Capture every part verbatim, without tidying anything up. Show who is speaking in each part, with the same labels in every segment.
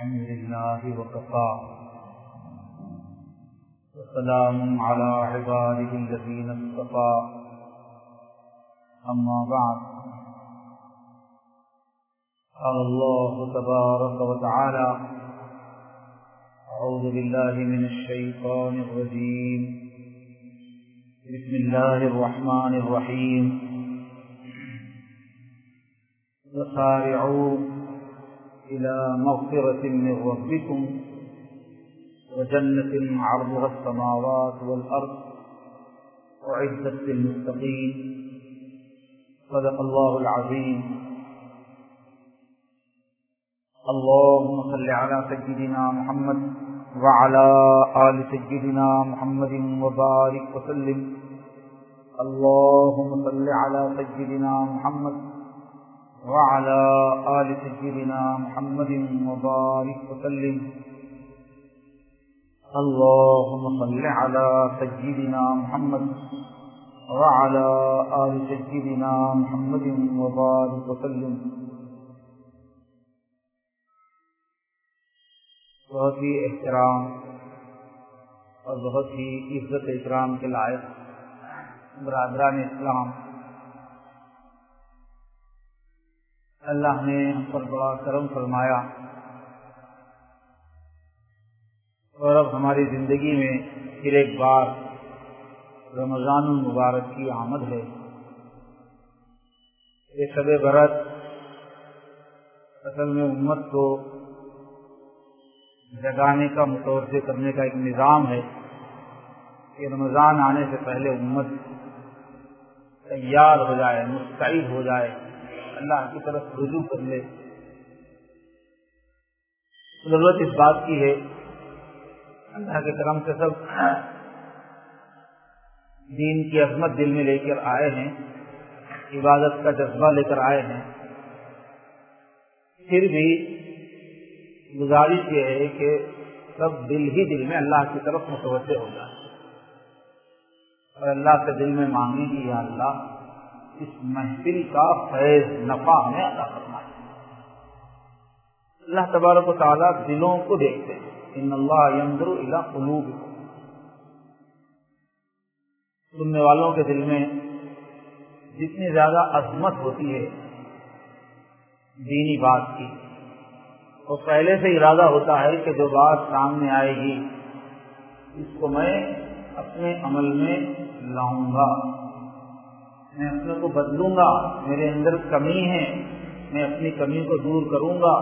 Speaker 1: الحمد لله وكفى وسلام على عباده الذين اصطفى أما بعد قال الله تبارك وتعالى أعوذ بالله من الشيطان الرجيم بسم الله الرحمن الرحيم وسارعوا إلى مغفرة من ربكم وجنة عرضها السماوات والأرض أعدت للمتقين صدق الله العظيم. اللهم صل على سيدنا محمد وعلى آل سيدنا محمد وبارك وسلم. اللهم صل على سيدنا محمد وعلى آل سيدنا محمد وبارك وسلم. اللهم صل على سيدنا محمد وعلى آل سيدنا محمد وبارك وسلم. بہت ہی احترام اور بہت ہی عزت اکرام کے لائق برادران اسلام، اللہ نے ہم پر بڑا کرم فرمایا اور اب ہماری زندگی میں پھر ایک بار رمضان المبارک کی آمد ہے. یہ شب برات اصل میں امت کو جگانے کا، متوجہ کرنے کا ایک نظام ہے کہ رمضان آنے سے پہلے امت تیار ہو جائے، مستعد ہو جائے، اللہ کی طرف رجوع کر لے. ضرورت اس بات کی ہے اللہ کے کرم سے سب دین کی عظمت دل میں لے کر آئے ہیں، عبادت کا جذبہ لے کر آئے ہیں. پھر بھی گزارش یہ ہے کہ سب دل ہی دل میں اللہ کی طرف متوجہ ہو جائے اور اللہ سے دل میں مانگیں کہ یا اللہ اس محفل کا فیض نفع ہمیں عطا فرمائے. اللہ تبارک و تعالیٰ دلوں کو دیکھتے ہیں. ان اللہ ينظر الى قلوبکم. سننے والوں کے دل میں جتنی زیادہ عظمت ہوتی ہے دینی بات کی، اور پہلے سے ارادہ ہوتا ہے کہ جو بات سامنے آئے گی اس کو میں اپنے عمل میں لاؤں گا، میں اپنے کو بدلوں گا، میرے اندر کمی ہے میں اپنی کمی کو دور کروں گا،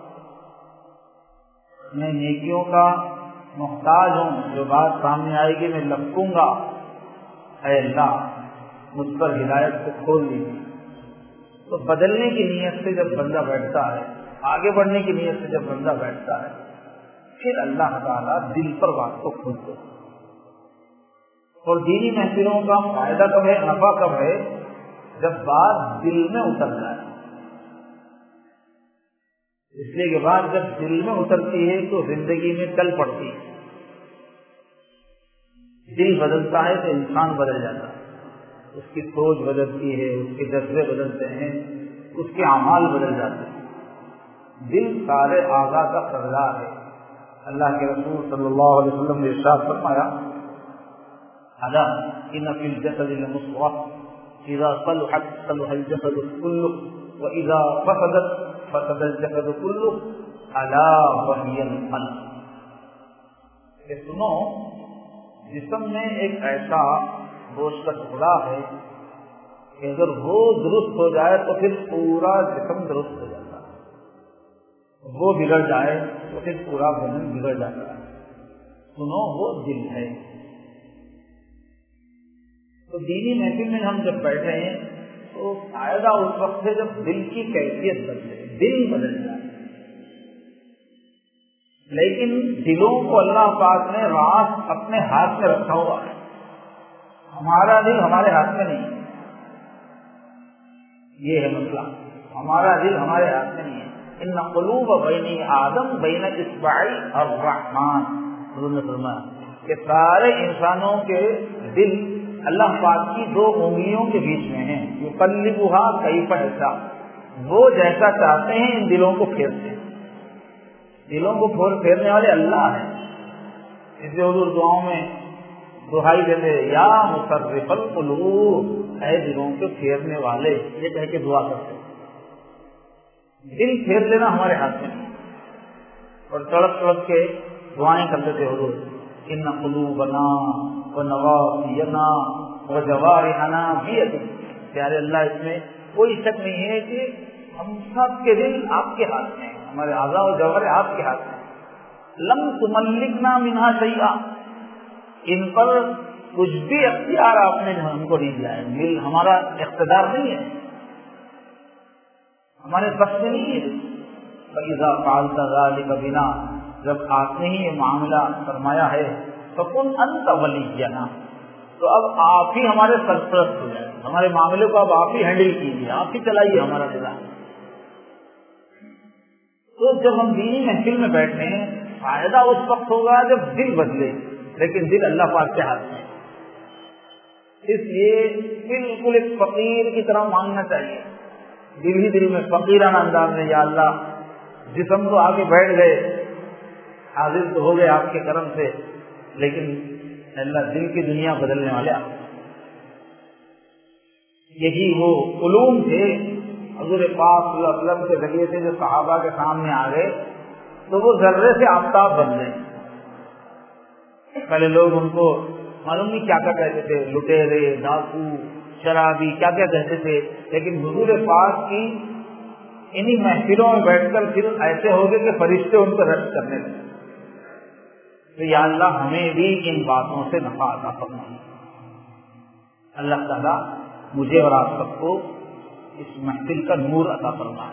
Speaker 1: میں نیکیوں کا محتاج ہوں، جو بات سامنے آئے گی میں لپکوں گا. اے اللہ مجھ پر ہدایت کو کھول دیجیے. تو بدلنے کی نیت سے جب بندہ بیٹھتا ہے، آگے بڑھنے کی نیت سے جب بندہ بیٹھتا ہے، پھر اللہ تعالیٰ دل پر بات کو کھولتے ہیں. اور دینی محفلوں کا فائدہ کب ہے، نفع کب ہے، جب بات دل میں اتر جائے. اس لیے کہ بات جب دل میں اترتی ہے تو زندگی میں چل پڑتی ہے. دل بدلتا ہے تو انسان بدل جاتا ہے، اس کی سوچ بدلتی ہے، اس کے جذبے بدلتے ہیں، اس کے اعمال بدل جاتے ہیں. دل سارے اعضاء کا سردار ہے. اللہ کے رسول صلی اللہ علیہ وسلم نے ارشاد فرمایا الا ان فی الجسد لمضغۃ اذا صلحت صلح الجسد كله واذا فسدت فسد الجسد كله الا وهي القلب. کہ سنو، جسم میں ایک ایسا گوشت کا ٹکڑا ہے کہ اگر وہ درست ہو جائے تو پھر پورا جسم درست ہو جاتا ہے، وہ بگڑ جائے تو پھر پورا بدن بگڑ جاتا ہے. سنو وہ دل ہے. تو دینی محفل میں ہم جب بیٹھے ہیں تو فائدہ اس وقت ہے جب دل کی کیفیت بدلے، دل بدل جائے. لیکن دلوں کو اللہ پاک نے راز اپنے ہاتھ میں رکھا ہوا ہے. ہمارا دل ہمارے ہاتھ میں نہیں ہے. یہ ہے مسئلہ، ہمارا دل ہمارے ہاتھ میں نہیں ہے. ان قلوب بنی آدم بین اصبعی الرحمن. حضور نے فرمایا کہ سارے انسانوں کے دل اللہ پاک کی دو انگلیوں کے بیچ میں ہیں. یقلبھا کیف یشاء. وہ جیسا چاہتے ہیں ان دلوں کو پھیرتے ہیں. دلوں کو پھول پھیرنے والے اللہ ہیں. اس لیے حضور دعاؤں میں دہائی دیتے یا مصرف القلوب، اے دلوں کے پھیرنے والے، یہ کہہ کے دعا کرتے. دل پھیر لینا ہمارے ہاتھ میں نہیں. اور تڑپ تڑپ کے دعائیں کرتے تھے حضور، ان قلوبنا ونواسینا وجوارحنا بیدک. پیارے اللہ، اس میں کوئی شک نہیں ہے کہ ہم سب کے دل آپ کے ہاتھ میں ہیں، ہمارے اعضاء و جوارح آپ کے ہاتھ میں. لم تملکنا منہا شیئا، ان پر کچھ بھی اختیار آپ نے ہم کو نہیں دیا ہے. مل ہمارا اقتدار نہیں ہے، ہمارے بس میں نہیں ہے. فَإِذَا فَعَلْتَ ذَلِكَ بِنَا، جب آپ نے ہی یہ معاملہ فرمایا ہے، فَكُنْ أَنْتَ وَلِيَّنَا، تو اب آپ ہی ہمارے سرپرست ہو جائیں، ہمارے معاملے کو اب آپ ہی ہینڈل کیجیے، آپ ہی چلائیے ہمارا نظام. تو جب ہم دینی محفل میں بیٹھے ہیں، فائدہ اس وقت ہوگا جب دل بدلے، لیکن دل اللہ پاک کے ہاتھ میں. اس لیے بالکل ایک فقیر کی طرح مانگنا چاہیے، دل ہی دل میں فقیرانہ انداز میں، یا اللہ جسم تو آگے بیٹھ گئے، حاضر تو ہو گئے آپ کے کرم سے، لیکن اللہ دل کی دنیا بدلنے والے آپ. یہی وہ علوم تھے حضور پاک صلی اللہ علیہ وسلم کے ذریعے سے جو صحابہ کے سامنے آ گئے، تو وہ ذرے سے آفتاب بن گئے. پہلے لوگ ان کو معلوم نہیں کیا کیا کہتے تھے، لٹیرے، ڈاکو، شرابی، کیا کیا کہتے تھے، لیکن حضور پاک کی انہی محفلوں میں بیٹھ کر پھر ایسے ہو گئے کہ فرشتے ان کو رشک کرنے لگے. تو یا اللہ ہمیں بھی ان باتوں سے نفع عطا فرما. اللہ تعالیٰ مجھے اور آپ سب کو اس محفل کا نور عطا فرما.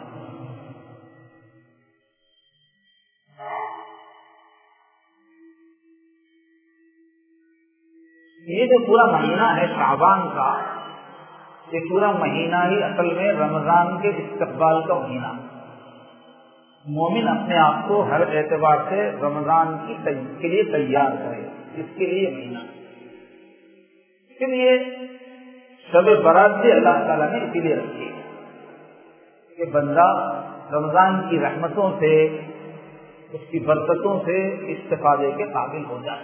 Speaker 1: یہ جو پورا مہینہ ہے شعبان کا، یہ پورا مہینہ ہی اصل میں رمضان کے استقبال کا مہینہ. مومن اپنے آپ کو ہر اعتبار سے رمضان کی کے لیے تیار کرے، اس کے لیے مہینہ. پھر یہ شب برات بھی اللہ تعالیٰ نے اسی لیے رکھی کہ بندہ رمضان کی رحمتوں سے، اس کی برکتوں سے استفادے کے قابل ہو جائے.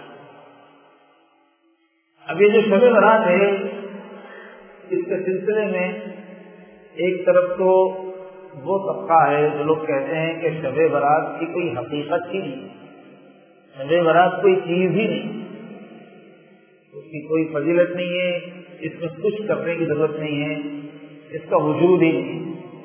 Speaker 1: اب یہ جو شب برات ہے، اس کے سلسلے میں ایک طرف تو وہ طبقہ ہے جو لوگ کہتے ہیں کہ شب برات کی کوئی حقیقت ہی نہیں، شب برات کوئی چیز ہی نہیں، اس کی کوئی فضیلت نہیں ہے، اس میں کچھ کرنے کی ضرورت نہیں ہے، اس کا وجود ہی نہیں.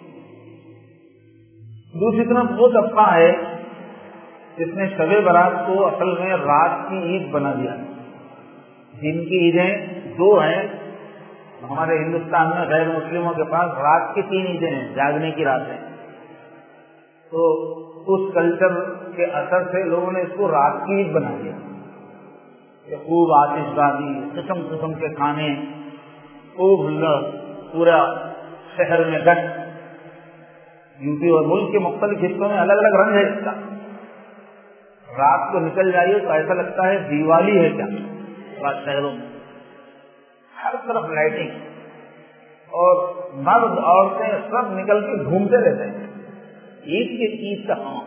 Speaker 1: دوسری طرف وہ طبقہ ہے جس نے شب برات کو اصل میں رات کی عید بنا دیا. دن کی عیدیں دو ہیں، ہمارے ہندوستان میں غیر مسلموں کے پاس رات کی تین عیدیں ہیں، جاگنے کی راتیں. تو اس کلچر کے اثر سے لوگوں نے اس کو رات کی عید بنا دیا کہ خوب آتش بازی، قسم قسم کے کھانے، خوب پورا شہر میں گشت. یو پی اور ملک کے مختلف حصوں میں الگ الگ رنگ ہے اس کا. رات کو نکل جائیے تو ایسا لگتا ہے دیوالی ہے کیا. شہروں میں ہر طرف لائٹنگ، اور مرد عورتیں سب نکل کے گھومتے رہتے ہیں. عید کی عید کا ہاں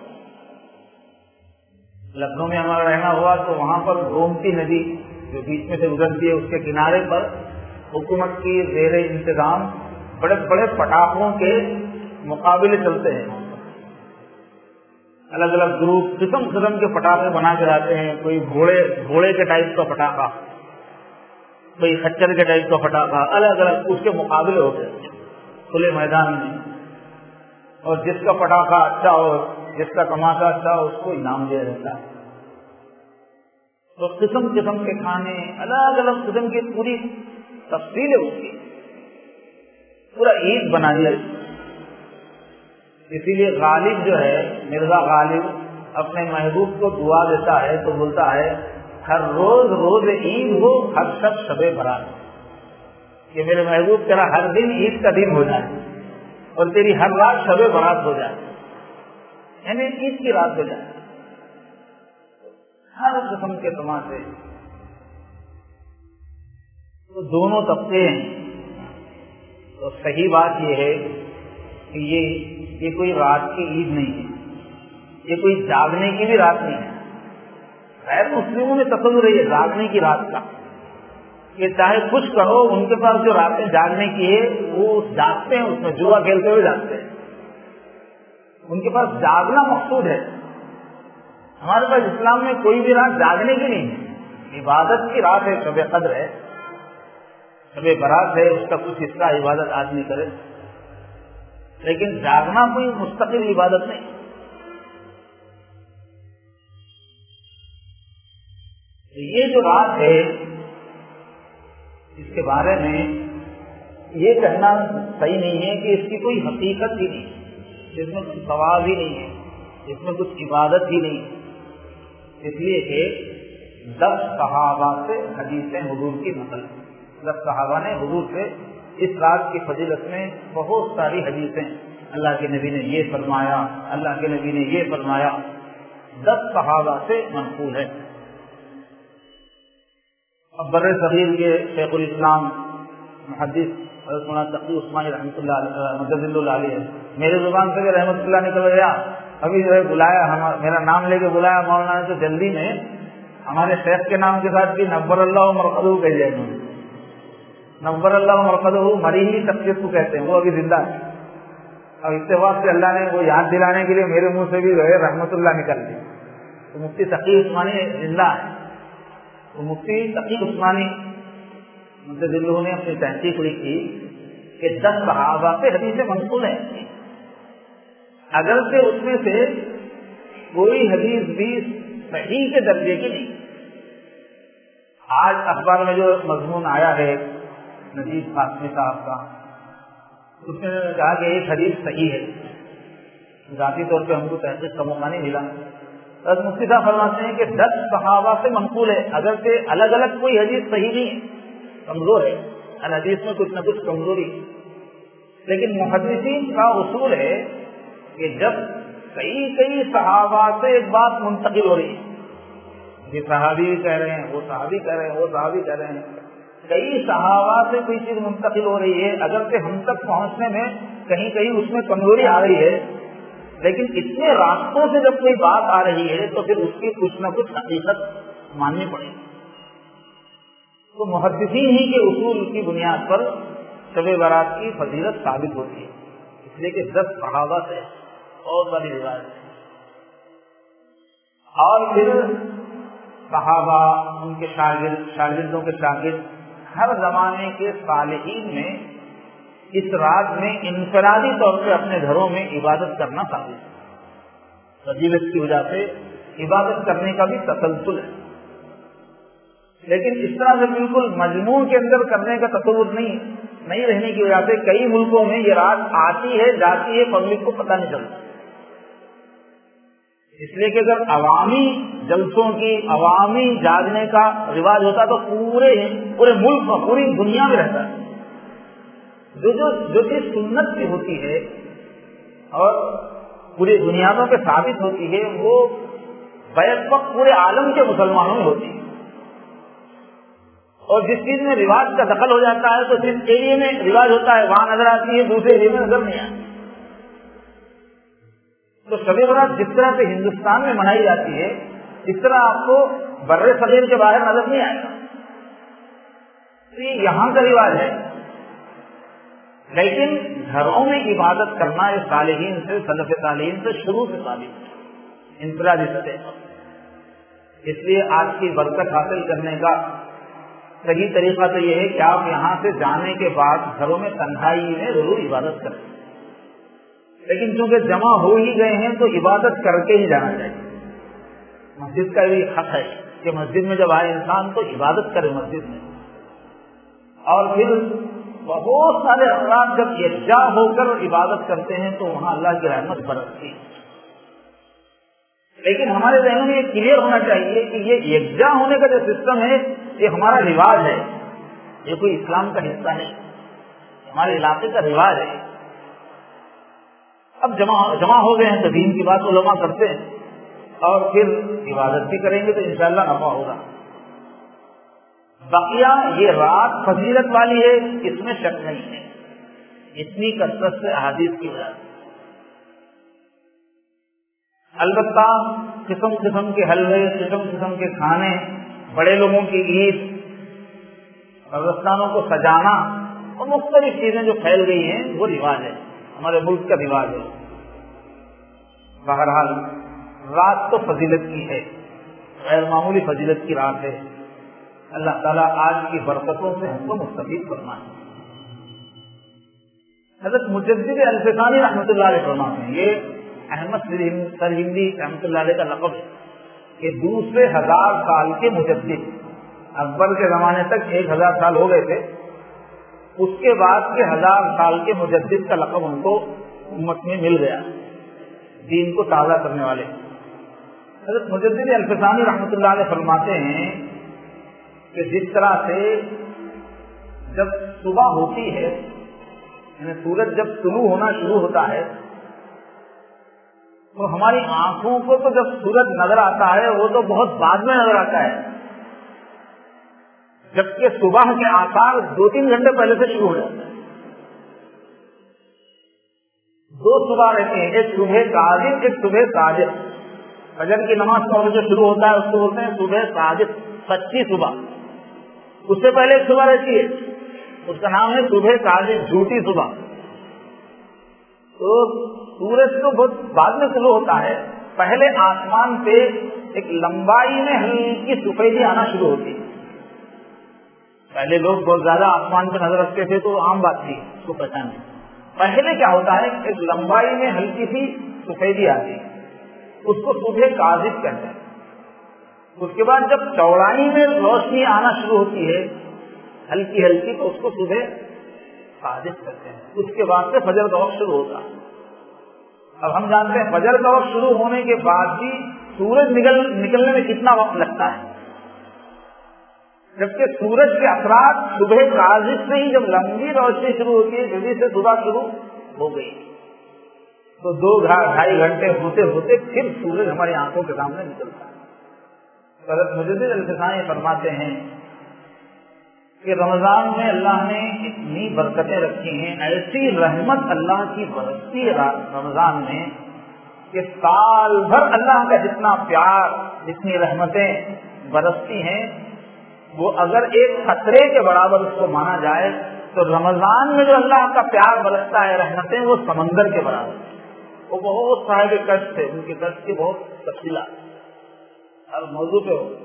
Speaker 1: لکھنؤ میں ہمارا رہنا ہوا تو وہاں پر گومتی ندی جو بیچ میں سے گزرتی ہے، اس کے کنارے پر حکومت کی زیر انتظام بڑے بڑے پٹاخوں کے مقابلے چلتے ہیں. الگ الگ گروپ قسم قسم کے پٹاخے بنا کے لاتے ہیں. کوئی گھوڑے گھوڑے کے ٹائپ کا پٹاخہ، کوئی خچر کے ٹائپ کا پٹاخہ، الگ الگ اس کے مقابلے ہوتے ہیں کھلے میدان میں. اور جس کا پٹاخہ اچھا ہو، جس کا دھماکہ اچھا ہو، اس کو انعام دیا جاتا ہے. تو قسم قسم کے کھانے، الگ الگ قسم کی پوری تفصیلیں ہوتی ہیں، پورا عید بنا دیا. اسی لیے غالب جو ہے، مرزا غالب اپنے محبوب کو دعا دیتا ہے تو بولتا ہے ہر روز روز عید ہو، ہر شب شب برات. کہ میرے محبوب تیرا ہر دن عید کا دن ہو جائے اور تیری ہر رات شب برات ہو جائے، یعنی عید کی رات ہو جائے. ہر قسم کے تماشے. تو دونوں طبقے ہیں. تو صحیح بات یہ ہے کہ یہ یہ کوئی رات کی عید نہیں ہے، یہ کوئی جاگنے کی بھی رات نہیں ہے. غیر مسلموں میں تصور ہے جاگنے کی رات کا کہ چاہے کچھ کرو ان کے پاس جو راتیں جاگنے کی ہے وہ جاگتے ہیں, اس میں جوا کھیلتے ہوئے جاگتے ہیں. ان کے پاس جاگنا مقصود ہے. ہمارے پاس اسلام میں کوئی بھی رات جاگنے کی نہیں ہے, عبادت کی رات ہے. شب قدر ہے, شب برات ہے, اس کا کچھ حصہ عبادت آدمی کرے, لیکن جاگنا کوئی مستقل عبادت نہیں. یہ جو رات ہے اس کے بارے میں یہ کہنا صحیح نہیں ہے کہ اس کی کوئی حقیقت ہی نہیں, اس میں کچھ ثواب ہی نہیں ہے, اس میں کچھ عبادت ہی نہیں ہے. اس لیے کہ دس صحابہ سے حدیثیں حضور کی نقل, دس صحابہ نے حضور سے اس رات کی فضیلت میں بہت ساری حدیثیں, اللہ کے نبی نے یہ فرمایا, اللہ کے نبی نے یہ فرمایا, دس صحابہ سے منقول ہے. اب بر صغیر کے شیخ الاسلام محدث حضرت مولانا تقی عثمانی رحمۃ اللہ مدد اللہ علیہ, میرے زبان سے بھی رحمۃ اللہ نکل گیا. ابھی جو ہے بلایا, میرا نام لے کے بلایا مولانا نے, تو جلدی میں ہمارے شیخ کے نام کے ساتھ بھی نبر اللہ مرقدہ کہہ دیا انہوں نے. نبر اللہ مرقدہ مری ہی تقسیم کو کہتے ہیں, وہ ابھی زندہ ہے. اور اتفاق سے اللہ نے وہ یاد دلانے کے لیے میرے منہ سے بھی جو ہے رحمۃ اللہ نکل دی. تو مفتی تقی عثمانی زندہ ہے. تو مفتی تقی عثمانی مدد نے اپنی تحقیق لکھی کہ دس صحابہ سے حدیثیں منقول ہیں, اگر سے اس میں سے کوئی حدیث بھی صحیح کے درجے کی نہیں. آج اخبار میں جو مضمون آیا ہے نجیب قاسمی صاحب کا, اس نے کہا کہ ایک حدیث صحیح ہے, ذاتی طور پہ ہم کو تحقیق کا موقع نہیں ملا. بس مفتی صاحب فرماتے ہیں کہ دس صحابہ سے منقول ہے, اگر سے الگ الگ کوئی حدیث صحیح نہیں ہے, کمزور ہے, ہر حدیث میں کچھ نہ کچھ کمزوری, لیکن محدثین کا اصول ہے کہ جب کئی کئی صحابہ سے ایک بات منتقل ہو رہی ہے, یہ صحابی بھی کہہ رہے ہیں, وہ صحابی کہہ رہے ہیں, وہ صحابی کہہ رہے ہیں, کئی صحابہ سے کوئی چیز منتقل ہو رہی ہے, اگر سے ہم تک پہنچنے میں کہیں کہیں اس میں کمزوری آ رہی ہے, لیکن اتنے راستوں سے جب کوئی بات آ رہی ہے تو پھر اس کی کچھ نہ کچھ حقیقت ماننی پڑے گی. تو محدثین ہی کے اصول کی بنیاد پر شب برات کی فضیلت ثابت ہوتی ہے, اس لیے کہ دس صحابہ سے بہت بڑی روایت ہے. اور پھر صحابہ, ان کے شاگرد, شاگردوں کے شاگرد, ہر زمانے کے صالحین میں اس رات میں انفرادی طور پہ اپنے گھروں میں عبادت کرنا ثابت ہے. فضیلت کی وجہ سے عبادت کرنے کا بھی تسلسل ہے, لیکن اس طرح سے بالکل مجموع کے اندر کرنے کا تصور نہیں نہیں رہنے کی وجہ سے کئی ملکوں میں یہ رات آتی ہے, جاتی ہے, پبلک کو پتہ نہیں چلتا. اس لیے کہ اگر عوامی جلسوں کی, عوامی جاگنے کا رواج ہوتا تو پورے پورے ملک میں, پوری دنیا میں رہتا ہے. جو جو جو چیز سنت کی ہوتی ہے اور پوری بنیادوں پہ ثابت ہوتی ہے, وہ بیک وقت پورے عالم کے مسلمانوں میں ہوتی ہے. اور جس چیز میں رواج کا دخل ہو جاتا ہے تو جس ایریے میں رواج ہوتا ہے وہاں نظر آتی ہے, دوسرے ایریے میں نظر نہیں آتی. تو شب برات جس طرح سے ہندوستان میں منائی جاتی ہے, اس طرح آپ کو بر صغیر کے باہر نظر نہیں آئے گا. یہ یہاں کا رواج ہے, لیکن گھروں میں عبادت کرنا یہ صالحین سے, سلف صالحین سے شروع سے ثابت ہے انفرادی سطح پر. اس لیے آج کی برکت حاصل کرنے کا صحیح طریقہ تو یہ ہے کہ آپ یہاں سے جانے کے بعد گھروں میں تنہائی میں ضرور عبادت کریں, لیکن چونکہ جمع ہو ہی گئے ہیں تو عبادت کر کے ہی جانا چاہیے. مسجد کا بھی حق ہے کہ مسجد میں جب آئے انسان تو عبادت کرے مسجد میں. اور پھر بہت سارے افراد جب یکجا ہو کر عبادت کرتے ہیں تو وہاں اللہ کی رحمت برستی ہے. لیکن ہمارے ذہن میں یہ کلیئر ہونا چاہیے کہ یہ یکجا ہونے کا جو سسٹم ہے یہ ہمارا رواج ہے, یہ کوئی اسلام کا حصہ نہیں, ہمارے علاقے کا رواج ہے. اب جمع جمع ہو گئے ہیں تو دین کی بات علماء کرتے ہیں, اور پھر عبادت بھی کریں گے تو انشاءاللہ نفع ہوگا. بقیہ یہ رات فضیلت والی ہے, اس میں شک نہیں ہے, اتنی کثرت سے احادیث کی وجہ سے. البتہ قسم قسم کے حلوے، قسم قسم کے کھانے، بڑے لوگوں کی عید، قبرستانوں کو سجانا اور مختلف چیزیں جو پھیل گئی ہیں وہ رواج ہے، ہمارے ملک کا رواج ہے۔ بہرحال رات تو فضیلت کی ہے، غیر معمولی فضیلت کی رات ہے۔ اللہ تعالیٰ آج کی برکتوں سے ہم کو مستفید فرمائے۔ حضرت مجدد الفسانی رحمۃ اللہ علیہ فرماتے ہیں، یہ احمد سرہندی رحمۃ اللہ علیہ کا لقب ہے کہ دوسرے ہزار سال کے مجدد، اکبر کے زمانے تک ایک ہزار سال ہو گئے تھے، اس کے بعد کے ہزار سال کے مجدد کا لقب ان کو امت میں مل گیا، دین کو تازہ کرنے والے۔ حضرت مجدد الفسانی رحمۃ اللہ علیہ فرماتے ہیں کہ جس طرح سے جب صبح ہوتی ہے، یعنی سورج جب طلوع ہونا شروع ہوتا ہے تو ہماری آنکھوں کو تو جب سورج نظر آتا ہے وہ تو بہت بعد میں نظر آتا ہے، جبکہ صبح کے آثار دو تین گھنٹے پہلے سے شروع ہو جاتا ہے۔ دو صبح رہتی ہیں، ایک صبح صادق، ایک صبح صادق۔ فجر کی نماز نو بجے شروع ہوتا ہے، اس کو بولتے ہیں صبح صادق، سچی صبح۔ اس سے پہلے ایک صبح رہتی ہے، اس کا نام ہے صبح صادق، جھوٹی صبح۔ تو سورج تو بہت بعد میں شروع ہوتا ہے، پہلے آسمان پہ ایک لمبائی میں ہلکی سفیدی آنا شروع ہوتی ہے۔ پہلے لوگ بہت زیادہ آسمان پہ نظر رکھتے تھے تو عام بات تھی اس کو پہچاننے۔ پہلے کیا ہوتا ہے، ایک لمبائی میں ہلکی سی سفیدی آتی ہے، اس کو صبح کاذب کہتے ہیں۔ اس کے بعد جب چوڑائی میں روشنی آنا شروع ہوتی ہے ہلکی ہلکی تو اس کو صبح کاذب کہتے ہیں۔ اس کے بعد سے فجر کا وقت شروع ہوتا ہے۔ اب ہم جانتے ہیں فجر کا وقت شروع ہونے کے بعد بھی سورج نکل نکلنے میں کتنا وقت لگتا ہے، جبکہ سورج کے اثرات صبح کاذب سے ہی جب لمبی روشنی شروع ہوتی ہے، جلدی سے صبح شروع ہو گئی تو دو ڈھائی گھنٹے ہوتے ہوتے پھر سورج ہماری آنکھوں کے سامنے نکلتا ہے۔ حضرت مجدد الفسانی فرماتے ہیں کہ رمضان میں اللہ نے اتنی برکتیں رکھی ہیں، ایسی رحمت اللہ کی برستی ہے رمضان میں کہ سال بھر اللہ کا جتنا پیار، جتنی رحمتیں برستی ہیں وہ اگر ایک خطرے کے برابر اس کو مانا جائے تو رمضان میں جو اللہ کا پیار برستا ہے، رحمتیں، وہ سمندر کے برابر۔ وہ بہت صاحب کشت تھے، ان کے کشت کی بہت تفصیلات اور موضوع پہ ہو۔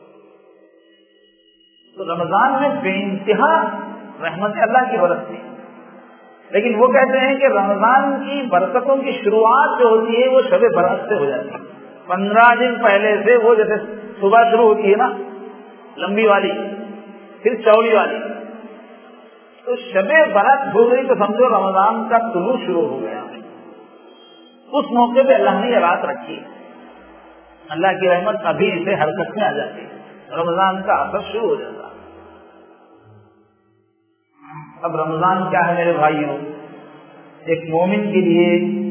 Speaker 1: تو رمضان میں بے انتہا رحمت اللہ کی برستی، لیکن وہ کہتے ہیں کہ رمضان کی برکتوں کی شروعات جو ہوتی ہے وہ شب برات سے ہو جاتی ہے۔ پندرہ دن پہلے سے وہ جیسے صبح شروع ہوتی ہے نا لمبی والی، پھر چوڑی والی، تو شب برات ہو گئی تو سمجھو رمضان کا طلوع شروع ہو گیا۔ اس موقع پہ اللہ نے یہ رات رکھی، اللہ کی رحمت ابھی سے حرکت میں آ جاتی ہے، رمضان کا اثر شروع ہو جاتا ہے۔ اب رمضان کیا ہے میرے بھائیوں، ایک مومن کے لیے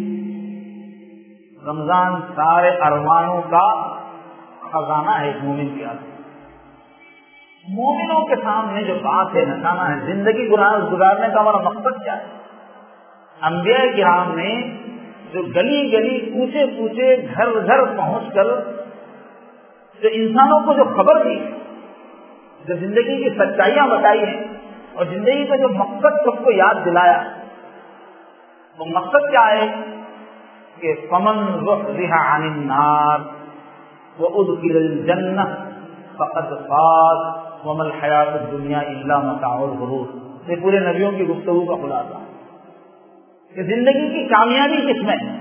Speaker 1: رمضان سارے ارمانوں کا خزانہ ہے۔ ایک مومن کے آگے، مومنوں کے سامنے جو بات ہے، نشانہ ہے، زندگی گزارنے کا ہمارا مقصد کیا ہے۔ انبیاء کرام نے جو گلی گلی کوچے کوچے گھر گھر پہنچ کر جو انسانوں کو جو خبر دی، جو زندگی کی سچائیاں بتائی ہیں اور زندگی کا جو مقصد سب کو یاد دلایا، وہ مقصد کیا ہے کہ فمن زحزح عن النار وادخل الجنہ فقد فاز وما الحیات الدنیا الا متاع الغرور۔ یہ پورے نبیوں کی گفتگو کا خلاصہ کہ زندگی کی کامیابی کس میں ہے۔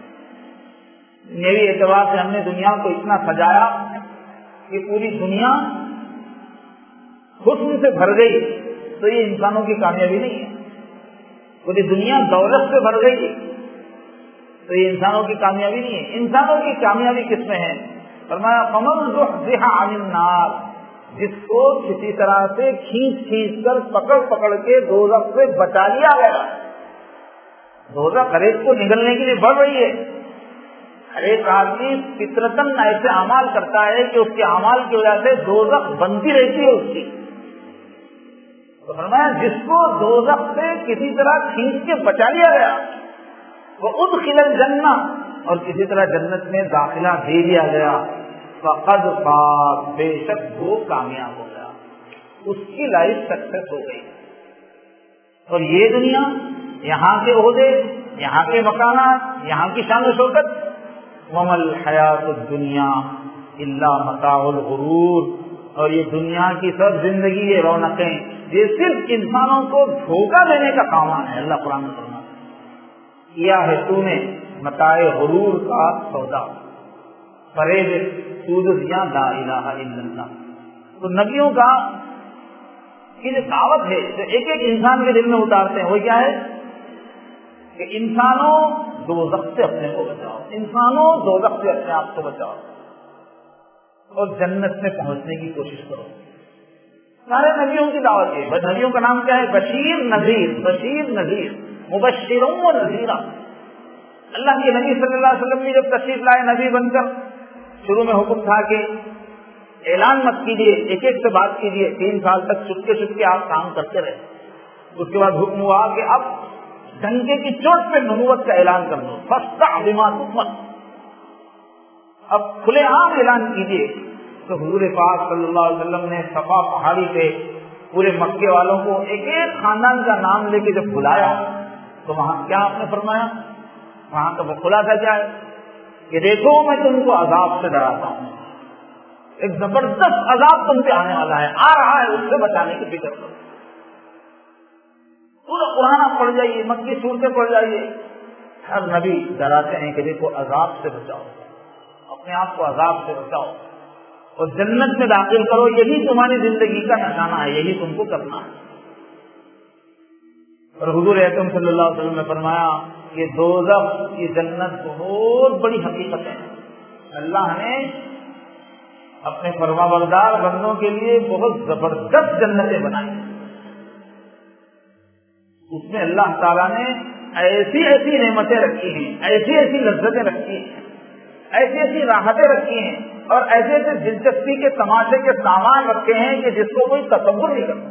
Speaker 1: میری اعتبار سے ہم نے دنیا کو اتنا سجایا کہ پوری دنیا حسن سے بھر گئی تو یہ انسانوں کی کامیابی نہیں ہے۔ پوری دنیا دولت سے بھر گئی تو یہ انسانوں کی کامیابی نہیں ہے۔ انسانوں کی کامیابی کس میں ہے؟ فرمایا فمن زحزح عن النار، جس کو کسی طرح سے کھینچ کھینچ کر پکڑ پکڑ کے دوزخ سے بچا لیا گیا۔ دوزخ ہر ایک کو نگلنے کے لیے بڑھ رہی ہے۔ ہر ایک آدمی فطرتاً ایسے اعمال کرتا ہے کہ اس کے اعمال کی وجہ سے دوزخ بنتی رہتی ہے اس کی۔ تو فرمایا جس کو دوزخ سے کسی طرح کھینچ کے بچا لیا گیا، وہ ادخل الجنہ، اور کسی طرح جنت میں داخلہ دے دیا گیا، فقد فاز، بے شک وہ کامیاب ہو گیا، اس کی لائف سکسیس ہو گئی۔ اور یہ دنیا، یہاں کے عہدے، یہاں کے مکانات، یہاں کی شان و شوکت، وَمَا الْحَيَاةُ الدُّنْيَا إِلَّا مَتَاعُ الْغُرُورِ، اور یہ دنیا کی سب زندگی، یہ رونقیں، یہ صرف انسانوں کو دھوکہ دینے کا سامان ہے۔ اللہ قرآن میں فرماتا ہے کیا ہے تو نے متاع غرور کا سودا، فریب سود دیا لا الہ الا اللہ۔ تو نبیوں کا کی جو دعوت ہے جو ایک ایک انسان کے دل میں اتارتے ہیں وہ کیا ہے کہ انسانوں دوزخ سے اپنے کو بچاؤ، انسانوں دوزخ سے اپنے آپ کو بچاؤ اور جنت میں پہنچنے کی کوشش کرو۔ سارے نبیوں کی دعوت ہے۔ نبیوں کا نام کیا ہے؟ بشیر نذیر، بشیر نذیر، مبشروں و نذیرا۔ اللہ کے نبی صلی اللہ علیہ وسلم نے جب تشریف لائے نبی بن کر، شروع میں حکم تھا کہ اعلان مت کیجیے، ایک ایک سے بات کیجیے، تین سال تک چپکے چپکے آپ کام کرتے رہے۔ اس کے بعد حکم ہوا کہ اب ڈنکے کی چوٹ پہ نبوت کا اعلان کر دو، فاصدع بما تؤمر، اب کھلے عام اعلان کیجیے۔ تو حضور پاک صلی اللہ علیہ وسلم نے صفا پہاڑی پہ پورے مکے والوں کو ایک ایک خاندان کا نام لے کے جب بلایا تو وہاں کیا آپ نے فرمایا؟ وہاں کا وہ خلاصہ کیا ہے کہ دیکھو میں تم کو عذاب سے ڈراتا ہوں، ایک زبردست عذاب تم پہ آنے والا ہے، آ رہا ہے، اس سے بچانے کی فکر کرو۔ پورا قرآن پڑھ جائیے، مکی صورتیں پڑھ جائیے، ہر نبی ڈراتے ہیں کہ دیکھو عذاب سے بچاؤ، اپنے آپ کو عذاب سے بچاؤ اور جنت میں داخل کرو، یہی تمہاری زندگی کا نشانہ ہے، یہی تم کو کرنا ہے۔ اور حضور اکرم صلی اللہ علیہ وسلم نے فرمایا کہ دوزخ کی جنت بہت بڑی حقیقت ہے، اللہ نے اپنے فرمانبردار بندوں کے لیے بہت زبردست جنتیں بنائی، اس میں اللہ تعالیٰ نے ایسی ایسی نعمتیں رکھی ہیں، ایسی ایسی لذتیں رکھی ہیں، ایسی ایسی راحتیں رکھی ہیں اور ایسے ایسے دلچسپی کے تماشے کے سامان رکھے ہیں کہ جس کو کوئی تصور نہیں کرتا۔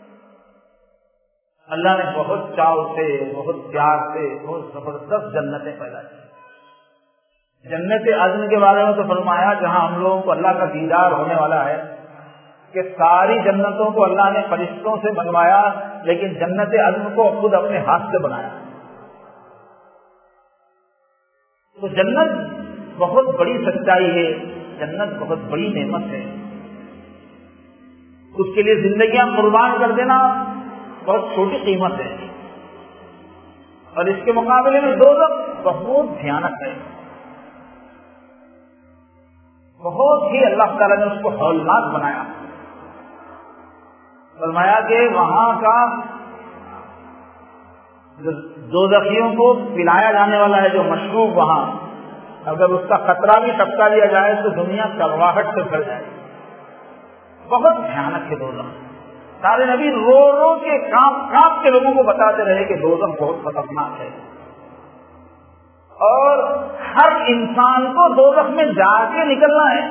Speaker 1: اللہ نے بہت چاو سے، بہت پیار سے بہت زبردست جنتیں پیدا کی۔ جنت عدن کے بارے میں تو فرمایا جہاں ہم لوگوں کو اللہ کا دیدار ہونے والا ہے کہ ساری جنتوں کو اللہ نے فرشتوں سے بنوایا، لیکن جنت عدن کو خود اپنے ہاتھ سے بنایا۔ تو جنت بہت بڑی سچائی ہے، جنت بہت بڑی نعمت ہے، اس کے لیے زندگیاں قربان کر دینا بہت چھوٹی قیمت ہے، اور اس کے مقابلے میں دوزخ بہت بھیانک ہے، بہت ہی اللہ تعالیٰ نے اس کو ہولناک بنایا۔ فرمایا کہ وہاں کا دوزخیوں کو پلایا جانے والا ہے جو مشروب، وہاں اگر اس کا خطرہ بھی ٹپکا دیا جائے تو دنیا کرواہٹ سے بھر جائے، بہت بھیانک ہے دوزخ۔ سارے نبی رو رو کے کانپ کانپ کے لوگوں کو بتاتے رہے کہ دوزخ بہت خطرناک ہے، اور ہر انسان کو دوزخ میں جا کے نکلنا ہے،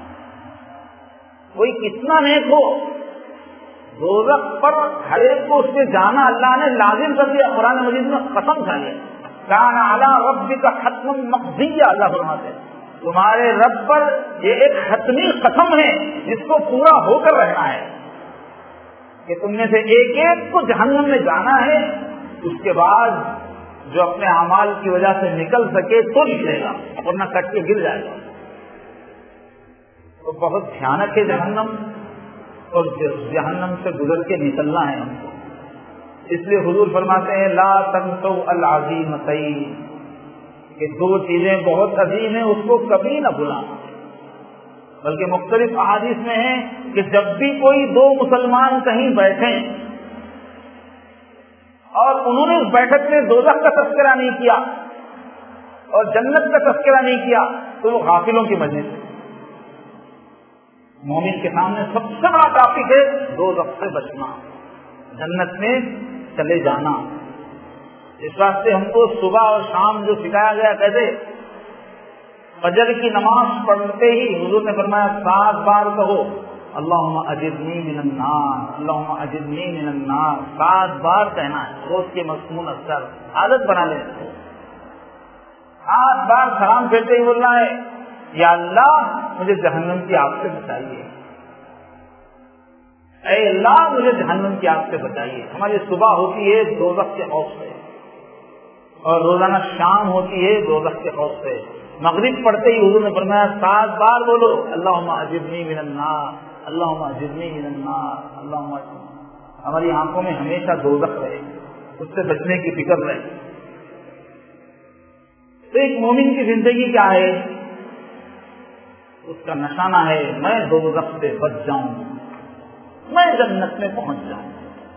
Speaker 1: کوئی کتنا نیک ہو، دوزخ پر ہر ایک کو اس میں جانا اللہ نے لازم کر دیا۔ قرآن مجید میں قسم کھا لیا، کان علی ربک حتما مقضیہ، اللہ فرماتے ہیں تمہارے رب پر یہ ایک حتمی قسم ہے جس کو پورا ہو کر رہنا ہے کہ تم میں سے ایک ایک کو جہنم میں جانا ہے، اس کے بعد جو اپنے اعمال کی وجہ سے نکل سکے تو نکلے گا، ورنہ کٹ کے گر جائے گا۔ تو بہت بھیانک ہے جہنم، اور جہنم سے گزر کے نکلنا ہے ہم کو۔ اس لیے حضور فرماتے ہیں لا تنسوا العظیمتین، کہ دو چیزیں بہت عظیم ہیں اس کو کبھی نہ بھلانا۔ بلکہ مختلف احادیث میں ہے کہ جب بھی کوئی دو مسلمان کہیں بیٹھیں اور انہوں نے اس بیٹھک میں دوزخ کا تذکرہ نہیں کیا اور جنت کا تذکرہ نہیں کیا تو وہ غافلوں کی مجلس ہے۔ مومن کے سامنے سب سے بڑا ٹاپک ہے دوزخ سے بچنا، جنت میں چلے جانا۔ اس واسطے ہم کو صبح اور شام جو سکھایا گیا، کہتے فجر کی نماز پڑھتے ہی حضور نے فرمایا سات بار کہو اللہم اجرنی من النار، اللہم اجرنی من النار، سات بار کہنا ہے، روز کے مضمون اثر عادت بنا لیں۔ آٹھ بار سلام پھیرتے ہی بولنا ہے یا اللہ مجھے جہنم کی آگ سے بچائیے، اے اللہ مجھے جہنم کی آگ سے بچائیے۔ ہماری صبح ہوتی ہے دوزخ کے خوف سے، اور روزانہ شام ہوتی ہے دوزخ کے خوف سے۔ مغرب پڑھتے ہی حضور نے فرمایا سات بار بولو اللہم اجرنی من النار، اللہم اجرنی من النار، اللہم اجرنی۔ ہماری آنکھوں میں ہمیشہ دوزخ رہے، اس سے بچنے کی فکر رہے۔ تو ایک مومن کی زندگی کیا ہے؟ اس کا نشانہ ہے میں دوزخ سے بچ جاؤں، میں جنت میں پہنچ جاؤں۔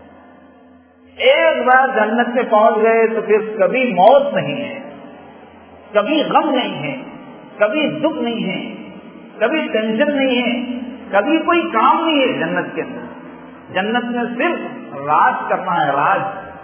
Speaker 1: ایک بار جنت میں پہنچ گئے تو پھر کبھی موت نہیں ہے، کبھی غم نہیں ہے، کبھی دکھ نہیں ہے، کبھی ٹینشن نہیں ہے، کبھی کوئی کام نہیں ہے جنت کے اندر۔ جنت میں صرف راج کرنا ہے، راج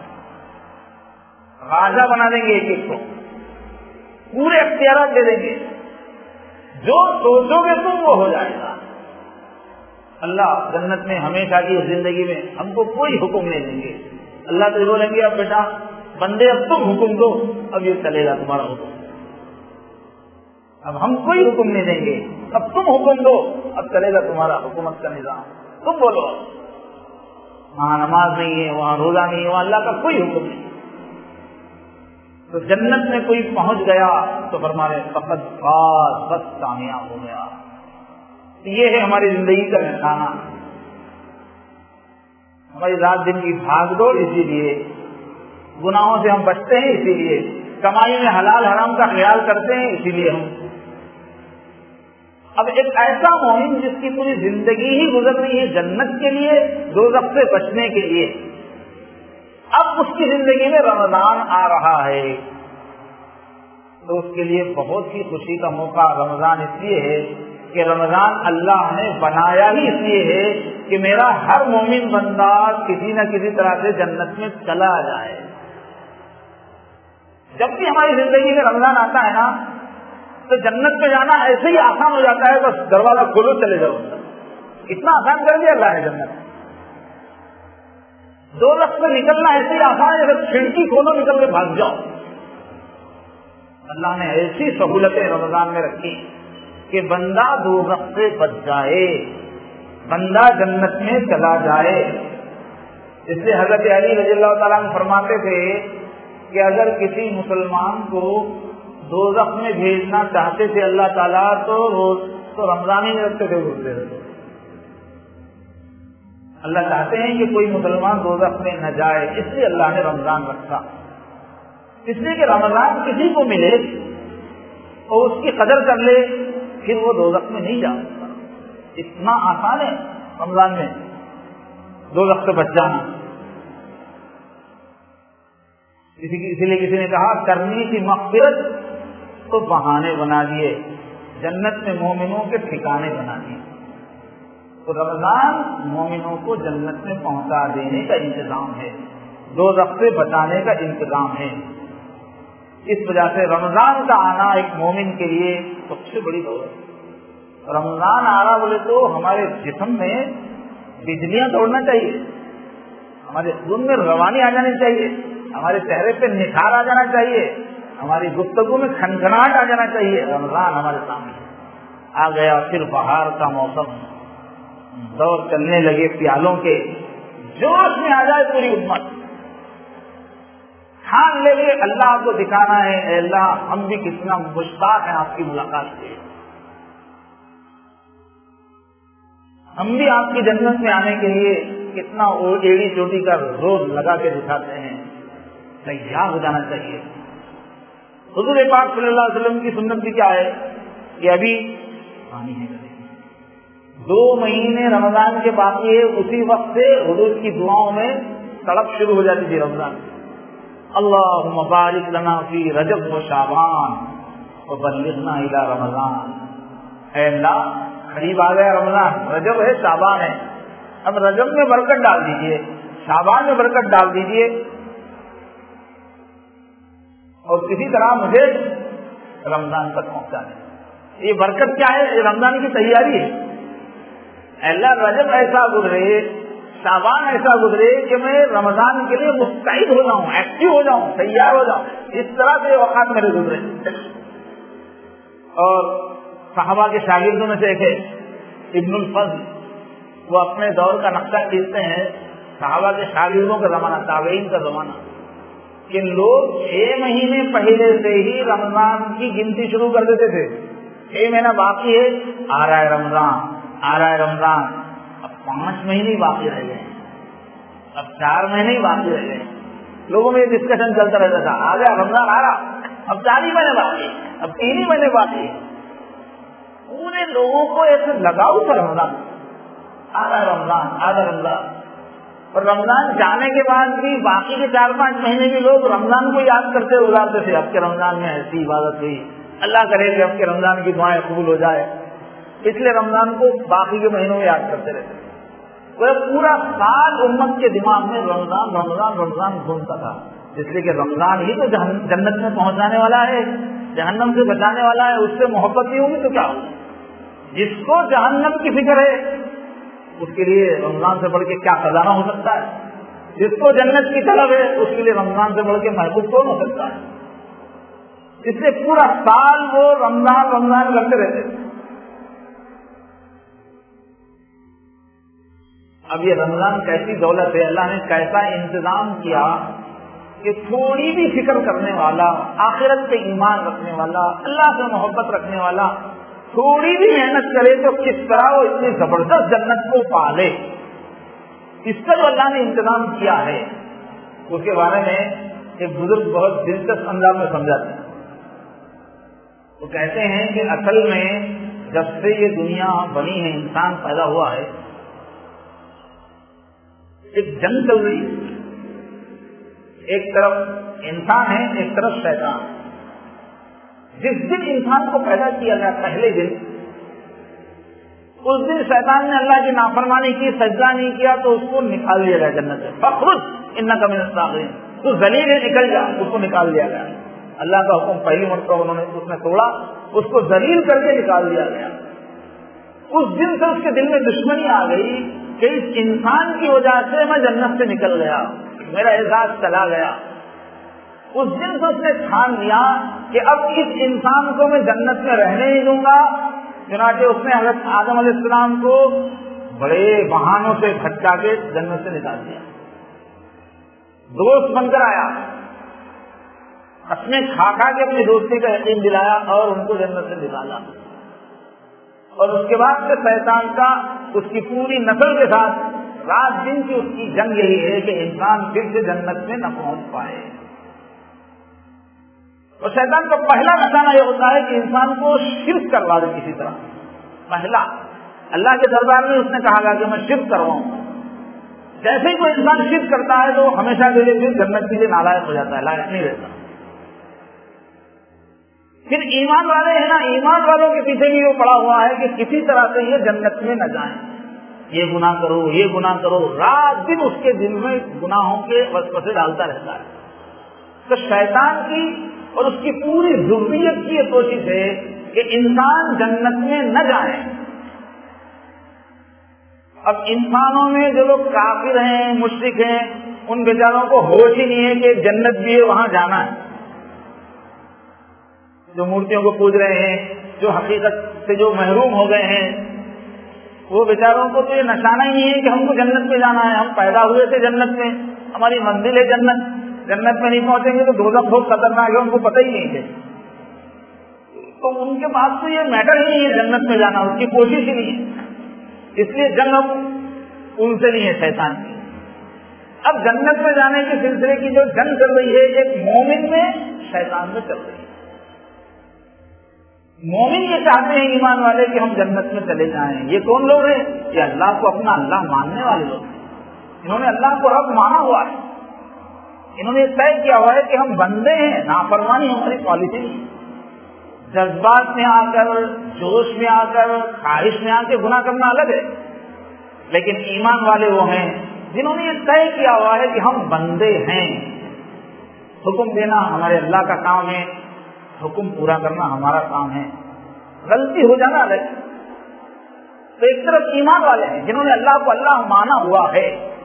Speaker 1: راجا بنا دیں گے، ایک ایک کو پورے اختیارات دے دیں گے، جو سوچو گے تم وہ ہو جائے گا۔ اللہ جنت میں ہمیشہ کی زندگی میں ہم کو کوئی حکم نہیں دیں گے۔ اللہ تو بولیں گے اب بیٹا بندے اب تم حکم دو، اب یہ چلے گا تمہارا حکم، اب ہم کوئی حکم نہیں دیں گے، اب تم حکم دو، اب چلے گا تمہارا حکومت کا نظام، تم بولو۔ وہاں نماز نہیں ہے، وہاں روزہ نہیں ہے، وہاں اللہ کا کوئی حکم نہیں۔ تو جنت میں کوئی پہنچ گیا تو فرمانے فقط فاز، بس کامیاب ہو گیا۔ یہ ہے ہماری زندگی کا نشانہ۔ ہماری رات دن کی بھاگ دوڑ اسی لیے، گناہوں سے ہم بچتے ہیں اسی لیے، کمائی میں حلال حرام کا خیال کرتے ہیں اسی لیے ہم۔ اب ایک ایسا مومن جس کی پوری زندگی ہی گزر رہی ہے جنت کے لیے، دوزخ سے بچنے کے لیے، اب اس کی زندگی میں رمضان آ رہا ہے تو اس کے لیے بہت ہی خوشی کا موقع رمضان اس لیے ہے کہ رمضان اللہ نے بنایا ہی اس لیے ہے کہ میرا ہر مومن بندہ کسی نہ کسی طرح سے جنت میں چلا جائے۔ جب بھی ہماری زندگی میں رمضان آتا ہے نا تو جنت میں جانا ایسے ہی آسان ہو جاتا ہے، بس دروازہ کھولو چلے جاؤ، اتنا آسان کر دیا اللہ نے جنت۔ دوزخ سے نکلنا ایسے ہی آسان ہے، جب کھڑکی کھولو نکل کے بھاگ جاؤ۔ اللہ نے ایسی سہولتیں رمضان میں رکھی کہ بندہ دوزخ سے بچ جائے، بندہ جنت میں چلا جائے۔ اس لیے حضرت علی رضی اللہ تعالیٰ عنہ فرماتے تھے کہ اگر کسی مسلمان کو دوزخ میں بھیجنا چاہتے تھے اللہ تعالیٰ تو روز تو رمضان ہی رکھتے تھے، روزے رکھتے تھے۔ اللہ چاہتے ہیں کہ کوئی مسلمان دوزخ میں نہ جائے، اس لیے اللہ نے رمضان رکھا، اس لیے کہ رمضان کسی کو ملے اور اس کی قدر کر لے پھر وہ دوزخ میں نہیں جا سکتا۔ اتنا آسان ہے رمضان میں دوزخ سے بچ جانا۔ اسی لیے کسی نے کہا کرنی تھی مغفرت تو بہانے بنا دیے، جنت میں مومنوں کے ٹھکانے بنا دیے۔ تو رمضان مومنوں کو جنت میں پہنچا دینے کا انتظام ہے، دوزخ سے بچانے کا انتظام ہے۔ اس وجہ سے رمضان کا آنا ایک مومن کے لیے سب سے بڑی دولت۔ رمضان آ رہا بولے تو ہمارے جسم میں بجلیاں دوڑنا چاہیے، ہمارے خون میں روانی آ جانی چاہیے، ہمارے چہرے پہ نکھار آ جانا چاہیے، ہماری گفتگو میں کھنکھناہٹ آ جانا چاہیے۔ رمضان ہمارے سامنے آ گیا، پھر بہار کا موسم، دور چلنے لگے پیالوں کے، جوش میں آ جائے پوری امت، ٹھان لے لے اللہ کو دکھانا ہے، اے اللہ ہم بھی کتنا مشتاق ہیں آپ کی ملاقات سے، ہم بھی آپ کی جنت میں آنے کے لیے کتنا ایڑی چوٹی کا زور لگا کے دکھاتے ہیں، تیار ہو جانا چاہیے۔ حضور پاک صلی اللہ علیہ وسلم کی سنت بھی کیا ہے کہ ابھی پانی ہے، دو مہینے رمضان کے باقی ہے، اسی وقت سے حضور کی دعاؤں میں تڑپ شروع ہو جاتی تھی رمضان۔ اللہم بارک لنا فی رجب و شعبان وبلغنا الی رمضان۔ اے اللہ قریب آ گیا رمضان، رجب ہے شعبان ہے، اب رجب میں برکت ڈال دیجئے، شعبان میں برکت ڈال دیجئے، اور کسی طرح مجھے رمضان تک پہنچا دیں۔ یہ برکت کیا ہے؟ یہ رمضان کی تیاری ہے۔ اللہ رجب ایسا گزرے، شعبان ایسا گزرے کہ میں رمضان کے لیے مستعد ہو جاؤں، ایکٹیو ہو جاؤں، تیار ہو جاؤں. اس طرح سے اوقات میرے گزرے. اور صحابہ کے شاگردوں میں سے ایک ہے ابن الفضل، وہ اپنے دور کا نقشہ کھینچتے ہیں. صحابہ کے شاگردوں کا زمانہ، تابعین کا زمانہ، کہ لوگ چھ مہینے پہلے سے ہی رمضان کی گنتی شروع کر دیتے تھے. چھ مہینہ باقی ہے، آ رہا ہے رمضان، آ رہا ہے رمضان. اب پانچ مہینے باقی رہ گئے، اب چار مہینے باقی رہ گئے. لوگوں میں یہ ڈسکشن چلتا رہتا تھا، آ گیا رمضان، آ رہا، اب چار ہی مہینے باقی، اب تین ہی مہینے باقی. پورے لوگوں کو ایسے لگاؤ تھا رمضان، آ رہا ہے رمضان، آ رہا رمضان. اور رمضان جانے کے بعد بھی باقی کے چار پانچ مہینے بھی لوگ رمضان کو یاد کرتے گزارتے تھے. اب کے رمضان میں ایسی عبادت ہوئی، اللہ کرے کہ اب کے رمضان کی دعائیں قبول ہو جائے، اس لیے رمضان کو باقی کے مہینوں میں یاد کرتے رہتے. وہ پورا سال امت کے دماغ میں رمضان رمضان رمضان گھومتا تھا، اس لیے کہ رمضان ہی تو جنت میں پہنچانے والا ہے، جہنم سے بچانے والا ہے. اس سے محبت نہیں ہوگی تو کیا ہوگی؟ جس کو جہنم کی فکر ہے اس کے لیے رمضان سے بڑھ کے کیا خزانہ ہو سکتا ہے؟ جس کو جنت کی طلب ہے اس کے لیے رمضان سے بڑھ کے محبوب کون ہو سکتا ہے؟ اس لیے پورا سال وہ رمضان رمضان کرتے رہتے. اب یہ رمضان کیسی دولت ہے، اللہ نے کیسا انتظام کیا کہ تھوڑی بھی فکر کرنے والا، آخرت پہ ایمان رکھنے والا، اللہ سے محبت رکھنے والا تھوڑی بھی محنت کرے تو کس طرح وہ اتنی زبردست جنت کو پالے. اس کا جو اللہ نے انتظام کیا ہے اس کے بارے میں ایک بزرگ بہت دلچسپ انداز میں سمجھاتے ہیں. وہ کہتے ہیں کہ اصل میں جب سے یہ دنیا بنی ہے، انسان پیدا ہوا ہے، ایک جنگ چل رہی ہے. ایک طرف انسان ہے، ایک طرف شیطان. جس دن انسان کو پیدا کیا گیا پہلے دن، اس دن شیطان نے اللہ کی نافرمانی کی، سجدہ نہیں کیا، تو اس کو نکال دیا گیا جنت سے. فخرج انک من الصاغرین، تو ذلیل ہے، نکل جا. اس کو نکال دیا گیا. اللہ کا حکم پہلی مرتبہ انہوں نے اس نے توڑا، اس کو ذلیل کر کے نکال دیا گیا. اس دن سے اس کے دل میں دشمنی آ گئی کہ اس انسان کی وجہ سے میں جنت سے نکل گیا، میرا اعزاز چلا گیا. اس دن سے اس نے ٹھان لیا کہ اب اس انسان کو میں جنت میں رہنے نہیں دوں گا. چنانچہ اس نے حضرت آدم علیہ السلام کو بڑے بہانوں سے بھٹکا کے جنت سے نکال دیا. دوست بن کر آیا، قسمیں کھا کھا کے اپنی دوستی کا یقین دلایا اور ان کو جنت سے نکالا. اور اس کے بعد سے شیطان کا اس کی پوری نسل کے ساتھ رات دن کی اس کی جنگ یہی ہے کہ انسان پھر سے جنت میں نہ پہنچ پائے. اور شیطان کا پہلا نشانہ یہ ہوتا ہے کہ انسان کو شرک کروا دے کسی طرح. پہلا اللہ کے دربار میں اس نے کہا گا کہ میں شرک کرواؤں. جیسے ہی کوئی انسان شرک کرتا ہے تو ہمیشہ کے لیے پھر جنت کے لیے نالائق ہو جاتا ہے، لائق نہیں رہتا. پھر ایمان والے ہیں نا، ایمان والوں کے پیچھے بھی وہ پڑا ہوا ہے کہ کسی طرح سے یہ جنت میں نہ جائیں. یہ گناہ کرو، یہ گناہ کرو، رات دن اس کے دل میں گناہوں کے وسوسے ڈالتا رہتا ہے. تو شیطان کی اور اس کی پوری ذریت کی یہ کوشش ہے کہ انسان جنت میں نہ جائے. اب انسانوں میں جو لوگ کافر ہیں، مشرک ہیں، ان بیچاروں کو ہوش ہی نہیں ہے کہ جنت بھی ہے، وہاں جانا ہے. جو مورتیوں کو پوج رہے ہیں، جو حقیقت سے جو محروم ہو گئے ہیں، وہ بیچاروں کو تو یہ نشانہ ہی نہیں ہے کہ ہم کو جنت میں جانا ہے. ہم پیدا ہوئے تھے جنت میں، ہماری منزل ہے جنت، جنت میں نہیں پہنچیں گے تو دوزخ بہت خطرناک ہے، ان کو پتہ ہی نہیں ہے. تو ان کے پاس تو یہ میٹر ہی نہیں ہے جنت میں جانا، اس کی کوشش ہی نہیں ہے. اس لیے جنگ ان سے نہیں ہے شیطان کی. اب جنت میں جانے کے سلسلے کی جو جنگ چل رہی ہے، ایک مومن میں شیطان میں چل رہی ہے. مومن یہ چاہتے ہیں ایمان والے کہ ہم جنت میں چلے جائیں. یہ کون لوگ ہیں؟ یہ اللہ کو اپنا اللہ ماننے والے لوگ ہیں. انہوں نے اللہ کو رب مانا ہوا ہے. انہوں نے طے کیا ہوا ہے کہ ہم بندے ہیں، نافرمانی ہماری پالیسی نہیں. جذبات میں آ کر، جوش میں آ کر، خواہش میں آ کے گناہ کرنا الگ ہے، لیکن ایمان والے وہ ہیں جنہوں نے یہ طے کیا ہوا ہے کہ ہم بندے ہیں. حکم دینا ہمارے اللہ کا کام ہے، حکم پورا کرنا ہمارا کام ہے. غلطی ہو جانا الگ. تو ایک طرف ایمان والے ہیں جنہوں نے اللہ کو اللہ مانا ہوا ہے،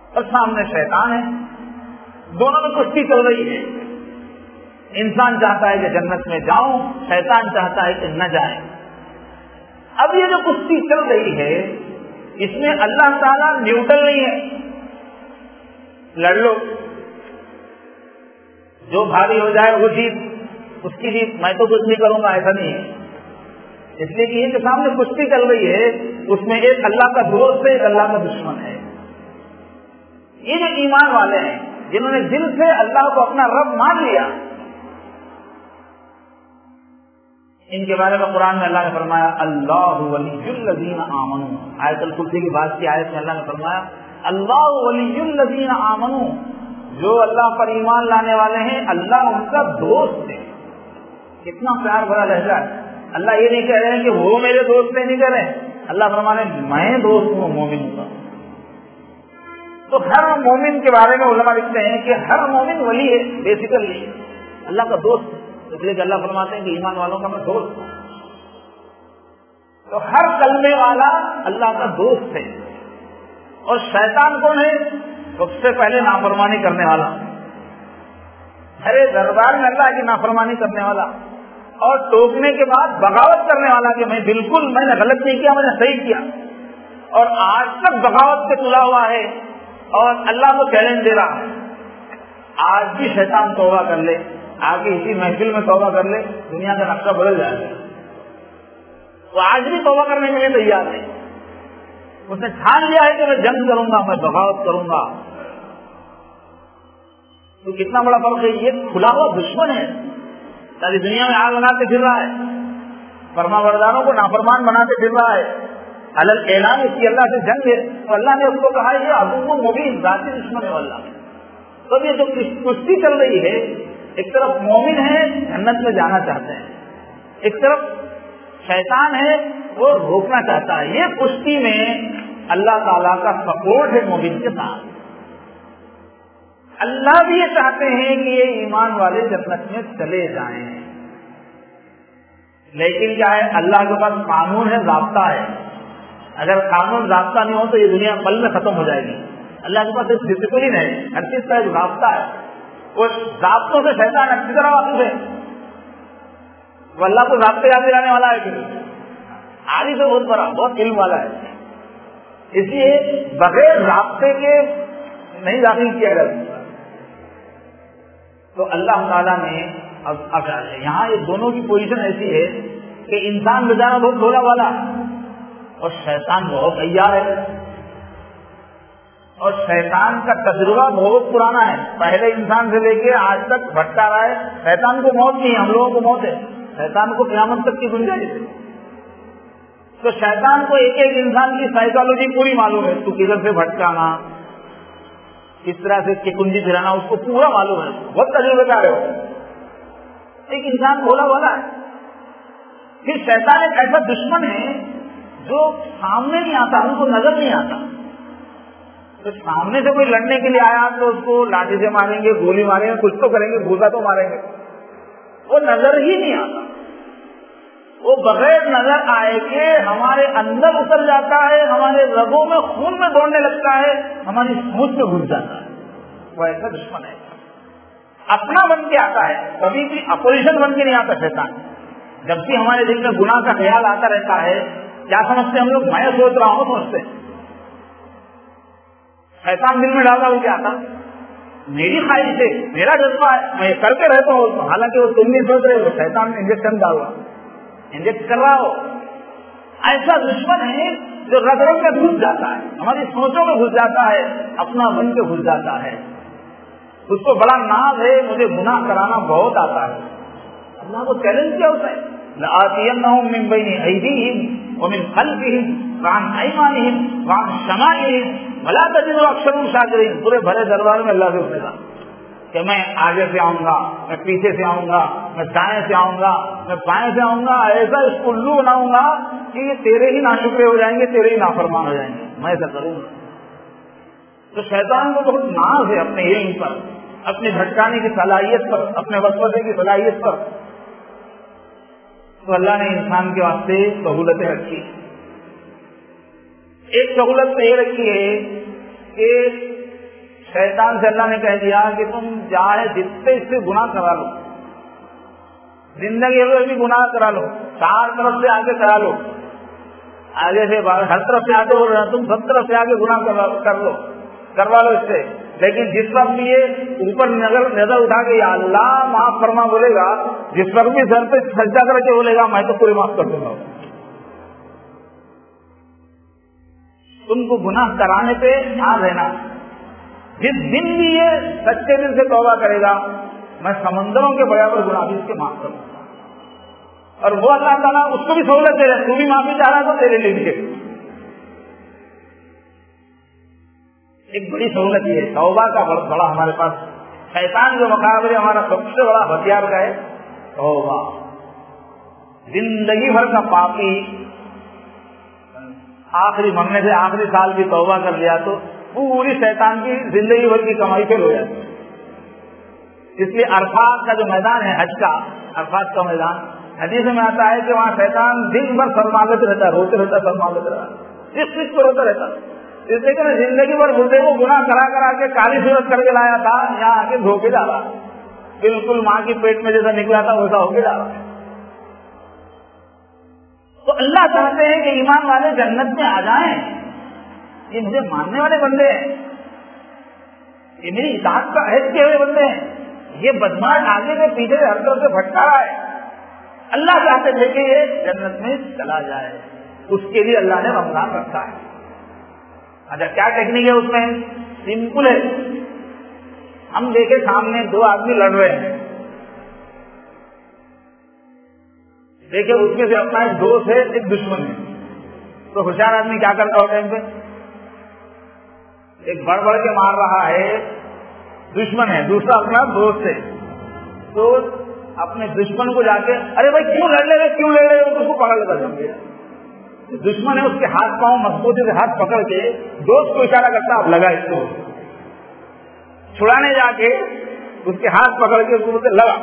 Speaker 1: اور سامنے شیطان ہے، دونوں میں کشتی چل رہی ہے. انسان چاہتا ہے کہ جنت میں جاؤں، شیطان چاہتا ہے کہ نہ جائیں. اب یہ جو کشتی چل رہی ہے اس میں اللہ تعالیٰ نیوٹرل نہیں ہے. لڑ لو، جو بھاری ہو جائے وہ جیت، اس کی جیت، میں تو کچھ نہیں کروں گا، ایسا نہیں ہے. اس لیے کہ یہ جو سامنے کشتی چل رہی ہے اس میں ایک اللہ کا دوست ہے، ایک اللہ کا دشمن ہے. یہ جو ایمان والے ہیں جنہوں نے دل سے اللہ کو اپنا رب مان لیا، ان کے بارے میں قرآن میں اللہ نے فرمایا اللہ ولی الذین آمنوا. آیت الکرسی کی بات کی آیت میں اللہ نے فرمایا اللہ ولی الذین آمنوا، جو اللہ پر ایمان لانے والے ہیں اللہ ان کا دوست ہے. کتنا پیار بھرا لہجہ ہے. اللہ یہ نہیں کہہ رہے ہیں کہ وہ میرے دوست نہیں کہہ رہے ہیں، اللہ فرمانے میں دوست ہوں مومن کا. تو ہر مومن کے بارے میں علماء لکھتے ہیں کہ ہر مومن ولی ہے، بیسیکلی اللہ کا دوست. اس لیے کہ اللہ فرماتے ہیں کہ ایمان والوں کا میں دوست ہوں. تو ہر کلمے والا اللہ کا دوست ہے. اور شیطان کون ہے؟ سب سے پہلے نافرمانی کرنے والا، ارے دربار میں اللہ کی نافرمانی کرنے والا، اور ٹوکنے کے بعد بغاوت کرنے والا کہ میں بالکل میں نے غلط نہیں کیا، میں نے صحیح کیا. اور آج تک بغاوت سے تلا ہوا ہے اور اللہ کو چیلنج دے رہا. آج بھی شیطان توبہ کر لے، آگے اسی محفل میں توبہ کر لے، دنیا کا نقشہ بدل جائے گا. وہ آج بھی توبہ کرنے کے لیے تیار ہے. اس نے ٹھان لیا ہے کہ میں جنگ کروں گا، میں بغاوت کروں گا. تو کتنا بڑا فرق ہے. یہ کھلا ہوا دشمن ہے، ساری دنیا میں آگ لگاتے پھر رہا ہے، فرما برداروں کو نافرمان بناتے پھر رہا ہے. الگ اعلان اس کی اللہ سے جنگ ہے، تو اللہ نے اس کو کہا یہ عدو مبین، ذاتی دشمن ہے اللہ. تو یہ جو کشتی چل رہی ہے، ایک طرف مومن ہے جنت میں جانا چاہتے ہیں، ایک طرف شیطان ہے وہ روکنا چاہتا ہے. یہ کشتی میں اللہ تعالیٰ کا سپورٹ ہے مومن کے ساتھ. اللہ بھی یہ چاہتے ہیں کہ یہ ایمان والے جنت میں چلے جائیں، لیکن کیا ہے اللہ کے پاس قانون ہے، ضابطہ ہے. اگر قانون ضابطہ نہیں ہو تو یہ دنیا پل میں ختم ہو جائے گی. اللہ کے پاس ایک ڈسپلن ہے، ہر چیز کا ایک ضابطہ ہے. وہ ضابطوں سے شیطان اچھی طرح واقف ہے. وہ اللہ کو ضابطے یاد دلانے والا ہے کہ عاری سے بہت بڑا، بہت علم والا ہے. اس لیے بغیر ضابطے کے نہیں داخل کیا گیا. تو اللہ تعالیٰ نے اب اب یہاں یہ دونوں کی پوزیشن ایسی ہے کہ انسان بیچارہ بہت بھولا والا اور شیطان بہت عیار ہے. اور شیطان کا تجربہ بہت پرانا ہے، پہلے انسان سے لے کے آج تک بھٹکا رہا ہے. شیطان کو موت نہیں، ہم لوگوں کو موت ہے. شیطان کو قیامت تک کی گنجائش ہے. تو شیطان کو ایک ایک انسان کی سائیکالوجی پوری معلوم ہے. تو کدھر سے بھٹکانا، کس طرح سے کنجی پھرانا، اس کو پورا معلوم ہے. بہت تجربے کار ہے. ایک انسان بولا والا ہے. پھر شیطان ایک ایسا دشمن ہے جو سامنے نہیں آتا، ہم کو نظر نہیں آتا. تو سامنے سے کوئی لڑنے کے لیے آیا تو اس کو لاٹھی سے ماریں گے، گولی ماریں گے، کچھ تو کریں گے، گھوسا تو ماریں گے. وہ نظر ہی نہیں آتا. وہ بغیر نظر آئے کہ ہمارے اندر اتر جاتا ہے، ہمارے رگوں میں خون میں دوڑنے لگتا ہے، ہماری سوچ میں گھس جاتا ہے. وہ ایسا دشمن ہے. اپنا بن کے آتا ہے، کبھی بھی اپوزیشن بن کے نہیں آتا شیطان. جب بھی ہمارے دل میں گناہ کا خیال آتا رہتا ہے، کیا سمجھتے ہم لوگ؟ میں سوچ رہا ہوں سمجھتے. شیطان دل میں ڈالتا ہوں کیا آتا میری خواہش ہے، میرا جذبہ ہے، میں کر کے رہتا ہوں. حالانکہ وہ تم نہیں سوچ رہے ہو، شیطان انجیکشن ڈال رہا، انجیکٹ کر رہا ہو. ایسا دشمن ہے جو رگ رگ میں گھس جاتا ہے، ہماری سوچوں میں گھس جاتا ہے، اپنا بن کے گھس جاتا ہے. اس کو بڑا ناز ہے، مجھے گناہ کرانا بہت آتا ہے. اللہ کو چیلنج کیا ہوتا ہے، لآتینہم من بین ایدیہم ومن خلفہم وعن ایمانہم وعن شمائلہم ولا تجد اکثرہم شاکرین. پورے بھرے دربار میں اللہ سے اٹھے گا کہ میں آگے سے آؤں گا، میں پیچھے سے آؤں گا، میں دائیں سے آؤں گا، میں بائیں سے آؤں گا. ایسا اس کو الو بناؤں گا کہ یہ تیرے ہی ناشکرے ہو جائیں گے، تیرے ہی نافرمان ہو جائیں گے. میں ایسا کروں گا. تو شیطان کو بہت ناز ہے اپنے علم پر، اپنے بھٹکانے کی صلاحیت پر، اپنے وسوسے کی صلاحیت پر. تو اللہ نے انسان کے واسطے سہولتیں رکھی. ایک سہولت تو یہ رکھی ہے کہ شیطان سے اللہ نے کہہ دیا کہ تم چاہے جتنے اس سے گناہ کرا لو، زندگی میں بھی گناہ کرا لو، چار طرف سے آگے کرا لو، آگے سے ہر طرف سے آگے بول رہا تم سب طرف سے آگے گناہ کر لو کروا لو اس سے، لیکن جس وقت یہ اوپر نظر نظر اٹھا کے یا اللہ معاف فرما بولے گا، جس وقت بھی سر پہ سجدہ کر کے بولے گا میں تو پورے معاف کر دوں گا، تم کو گناہ کرانے پہ یاد رہنا، جس دن بھی یہ سچے دل سے توبہ کرے گا میں سمندروں کے برابر گناہ بھی اس کے معاف کروں گا، اور وہ اللہ تعالیٰ اس کو بھی سہولت دے رہا ہے، تو بھی معافی چاہ رہا تو تیرے لیے بھی ایک بڑی سہولت یہ ہے، توبہ کا بہت بڑا ہمارے پاس شیطان کے مقابلے ہمارا سب سے بڑا ہتھیار کا ہے توبہ۔ زندگی بھر کا پاپی آخری مرنے سے آخری سال کی توبہ کر لیا تو پوری شیطان کی زندگی بھر کی کمائی فیل ہو جاتی ہے۔ اس لیے عرفات کا جو میدان ہے حج کا، عرفات کا میدان حدیث میں آتا ہے کہ وہاں شیطان دن بھر سرماگت رہتا ہے، روتے رہتا سرماگت رہتا، اس چیز کو روتا رہتا، اس لیے کہ زندگی بھر بردے کو گناہ کرا کرا کے کالی صورت کر کے لایا تھا، یہاں آ کے دھو کے ڈالا، بالکل ماں کی پیٹ میں جیسا نکلا تھا ویسا ہو کے ڈالا۔ تو اللہ چاہتے ہیں کہ ایمان والے جنت میں آ جائیں، یہ مجھے ماننے والے بندے ہیں، یہ میری اطاعت کا عہد کیے ہوئے بندے ہیں، یہ بدماش آگے کے پیچھے ہر طرف سے بھٹکا رہا ہے، اللہ چاہتے تھے کہ یہ جنت میں چلا جائے، اس کے لیے اللہ نے رمضان رکھا ہے۔ اچھا کیا ٹیکنیک ہے اس میں؟ سمپل ہے، ہم دیکھیں سامنے دو آدمی لڑ رہے ہیں، دیکھیں اس میں سے اپنا ایک دوست ہے ایک دشمن ہے، تو ہوشیار آدمی کیا کرتا ہو ٹائم پہ؟ ایک بڑھ بڑھ کے مار رہا ہے دشمن ہے، دوسرا اپنا دوست ہے، تو اپنے دشمن کو جا کے ارے بھائی کیوں لڑ لے رہے کیوں لڑ رہے اس کو پکڑ لیتا جائیں، دشمن ہے اس کے ہاتھ پاؤں مضبوطی سے ہاتھ پکڑ کے دوست کو اشارہ کرتا اب لگا اس کو چھڑانے، جا کے اس کے ہاتھ پکڑ کے اس کو بولتے لگا۔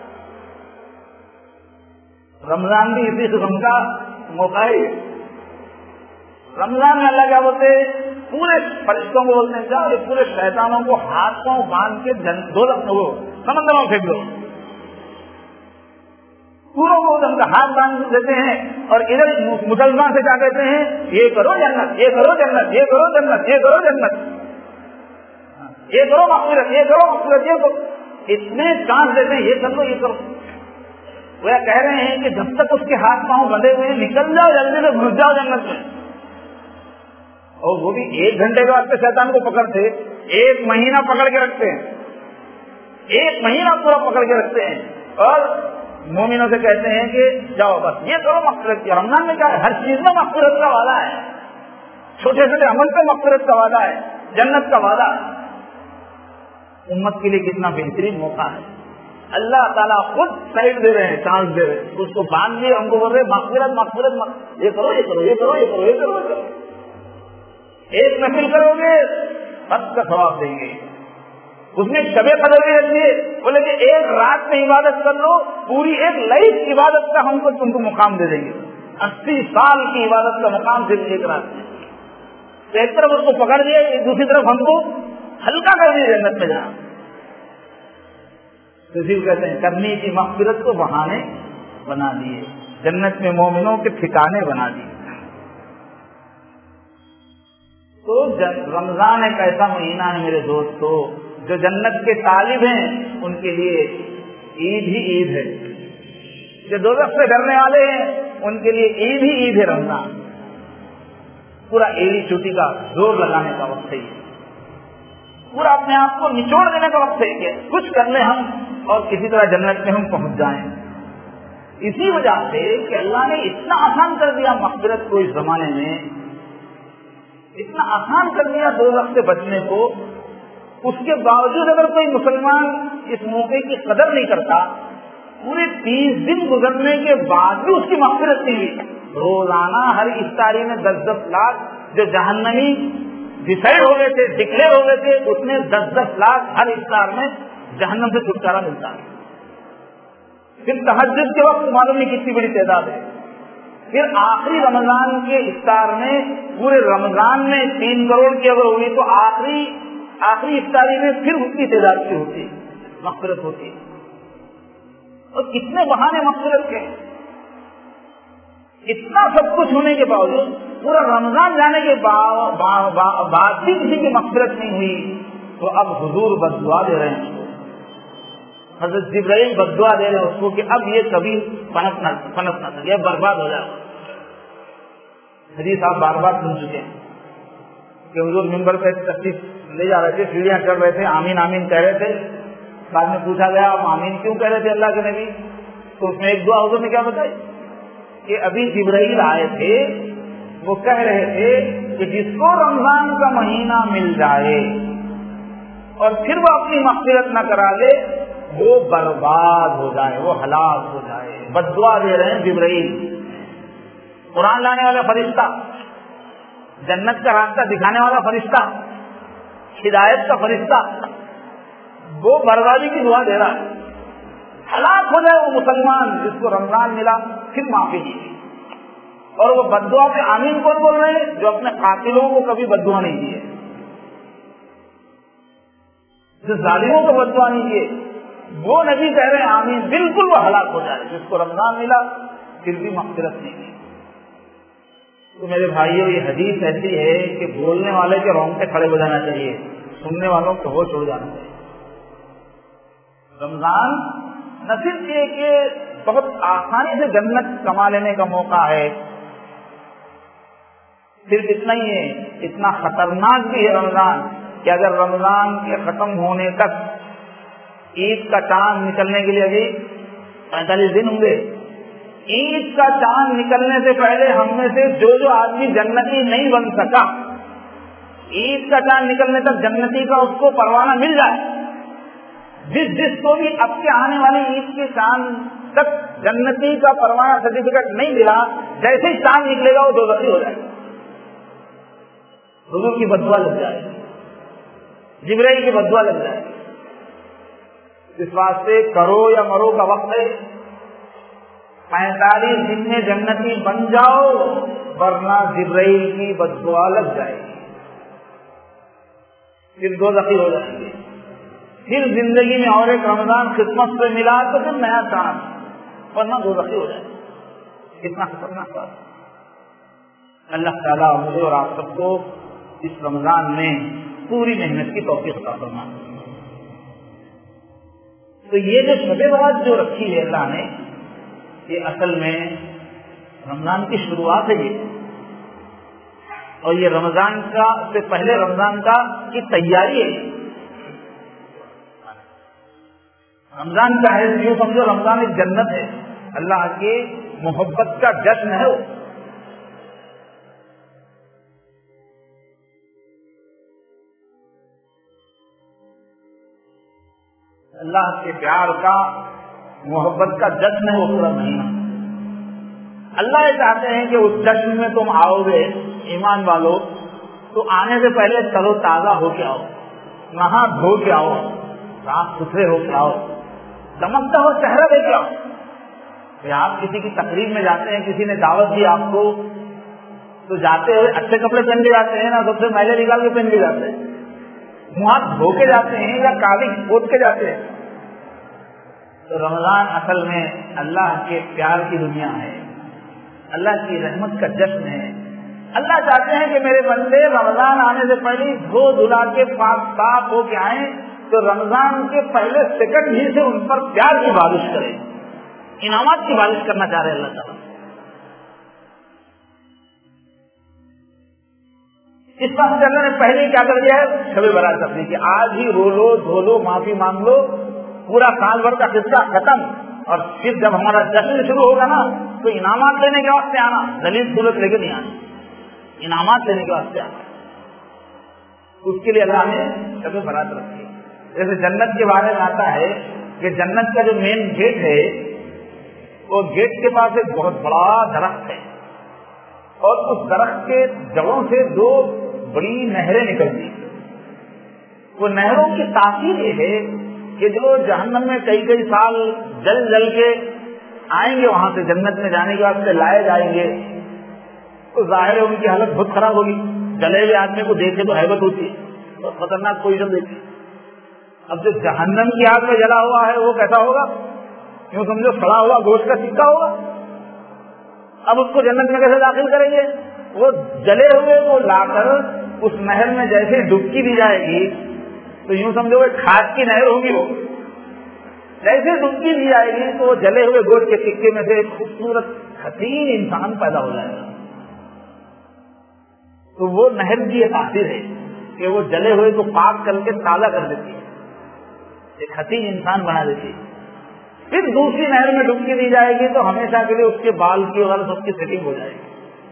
Speaker 1: رمضان بھی اسی قسم کا موقع ہے، رمضان میں اللہ کیا بولتے پورے فرشتوں کو بولتے ہیں کیا پورے شیطانوں کو ہاتھ پاؤں باندھ کے دو لفظوں سمندروں پھینک دو، پوروں کو ان کا ہاتھ باندھ دیتے ہیں، اور ادھر مسلمان سے کیا کہتے ہیں یہ کرو جنت یہ کرو جنت یہ کرو جنت یہ کرو جنت یہ کرو مغفرت یہ کرو مغفرت یہ کرو، اتنے چانس دیتے ہیں یہ کر لو یہ کرو۔ وہ کہہ رہے ہیں کہ جب تک اس کے ہاتھ پاؤں بندھے ہوئے نکل جاؤ جلدی سے گھس جاؤ جنت میں، اور وہ بھی ایک گھنٹے کے واسطے شیطان کو پکڑتے ایک مہینہ پکڑ کے رکھتے ہیں، ایک مہینہ پورا پکڑ کے رکھتے ہیں، اور مومنوں سے کہتے ہیں کہ جاؤ بس یہ کرو مغفرت کی۔ رمضان میں کیا ہے ہر چیز میں مغفرت کا وعدہ ہے، چھوٹے چھوٹے عمل پہ مغفرت کا وعدہ ہے، جنت کا وعدہ ہے، امت کے لیے کتنا بہترین موقع ہے۔ اللہ تعالیٰ خود سائڈ دے رہے ہیں، چانس دے رہے ہیں، اس کو باندھ دیے ہم کو بول رہے مغفرت مغفرت یہ کرو یہ کرو یہ کرو یہ کرو یہ کرو یہ کرو، ایک نفل کرو گے سب کا ثواب دیں گے، اس میں شب قدر بھی رکھ دیے، بولے کہ ایک رات میں عبادت کر لو پوری ایک لائف عبادت کا ہم کو تم کو مقام دے دیں گے، اسی سال کی عبادت کا مقام صرف ایک رات میں، تو ایک طرف اس کو پکڑ دیا دوسری طرف ہم کو ہلکا کر دیا جنت میں جانا، تو اسی کو کہتے ہیں کرنی کی مغفرت کو بہانے بنا دیے، جنت میں مومنوں کے ٹھکانے بنا دیے۔ تو رمضان ایک ایسا مہینہ ہے میرے دوستو، جو جنت کے طالب ہیں ان کے لیے عید ہی عید ہے، جو دوزخ سے ڈرنے والے ہیں ان کے لیے عید ہی عید ہے رمضان، پورا ایڑی چوٹی کا زور لگانے کا وقت ہے، پورا اپنے آپ کو نچوڑ دینے کا وقت ہے کہ کچھ کر لیں ہم اور کسی طرح جنت میں ہم پہنچ جائیں۔ اسی وجہ سے کہ اللہ نے اتنا آسان کر دیا مغفرت کو، اس زمانے میں اتنا آسان کر دیا دوزخ سے بچنے کو، اس کے باوجود اگر کوئی مسلمان اس موقع کی قدر نہیں کرتا، پورے تیس دن گزرنے کے بعد بھی اس کی مغفرت نہیں ہوئی، روزانہ ہر افطاری میں دس دس لاکھ جو جہنمی ڈسائڈ ہو گئے تھے ڈکلیئر ہو گئے تھے، اس میں دس دس لاکھ ہر افطار میں جہنم سے چھٹکارا ملتا ہے۔ پھر تہجد کے وقت معلوم نہیں کتنی بڑی تعداد ہے، پھر آخری رمضان کے افطار میں پورے رمضان میں تین کروڑ کی اگر ہوئی تو آخری آخری افطاری میں پھر اس کی تعداد سے ہوتی ہے، مغفرت ہوتی ہے۔ اور کتنے بہانے مغفرت کے، اتنا سب کچھ ہونے کے باوجود پورا رمضان جانے کے بعد بھی کسی کی مغفرت نہیں ہوئی، تو اب حضور بد دعا دے رہے ہیں، حضرت جبرائیل بد دعا دے رہے ہیں اس کو کہ اب یہ کبھی پنپ نہ پنپ نہ یہ برباد ہو جائے۔ حدیث آپ بار بار سن چکے ہیں کہ حضور منبر پہ تشریف لے جا رہے تھے، سیڑھیاں چڑھ رہے تھے، آمین آمین کہہ رہے تھے، بعد میں پوچھا گیا آپ آمین کیوں کہہ رہے تھے اللہ کے نبی؟ تو اس میں ایک دعا حضور نے کیا بتائی کہ ابھی جبرائیل آئے تھے، وہ کہہ رہے تھے کہ جس کو رمضان کا مہینہ مل جائے اور پھر وہ اپنی مغفرت نہ کرا لے وہ برباد ہو جائے، وہ ہلاک ہو جائے۔ بد دعا دے رہے ہیں جبرائیل، قرآن لانے والا فرشتہ، جنت کا راستہ دکھانے والا فرشتہ، ہدایت کا فرشتہ، وہ بربادی کی دعا دے رہا ہے، ہلاک ہو جائے وہ مسلمان جس کو رمضان ملا پھر معافی کی۔ اور وہ بد دعا پہ آمین کون بول رہے ہیں؟ جو اپنے قاتلوں کو کبھی بد دعا نہیں دیے، جو ظالموں کو بد دعا نہیں دیے، وہ نبی کہہ رہے ہیں آمین، بالکل وہ ہلاک ہو جائے جس کو رمضان ملا پھر بھی مغفرت نہیں دی۔ تو میرے بھائیوں یہ حدیث ایسی ہے کہ بولنے والے کے رونگٹے کھڑے ہو جانا چاہیے، سننے والوں کو ہوش ہو جانا چاہیے۔ رمضان نہ صرف یہ کہ بہت آسانی سے جنت کما لینے کا موقع ہے، صرف اتنا ہی ہے، اتنا خطرناک بھی ہے رمضان کہ اگر رمضان کے ختم ہونے تک عید کا چاند نکلنے کے لیے ابھی پینتالیس دن ہوں گے، عید کا چاند نکلنے سے پہلے ہم میں سے جو جو آدمی جنتی نہیں بن سکا، عید کا چاند نکلنے تک جنتی کا اس کو پروانہ مل جائے، جس جس کو بھی اب کے آنے والی عید کے چاند تک جنتی کا پروانہ سرٹیفکیٹ نہیں ملا، جیسے ہی چاند نکلے گا وہ دوزخی ہو جائے، حضور کی بد دعا لگ جائے، جبرائیل کی بد دعا لگ جائے۔ اس واسطے کرو یا مرو کا وقت ہے، پینتالیس دن میں جنتی بن جاؤ ورنہ جبرائیل کی بد دعا لگ جائے گی، پھر دوزخی ہو جائیں گے۔ پھر زندگی میں اور ایک رمضان قسمت سے ملا تو پھر نیا چاند، ورنہ دوزخی ہو جائے گا۔ کتنا خطرناک بات۔ اللہ تعالیٰ مجھے اور آپ سب کو اس رمضان میں پوری محنت کی توفیق عطا فرمائے۔ تو یہ جو شب برات جو رکھی ہے اللہ نے، یہ اصل میں رمضان کی شروعات ہے یہ، اور یہ رمضان کا سے پہلے رمضان کا کی تیاری ہے۔ رمضان کا ہے یوں سمجھو رمضان ایک جنت ہے، اللہ کی محبت کا جشن ہے وہ۔ اللہ کے پیار کا محبت کا جشن ہے وہ پورا مہینہ۔ اللہ یہ چاہتے ہیں کہ اس جشن میں تم آؤ گے ایمان والو تو آنے سے پہلے ترو تازہ ہو کے آؤ، نہا دھو کے آؤ، صاف ستھرے ہو کے آؤ، چمکتا ہو چہرہ لے کے آؤ۔ کہ آپ کسی کی تقریب میں جاتے ہیں، کسی نے دعوت دی آپ کو، تو جاتے ہوئے اچھے کپڑے پہن کے جاتے ہیں نا، سب سے میلے نکال کے پہن کے جاتے ہیں، منہ ہاتھ دھو کے جاتے ہیں یا کالی پوت کے جاتے ہیں۔ تو رمضان اصل میں اللہ کے پیار کی دنیا ہے، اللہ کی رحمت کا جشن ہے۔ اللہ چاہتے ہیں کہ میرے بندے رمضان آنے سے پہلے دھو دھلا کے پاک صاف ہو کے آئیں، تو رمضان کے پہلے سیکنڈ ہی سے ان پر پیار کی بارش کریں، انعامات کی بارش کرنا چاہ رہے اللہ تعالیٰ۔ اس واسطے اللہ نے پہلے کیا کر دیا ہے، شب برات کر دی کہ آج ہی رو لو دھو لو معافی مانگ لو، پورا سال بھر کا قصہ ختم، اور پھر جب ہمارا جشن شروع ہوگا نا تو انعامات لینے کے واسطے آنا، دلیل صورت لے کے نہیں آنا، انعامات لینے کے واسطے آنا۔ اس کے لیے اللہ نے شب برات رکھی۔ جیسے جنت کے بارے میں آتا ہے کہ جنت کا جو مین گیٹ ہے وہ گیٹ کے پاس ایک بہت بڑا درخت ہے، اور اس درخت کے جڑوں سے دو بڑی نہریں نکلتی ہیں۔ وہ نہروں کی تاثیر یہ ہے کہ جو جہنم میں کئی کئی سال جل جل کے آئیں گے وہاں سے جنت میں جانے کے واسطے لائے جائیں گے، تو ظاہر ہے ان کی حالت بہت خراب ہوگی، جلے ہوئے آدمی کو دیکھے تو ہیبت ہوتی ہے، تو خطرناک پوزیشن دیکھیں. اب جو جہنم کی آگ میں جلا ہوا ہے وہ کیسا ہوگا؟ کیوں سمجھو سڑا ہوا گوشت کا سکہ ہوگا. اب اس کو جنت میں کیسے داخل کریں گے؟ وہ جلے ہوئے کو لا کر اس نہر میں جیسے ڈبکی دی جائے گی تو یوں سمجھو کہ کھاد کی نہر ہوگی. وہ جیسے ڈبکی دی جائے گی تو وہ جلے ہوئے گوشت کے سکے میں سے ایک خوبصورت حسین انسان پیدا ہو جائے گا. تو وہ نہر کی ایک تاثیر ہے کہ وہ جلے ہوئے کو پاک کر کے تازہ کر دیتی ہے, ایک حسین انسان بنا دیتی ہے. پھر دوسری نہر میں ڈبکی دی جائے گی تو ہمیشہ کے لیے اس کے بال کی اور سب کی سیٹنگ ہو جائے گی.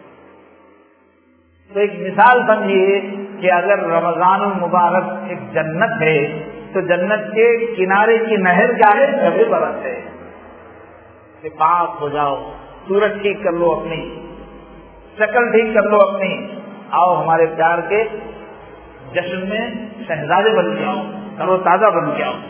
Speaker 1: تو ایک مثال سمجھیے کہ اگر رمضان المبارک ایک جنت ہے تو جنت کے کنارے کی نہر کیا ہے؟ شب برات ہے. کہ پاک ہو جاؤ, صورت ٹھیک کر لو, اپنی شکل ٹھیک کر لو اپنی, آؤ ہمارے پیار کے جشن میں شہزادے بن کے آؤ, کرو تازہ بن کے آؤ.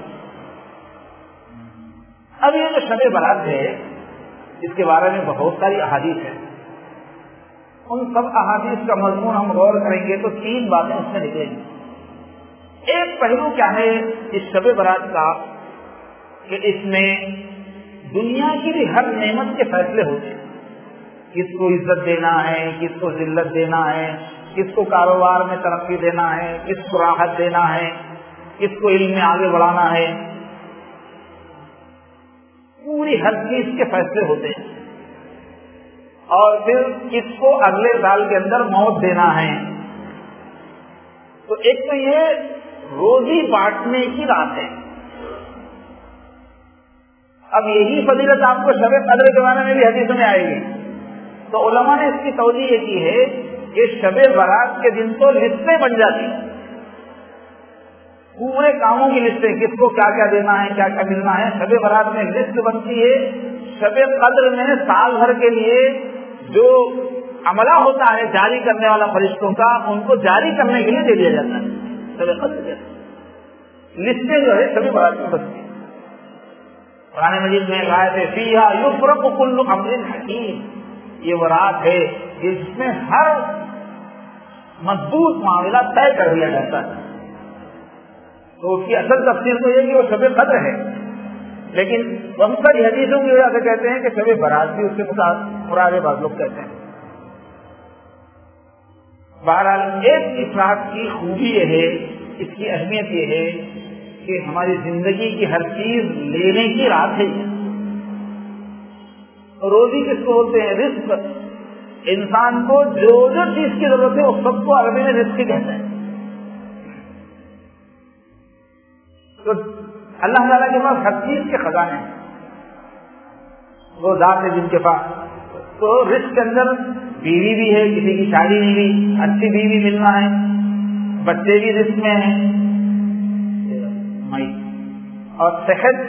Speaker 1: اب یہ جو شب برات ہے اس کے بارے میں بہت ساری احادیث ہیں. ان سب احادیث کا مضمون ہم غور کریں گے تو تین باتیں اس میں نکلیں گی. ایک پہلو کیا ہے اس شب برات کا کہ اس میں دنیا کی بھی ہر نعمت کے فیصلے ہوتے ہیں. کس کو عزت دینا ہے, کس کو ذلت دینا ہے, کس کو کاروبار میں ترقی دینا ہے, کس کو راحت دینا ہے, کس کو علم میں آگے بڑھانا ہے. پوری ہر چیز کے فیصلے ہوتے ہیں. اور پھر کس کو اگلے سال کے اندر موت دینا ہے. تو ایک تو یہ روزی بانٹنے کی رات ہے. اب یہی فضیلت آپ کو شب قدر کے بارے میں بھی حدیث میں آئے گی. تو علماء نے اس کی توجیہ یہ کی ہے کہ شب برات کے دن تو لسٹیں بن جاتی ہیں, پورے کاموں کی لسٹیں, کس کو کیا کیا دینا ہے, کیا کیا ملنا ہے. شب برات میں لسٹ بنتی ہے. شب قدر میں سال بھر کے لیے جو عملہ ہوتا ہے جاری کرنے والا فرشتوں کا, ان کو جاری کرنے کے لیے دے دیا جاتا ہے. شب قدر کے لسٹیں جو ہے شب برات میں بنتی ہے. قرآن مجید میں آیت ہے فیہا یفرق کل امر حکیم. یہ وہ رات ہے جس میں ہر مضبوط معاملہ طے کر دیا جاتا ہے. تو اس کی اصل تفسیر تو یہ کہ وہ شب قدر ہے, لیکن ہم ساری حدیثوں کی وجہ سے کہتے ہیں کہ شب برات بھی اس کے مراد ہے, بعض لوگ کہتے ہیں. بہرحال ایک اس رات کی خوبی یہ ہے, اس کی اہمیت یہ ہے کہ ہماری زندگی کی ہر چیز لینے کی رات ہے. روزی کس کو بولتے ہیں؟ رزق. انسان کو جو جو چیز کی ضرورت ہے اس سب کو عربی میں رزق کہتے ہیں. تو اللہ تعالیٰ کے پاس ہر چیز کے خزانے ہیں. وہ ذات ہے جن کے پاس. تو رزق کے اندر بیوی بھی ہے, کسی کی شادی نہیں ہوئی, اچھی بیوی ملنا ہے, بچے بھی رزق میں ہیں, اور صحت,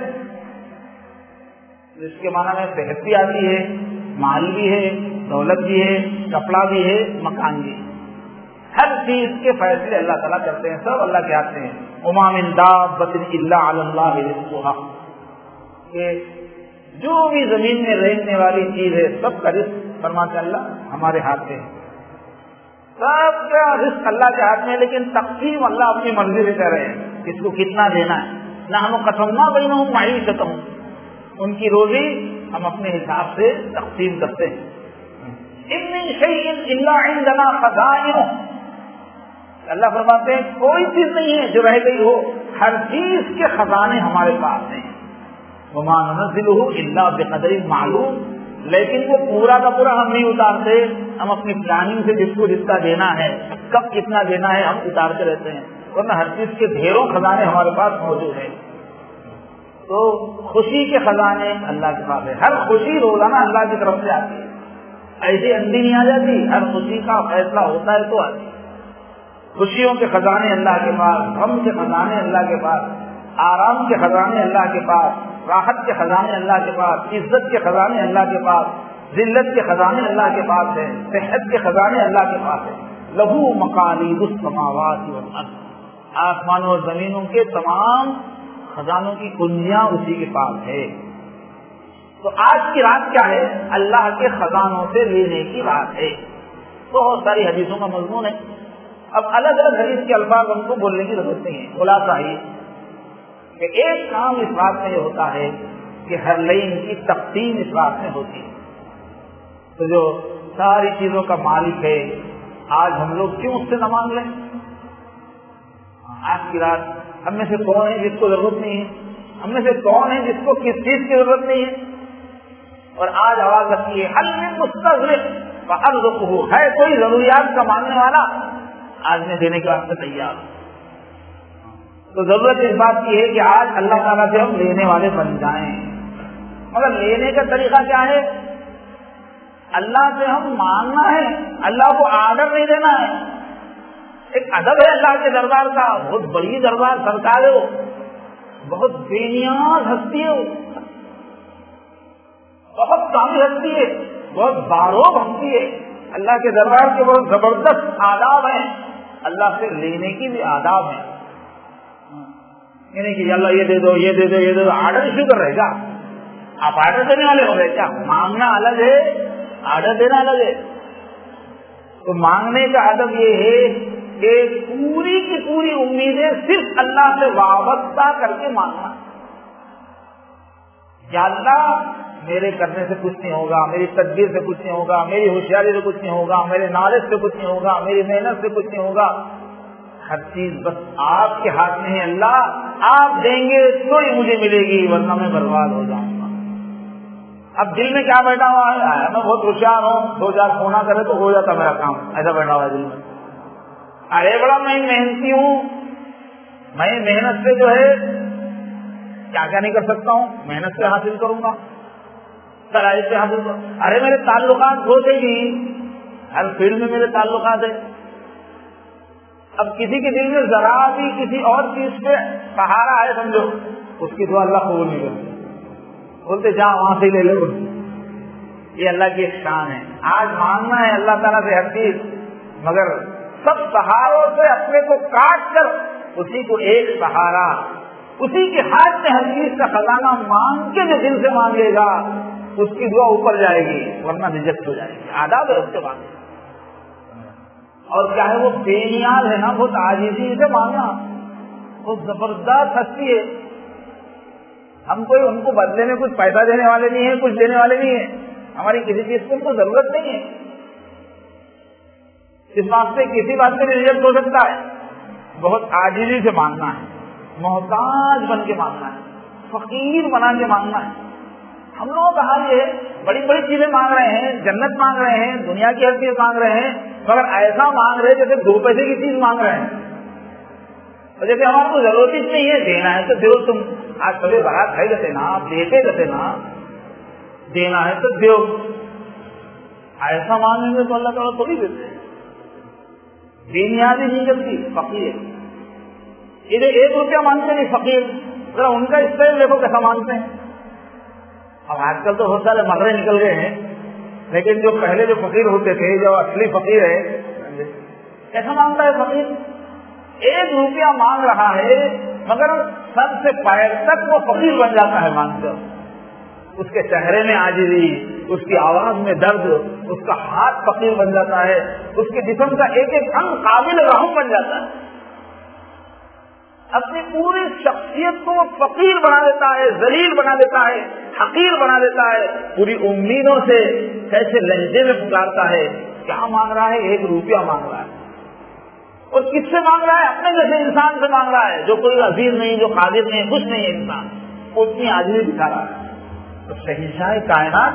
Speaker 1: جس کے معنی میں صحت بھی آتی ہے, مال بھی ہے, دولت بھی ہے, کپڑا بھی ہے, مکان بھی ہے. ہر چیز کے فیصلے اللہ تعالیٰ کرتے ہیں, سب اللہ کے ہاتھ ہیں. وما من دابۃ الا علی اللہ رزقها, کہ جو بھی زمین میں رہنے والی چیز ہے سب کا رزق فرماتے اللہ ہمارے ہاتھ میں ہے. سب کا رزق اللہ کے ہاتھ میں, لیکن تقسیم اللہ اپنی مرضی سے کر رہے ہیں, کس کو کتنا دینا ہے. نہ ہم قسمنا بینہم معیشتہم, ان کی روزی ہم اپنے حساب سے تقسیم کرتے ہیں. ان من شیء الا عندنا خزائنہ, اللہ فرماتے ہیں کوئی چیز نہیں ہے جو رہ گئی ہو, ہر چیز کے خزانے ہمارے پاس ہیں. وما ننزلہ الا بقدر معلوم, لیکن وہ پورا کا پورا ہم نہیں اتارتے, ہم اپنی پلاننگ سے جس کو جتنا دینا ہے, کب کتنا دینا ہے, ہم اتارتے رہتے ہیں. ورنہ ہر چیز کے ڈھیروں خزانے ہمارے پاس موجود ہیں. تو خوشی کے خزانے اللہ کے پاس ہے. ہر خوشی روزانہ اللہ کی طرف سے آتی ہے, ایسی اندھی نہیں آ جاتی. ہر خوشی کا فیصلہ ہوتا ہے تو آتی ہے. خوشیوں کے خزانے اللہ کے پاس, غم کے خزانے اللہ کے پاس, آرام کے خزانے اللہ کے پاس, راحت کے خزانے اللہ کے پاس, عزت کے خزانے اللہ کے پاس, ذلت کے خزانے اللہ کے پاس ہے, صحت کے خزانے اللہ کے پاس ہے. لہو مقالید السماوات والارض, آسمانوں اور زمینوں کے تمام خزانوں کی کنجیاں اسی کے پاس ہے. تو آج کی رات کیا ہے؟ اللہ کے خزانوں سے لینے کی رات ہے. بہت ساری حدیثوں کا مضمون ہے. اب الگ الگ حدیث کے الفاظ ہم کو بولنے کی ضرورت نہیں ہے، خلاصہ یہ کہ ایک کام اس بات میں یہ ہوتا ہے کہ ہر لین کی تقسیم اس بات میں ہوتی ہے۔ تو جو ساری چیزوں کا مالک ہے، آج ہم لوگ کیوں اس سے نہ مانگ لیں؟ آج کی رات ہم میں سے کون ہے جس کو ضرورت نہیں ہے؟ ہم میں سے کون ہے جس کو کس چیز کی ضرورت نہیں ہے؟ اور آج آواز رکھتی ہے حل میں مستغرق فارزقہ، ہے کوئی ضروریات کا مانگنے والا، آج میں دینے کے واسطے تیار ہوں۔ تو ضرورت اس بات کی ہے کہ آج اللہ تعالیٰ سے ہم لینے والے بن جائیں۔ مگر لینے کا طریقہ کیا ہے؟ اللہ سے ہم مانگنا ہے، اللہ کو آرڈر نہیں دینا ہے۔ ایک ادب ہے اللہ کے دربار کا، بہت بڑی دربار سرکار ہے، وہ بہت بے نیاز ہستی ہے، وہ بہت کامل ہستی ہے، بہت باروب ہستی ہے۔ اللہ کے دربار کے بہت زبردست آداب ہیں، اللہ سے لینے کی بھی آداب ہیں۔ یعنی کہ اللہ یہ دے دو یہ دے دو یہ دے دو، آرڈر ایشو کر رہے گا؟ آپ آرڈر دینے والے ہو رہے کیا؟ مانگنا الگ ہے، آرڈر دینا الگ ہے۔ تو مانگنے کا ادب یہ ہے کہ پوری کی پوری امیدیں صرف اللہ سے وابستہ کر کے مانگنا۔ یا اللہ میرے کرنے سے کچھ نہیں ہوگا، میری تدبیر سے کچھ نہیں ہوگا، میری ہوشیاری سے کچھ نہیں ہوگا، میرے نالج سے کچھ نہیں ہوگا، میری محنت سے کچھ نہیں ہوگا، ہر چیز بس آپ کے ہاتھ میں ہے۔ اللہ آپ دیں گے تو ہی مجھے ملے گی، ورنہ میں برباد ہو جاؤں گا۔ اب دل میں کیا بیٹھا ہوا ہے؟ میں بہت ہوشیار ہوں، دو چار سونا کرے تو ہو جاتا میرا کام، ایسا بیٹھا ہوا ہے دل میں۔ ارے بڑا میں محنتی ہوں، میں محنت سے جو ہے کیا کیا نہیں کر سکتا ہوں، محنت سے حاصل کروں گا، صلاحیت سے حاصل کروں۔ ارے میرے تعلقات ہوتے ہی، ہر فیلڈ میں میرے تعلقات ہیں۔ اب کسی کے دل میں ذرا بھی کسی اور چیز پہ سہارا ہے سمجھو، اس کی دعا اللہ قبول نہیں کرتی، بولتے جا وہاں سے لے لو۔ یہ اللہ کی ایک شان ہے۔ آج مانگنا ہے اللہ تعالیٰ سے ہر چیز، مگر سب سہاروں سے اپنے کو کاٹ کر اسی کو ایک سہارا، اسی کے ہاتھ میں ہر چیز کا خزانہ مانگ کے جو دل سے مانگے گا اس کی دعا اوپر جائے گی، ورنہ ریجیکٹ ہو جائے گی۔ آداب ہے اس کے بعد، اور چاہے وہ بے نیاز ہے نا، بہت عاجزی سے مانگنا، بہت زبردست ہستی ہے۔ ہم کوئی ان کو بدلے میں کچھ پیسہ دینے والے نہیں ہیں، کچھ دینے والے نہیں ہیں، ہماری کسی چیز کی ان کو ضرورت نہیں ہے۔ اس واسطے کسی بات سے ریجیکٹ ہو سکتا ہے۔ بہت عاجزی سے مانگنا ہے، محتاج بن کے مانگنا ہے، فقیر بنا کے مانگنا ہے۔ ہم لوگوں کا حال یہ ہے، بڑی بڑی چیزیں مانگ رہے ہیں، جنت مانگ رہے ہیں، دنیا کی ہر چیز مانگ رہے ہیں، مگر ایسا مانگ رہے جیسے دو پیسے کی چیز مانگ رہے ہیں، اور جیسے ہمارے کو ضرورت ہی نہیں ہے، دینا ہے تو دیو، تم آج سبھی بارات کھائی جاتے نا، دیتے جاتے نا، دینا ہے تو دیو۔ ایسا مانگیں گے تو اللہ تعالیٰ تھوڑی دیتے ہیں۔ بنیادی نہیں چلتی، فقیر ادھر ایک روپیہ مانگتے نہیں، فقیر ذرا ان کا اسٹائل دیکھو کیسا مانگتے ہیں۔ اب آج کل تو بہت سارے مرے نکل گئے ہیں، لیکن جو پہلے جو فقیر ہوتے تھے، جو اصلی فقیر ہے، کیسا مانگتا ہے فقیر؟ ایک روپیہ مانگ رہا ہے مگر سب سے پیر تک وہ فقیر بن جاتا ہے مانگ کر۔ اس کے چہرے میں عاجزی، اس کی آواز میں درد، اس کا ہاتھ فقیر بن جاتا ہے، اس کے جسم کا ایک ایک انگ قابل رحم بن جاتا ہے۔ اپنی پوری شخصیت کو وہ فقیر بنا دیتا ہے، ذلیل بنا دیتا ہے، حقیر بنا دیتا ہے، پوری امیدوں سے کیسے لہجے میں پکارتا ہے۔ کیا مانگ رہا ہے؟ ایک روپیہ مانگ رہا ہے، اور کس سے مانگ رہا ہے؟ اپنے جیسے انسان سے مانگ رہا ہے، جو کوئی عزیز نہیں، جو قادر نہیں، کچھ نہیں ہے انسان، وہ اتنی عاجزی دکھا رہا ہے۔ تو شہنشاہ کائنات،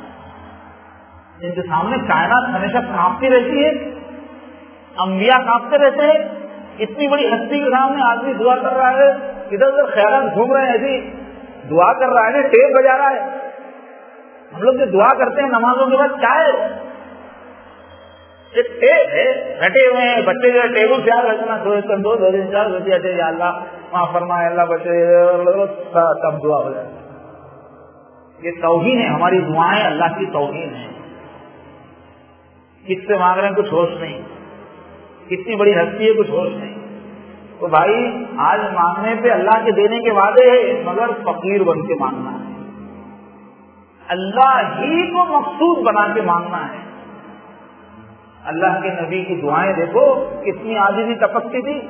Speaker 1: جن کے سامنے کائنات ہمیشہ کانپتی رہتی ہے، انبیاء کانپتے رہتے ہیں، اتنی بڑی ہستی کے سامنے آدمی دعا کر رہا ہے، ادھر ادھر خیالات گھوم رہے ہیں، ایسی دعا کر رہا ہے، ٹیپ بجا رہا ہے۔ ہم لوگ جو دعا کرتے ہیں نمازوں کے بعد کیا ہے؟ ایک ٹیپ ہے، گھٹے ہوئے ہیں بچے، جو ٹیبل سے رکھنا، دو دو دو دن چار بچے، یا اللہ وہاں فرمائے، اللہ بچے، تب دعا ہو جائے۔ یہ توہین ہے، ہماری دعائیں اللہ کی توہین ہے۔ کس سے مانگ رہے ہیں کچھ ہوش نہیں، کتنی بڑی ہستی ہے کچھ ہوش نہیں۔ تو بھائی آج مانگنے پہ اللہ کے دینے کے وعدے ہیں، مگر فقیر بن کے مانگنا ہے، اللہ ہی کو مقصود بنا کے مانگنا ہے۔ اللہ کے نبی کی دعائیں دیکھو کتنی عاجزی تپستی تھی،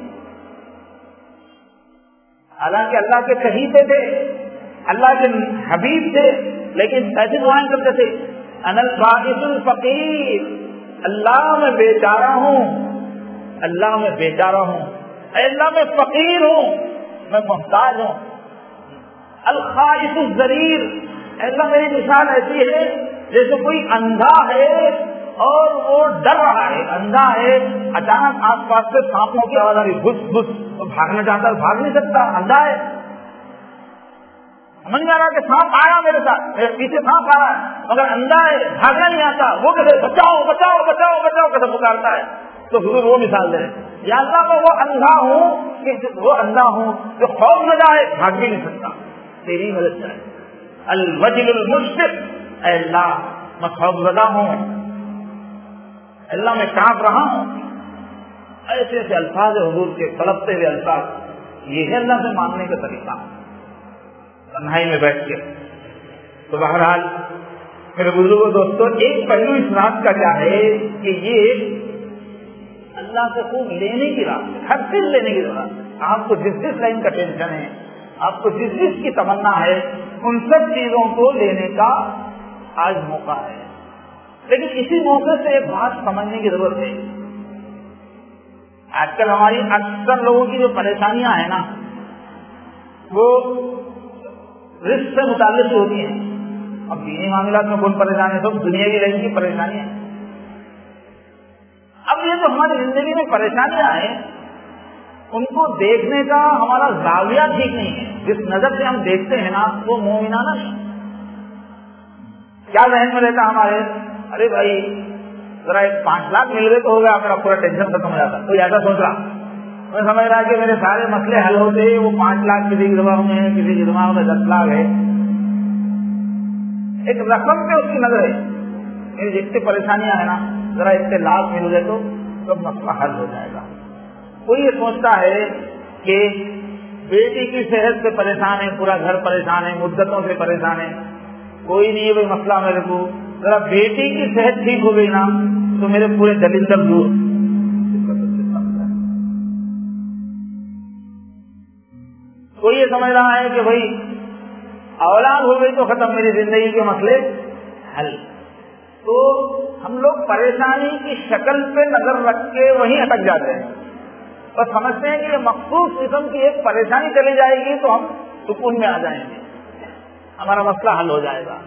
Speaker 1: حالانکہ اللہ کے صحیفے تھے، اللہ کے حبیب تھے، لیکن ایسی دعائیں کرتے تھے، انا البائس الفقیر، اللہ میں بیچارہ ہوں، اللہ میں بیچارہ ہوں، اے اللہ میں فقیر ہوں، میں محتاج ہوں، الخائف الضریر، اے اللہ میری مثال ایسی ہے جیسے کوئی اندھا ہے اور وہ ڈر رہا ہے، اندھا ہے، اچانک آس پاس سے سانپوں کی آواز آ رہی، گھس گھس، تو بھاگنا چاہتا ہے، بھاگ نہیں سکتا، اندھا ہے، سمجھ میں آ رہا کہ سانپ آیا میرے ساتھ، میرے پیچھے سانپ آ رہا ہے، مگر اندھا ہے، بھاگنا نہیں آتا، وہ کہتے بچاؤ بچاؤ بچاؤ بچاؤ کیسے پکارتا ہے، تو حضور وہ مثال دے رہے، یا اللہ میں وہ اندھا ہوں کہ وہ اندھا ہوں جو خوف زدہ ہے، بھاگ بھی نہیں سکتا، تیری مدد چاہے، الوجل المشفق، اے اللہ میں خوف زدہ ہوں، اللہ میں کانپ رہا ہوں، ایسے ایسے الفاظ حضور کے تڑپتے ہوئے الفاظ، یہ ہے اللہ سے مانگنے کا طریقہ تنہائی میں بیٹھ کے۔ تو بہرحال میرے بزرگوں دوستوں، ایک پہلو اس رات کا کیا ہے کہ یہ اللہ سے خوب لینے کی رات ہے، ہر چیز لینے کی ضرورت ہے، آپ کو جس جس لائن کا ٹینشن ہے، آپ کو جس جس کی تمنا ہے، ان سب چیزوں کو لینے کا آج موقع ہے، لیکن اسی موقع سے ایک بات سمجھنے کی ضرورت ہے، آج کل ہماری اکثر لوگوں کی جو پریشانیاں ہیں نا وہ رزق سے متعلق ہوتی ہیں، اب دینی معاملات میں کون پریشان ہے، سب دنیا کی لائن کی پریشانیاں ہیں، اب یہ جو ہماری زندگی میں پریشانیاں ہیں ان کو دیکھنے کا ہمارا زاویہ ٹھیک نہیں ہے، جس نظر سے ہم دیکھتے ہیں نا وہ مومنانہ نہیں، کیا ذہن میں رہتا ہمارے، ارے بھائی ذرا ایک پانچ لاکھ مل گئے تو ہو گیا، میرا پورا ٹینشن ختم ہو جاتا، کوئی ایسا سوچ رہا، میں سمجھ رہا کہ میرے سارے مسئلے حل ہوتے، وہ پانچ لاکھ کسی کے دماغ میں ہے، کسی کے دماغ میں دس لاکھ ہے، ایک رقم پہ اس کی نظر ہے، جتنی پریشانیاں ہیں نا ذرا اتنے لاکھ مل گئے تو سب مسئلہ حل ہو جائے گا۔ کوئی یہ سوچتا ہے کہ بیٹی کی صحت سے پریشان ہے، پورا گھر پریشان ہے، مدتوں سے پریشان ہے، کوئی نہیں ہے بھائی مسئلہ میرے کو، ذرا بیٹی کی صحت ٹھیک ہو گئی نا تو میرے پورے دلندر دور۔ کوئی یہ سمجھ رہا ہے کہ بھائی اولاد ہو گئی تو ختم، میری زندگی کے مسئلے حل۔ تو ہم لوگ پریشانی کی شکل پہ نظر رکھ کے وہیں اٹک جاتے ہیں اور سمجھتے ہیں کہ یہ مخصوص قسم کی ایک پریشانی چلی جائے گی تو ہم سکون میں آ جائیں گے، ہمارا مسئلہ حل ہو جائے گا،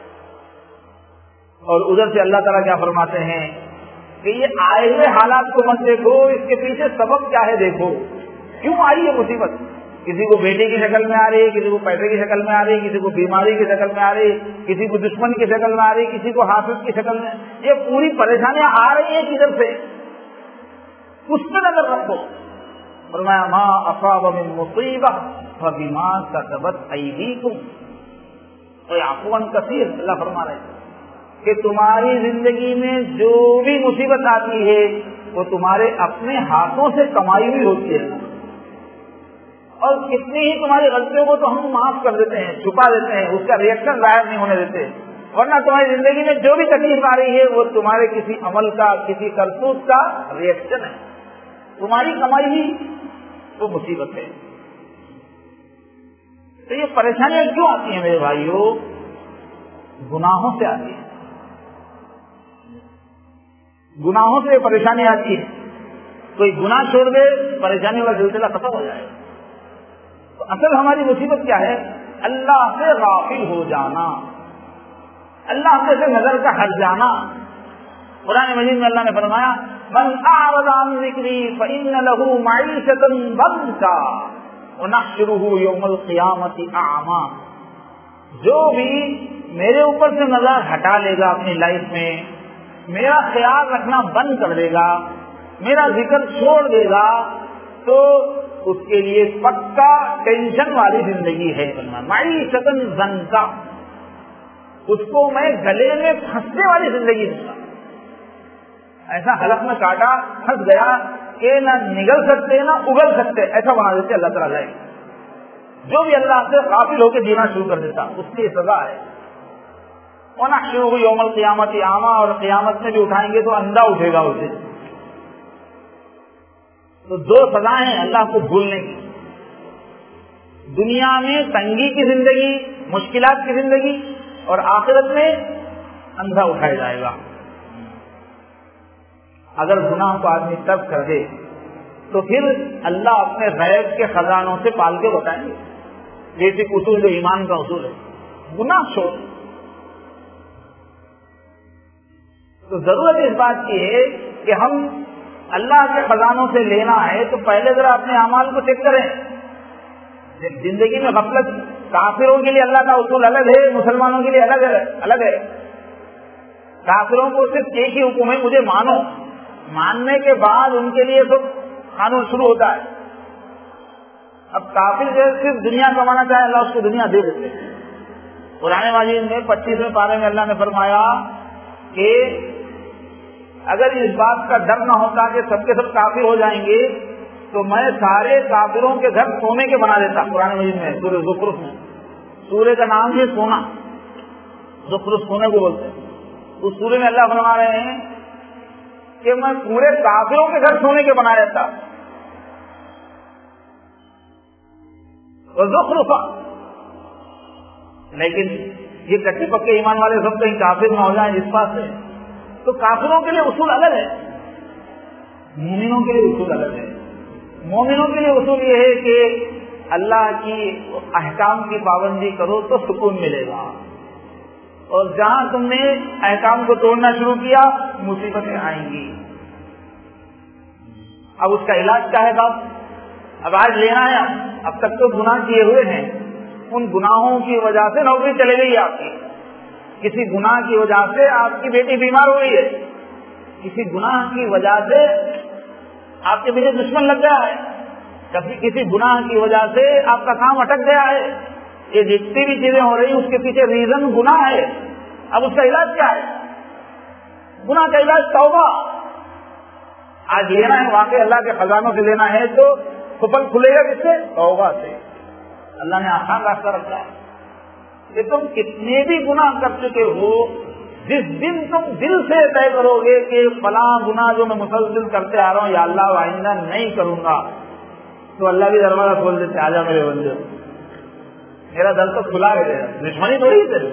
Speaker 1: اور ادھر سے اللہ تعالیٰ کیا فرماتے ہیں کہ یہ آئے ہوئے حالات کو مت دیکھو، اس کے پیچھے سبب کیا ہے دیکھو، کیوں آئی ہے مصیبت، کسی کو بیٹے کی شکل میں آ رہی، کسی کو پیسے کی شکل میں آ رہی، کسی کو بیماری کی شکل میں آ رہی، کسی کو دشمن کی شکل میں آ رہی، کسی کو حاسد کی شکل میں، یہ پوری پریشانیاں آ رہی ہیں کدھر سے، اس پہ نظر رکھو۔ فرمایا ما اصاب من مصیبہ فبما کسبت ایدیکم ویعفو عن کثیر، اللہ فرما رہے ہیں کہ تمہاری زندگی میں جو بھی مصیبت آتی ہے وہ تمہارے اپنے ہاتھوں سے کمائی ہوئی ہوتی ہے، اور کتنی ہی تمہاری غلطیوں کو تو ہم معاف کر دیتے ہیں، چھپا دیتے ہیں، اس کا ریئیکشن ظاہر نہیں ہونے دیتے، ورنہ تمہاری زندگی میں جو بھی تکلیف آ رہی ہے وہ تمہارے کسی عمل کا، کسی کرتوت کا ریئیکشن ہے، تمہاری کمائی ہی وہ مصیبت ہے۔ تو یہ پریشانیاں کیوں آتی ہیں میرے بھائیوں؟ گناہوں سے آتی ہیں، گناہوں سے پریشانی آتی ہے، کوئی گناہ چھوڑ دے پریشانیوں کا سلسلہ ختم ہو جائے گا۔ تو اصل ہماری مصیبت کیا ہے؟ اللہ سے غافل ہو جانا، اللہ سے نظر کا ہٹ جانا۔ قرآن مجید میں اللہ نے فرمایا من اعرض عن ذکری فإن له معیشۃ ضنکا ونحشرہ یوم القیامۃ اعمی، جو بھی میرے اوپر سے نظر ہٹا لے گا اپنی لائف میں، میرا خیال رکھنا بند کر دے گا، میرا ذکر چھوڑ دے گا، تو اس کے لیے پکا ٹینشن والی زندگی ہے، معیشۃ ضنکا، اس کو میں گلے میں پھنسنے والی زندگی دوں گا، ایسا حلق میں کاٹا پھنس گیا کہ نہ نگل سکتے نہ اگل سکتے، ایسا بنا دیتے اللہ تعالیٰ جائے۔ جو بھی اللہ سے غافل ہو کے جینا شروع کر دیتا اس کی سزا ہے۔ وَنَحْشُرُهُ يَوْمَ الْقِيَامَةِ أَعْمَىٰ، اور قیامت میں بھی اٹھائیں گے تو اندھا اٹھے گا اسے. تو دو سزائیں ہیں اللہ کو بھولنے کی. دنیا میں تنگی کی زندگی، مشکلات کی زندگی، اور آخرت میں اندھا اٹھایا جائے گا. اگر گناہ کو آدمی ترک کر دے تو پھر اللہ اپنے غیب کے خزانوں سے پال کے بتائیں گے. بیسک اصول جو ایمان کا اصول ہے، گناہ چھوڑ. تو ضرورت اس بات کی ہے کہ ہم اللہ کے خزانوں سے لینا ہے تو پہلے ذرا اپنے اعمال کو چیک کریں. زندگی میں غفلت، کافروں کے لیے اللہ کا اصول الگ ہے، مسلمانوں کے لیے الگ ہے الگ ہے. کافروں کو صرف ایک ہی حکم ہے، مجھے مانو. ماننے کے بعد ان کے لیے تو قانون شروع ہوتا ہے. اب کافر جو صرف دنیا کمانا چاہے اللہ اس کو دنیا دے دیتے. قرآن مجید میں پچیسویں پارے میں اللہ نے فرمایا کہ اگر اس بات کا ڈر نہ ہوتا کہ سب کے سب کافر ہو جائیں گے تو میں سارے کافروں کے گھر سونے کے بنا دیتا. قرآن مجید میں سورہ زخرف میں، سورے کا نام ہے سونا، زخرف سونے کو بولتے ہیں. اس سورے میں اللہ فرما رہے ہیں کہ میں پورے کافروں کے گھر سونے کے بنا دیتا. اور زخرفا، لیکن یہ کچے پکے ایمان والے سب کہیں کافر نہ ہو جائیں اس بات سے. تو کافروں کے لیے اصول الگ ہے، مومنوں کے لیے اصول الگ ہے. مومنوں کے لیے اصول یہ ہے کہ اللہ کی احکام کی پابندی کرو تو سکون ملے گا، اور جہاں تم نے احکام کو توڑنا شروع کیا مصیبتیں آئیں گی. اب اس کا علاج کیا ہے باپ؟ اب آج لینا ہے. اب تک تو گناہ کیے ہوئے ہیں، ان گناہوں کی وجہ سے نوکری چلے گئی آپ کی. کسی گناہ کی وجہ سے آپ کی بیٹی بیمار ہو گئی ہے، کسی گناہ کی وجہ سے آپ کے پیچھے دشمن لگ گیا ہے، کبھی کسی گناہ کی وجہ سے آپ کا کام اٹک گیا ہے. یہ جتنی بھی چیزیں ہو رہی ہیں اس کے پیچھے ریزن گناہ ہے. اب اس کا علاج کیا ہے؟ گناہ کا علاج توبہ. آج لینا ہے واقعی اللہ کے خزانوں سے لینا ہے تو کھپل کھلے گا کس سے؟ توبہ سے. اللہ نے آسان راستہ رکھا ہے کہ تم کتنے بھی گناہ کر چکے ہو، جس دن تم دل سے طے کرو گے کہ فلاں گناہ جو میں مسلسل کرتے آ رہا ہوں یا اللہ آئندہ نہیں کروں گا، تو اللہ بھی دروازہ کھول دیتے، آجا میرے بندے، میرا دل تو کھلا ہے، دشمنی تھوڑی ہے.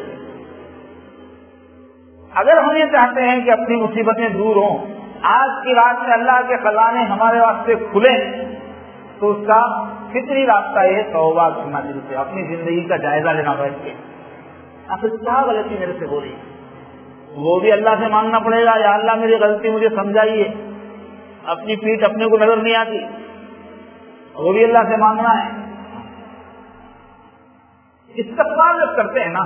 Speaker 1: اگر ہم یہ چاہتے ہیں کہ اپنی مصیبتیں دور ہوں، آج کی رات میں اللہ کے خزانے ہمارے واسطے کھلیں، تو اس کا فطری راستہ یہ توبہ کرنا دل سے، اپنی زندگی کا جائزہ لینا بیٹھ کے. آخر کیا غلطی میرے سے ہو رہی ہے، وہ بھی اللہ سے مانگنا پڑے گا، یا اللہ میری غلطی مجھے سمجھائیے. اپنی پیٹھ اپنے کو نظر نہیں آتی، وہ بھی اللہ سے مانگنا ہے. استغفار جب کرتے ہیں نا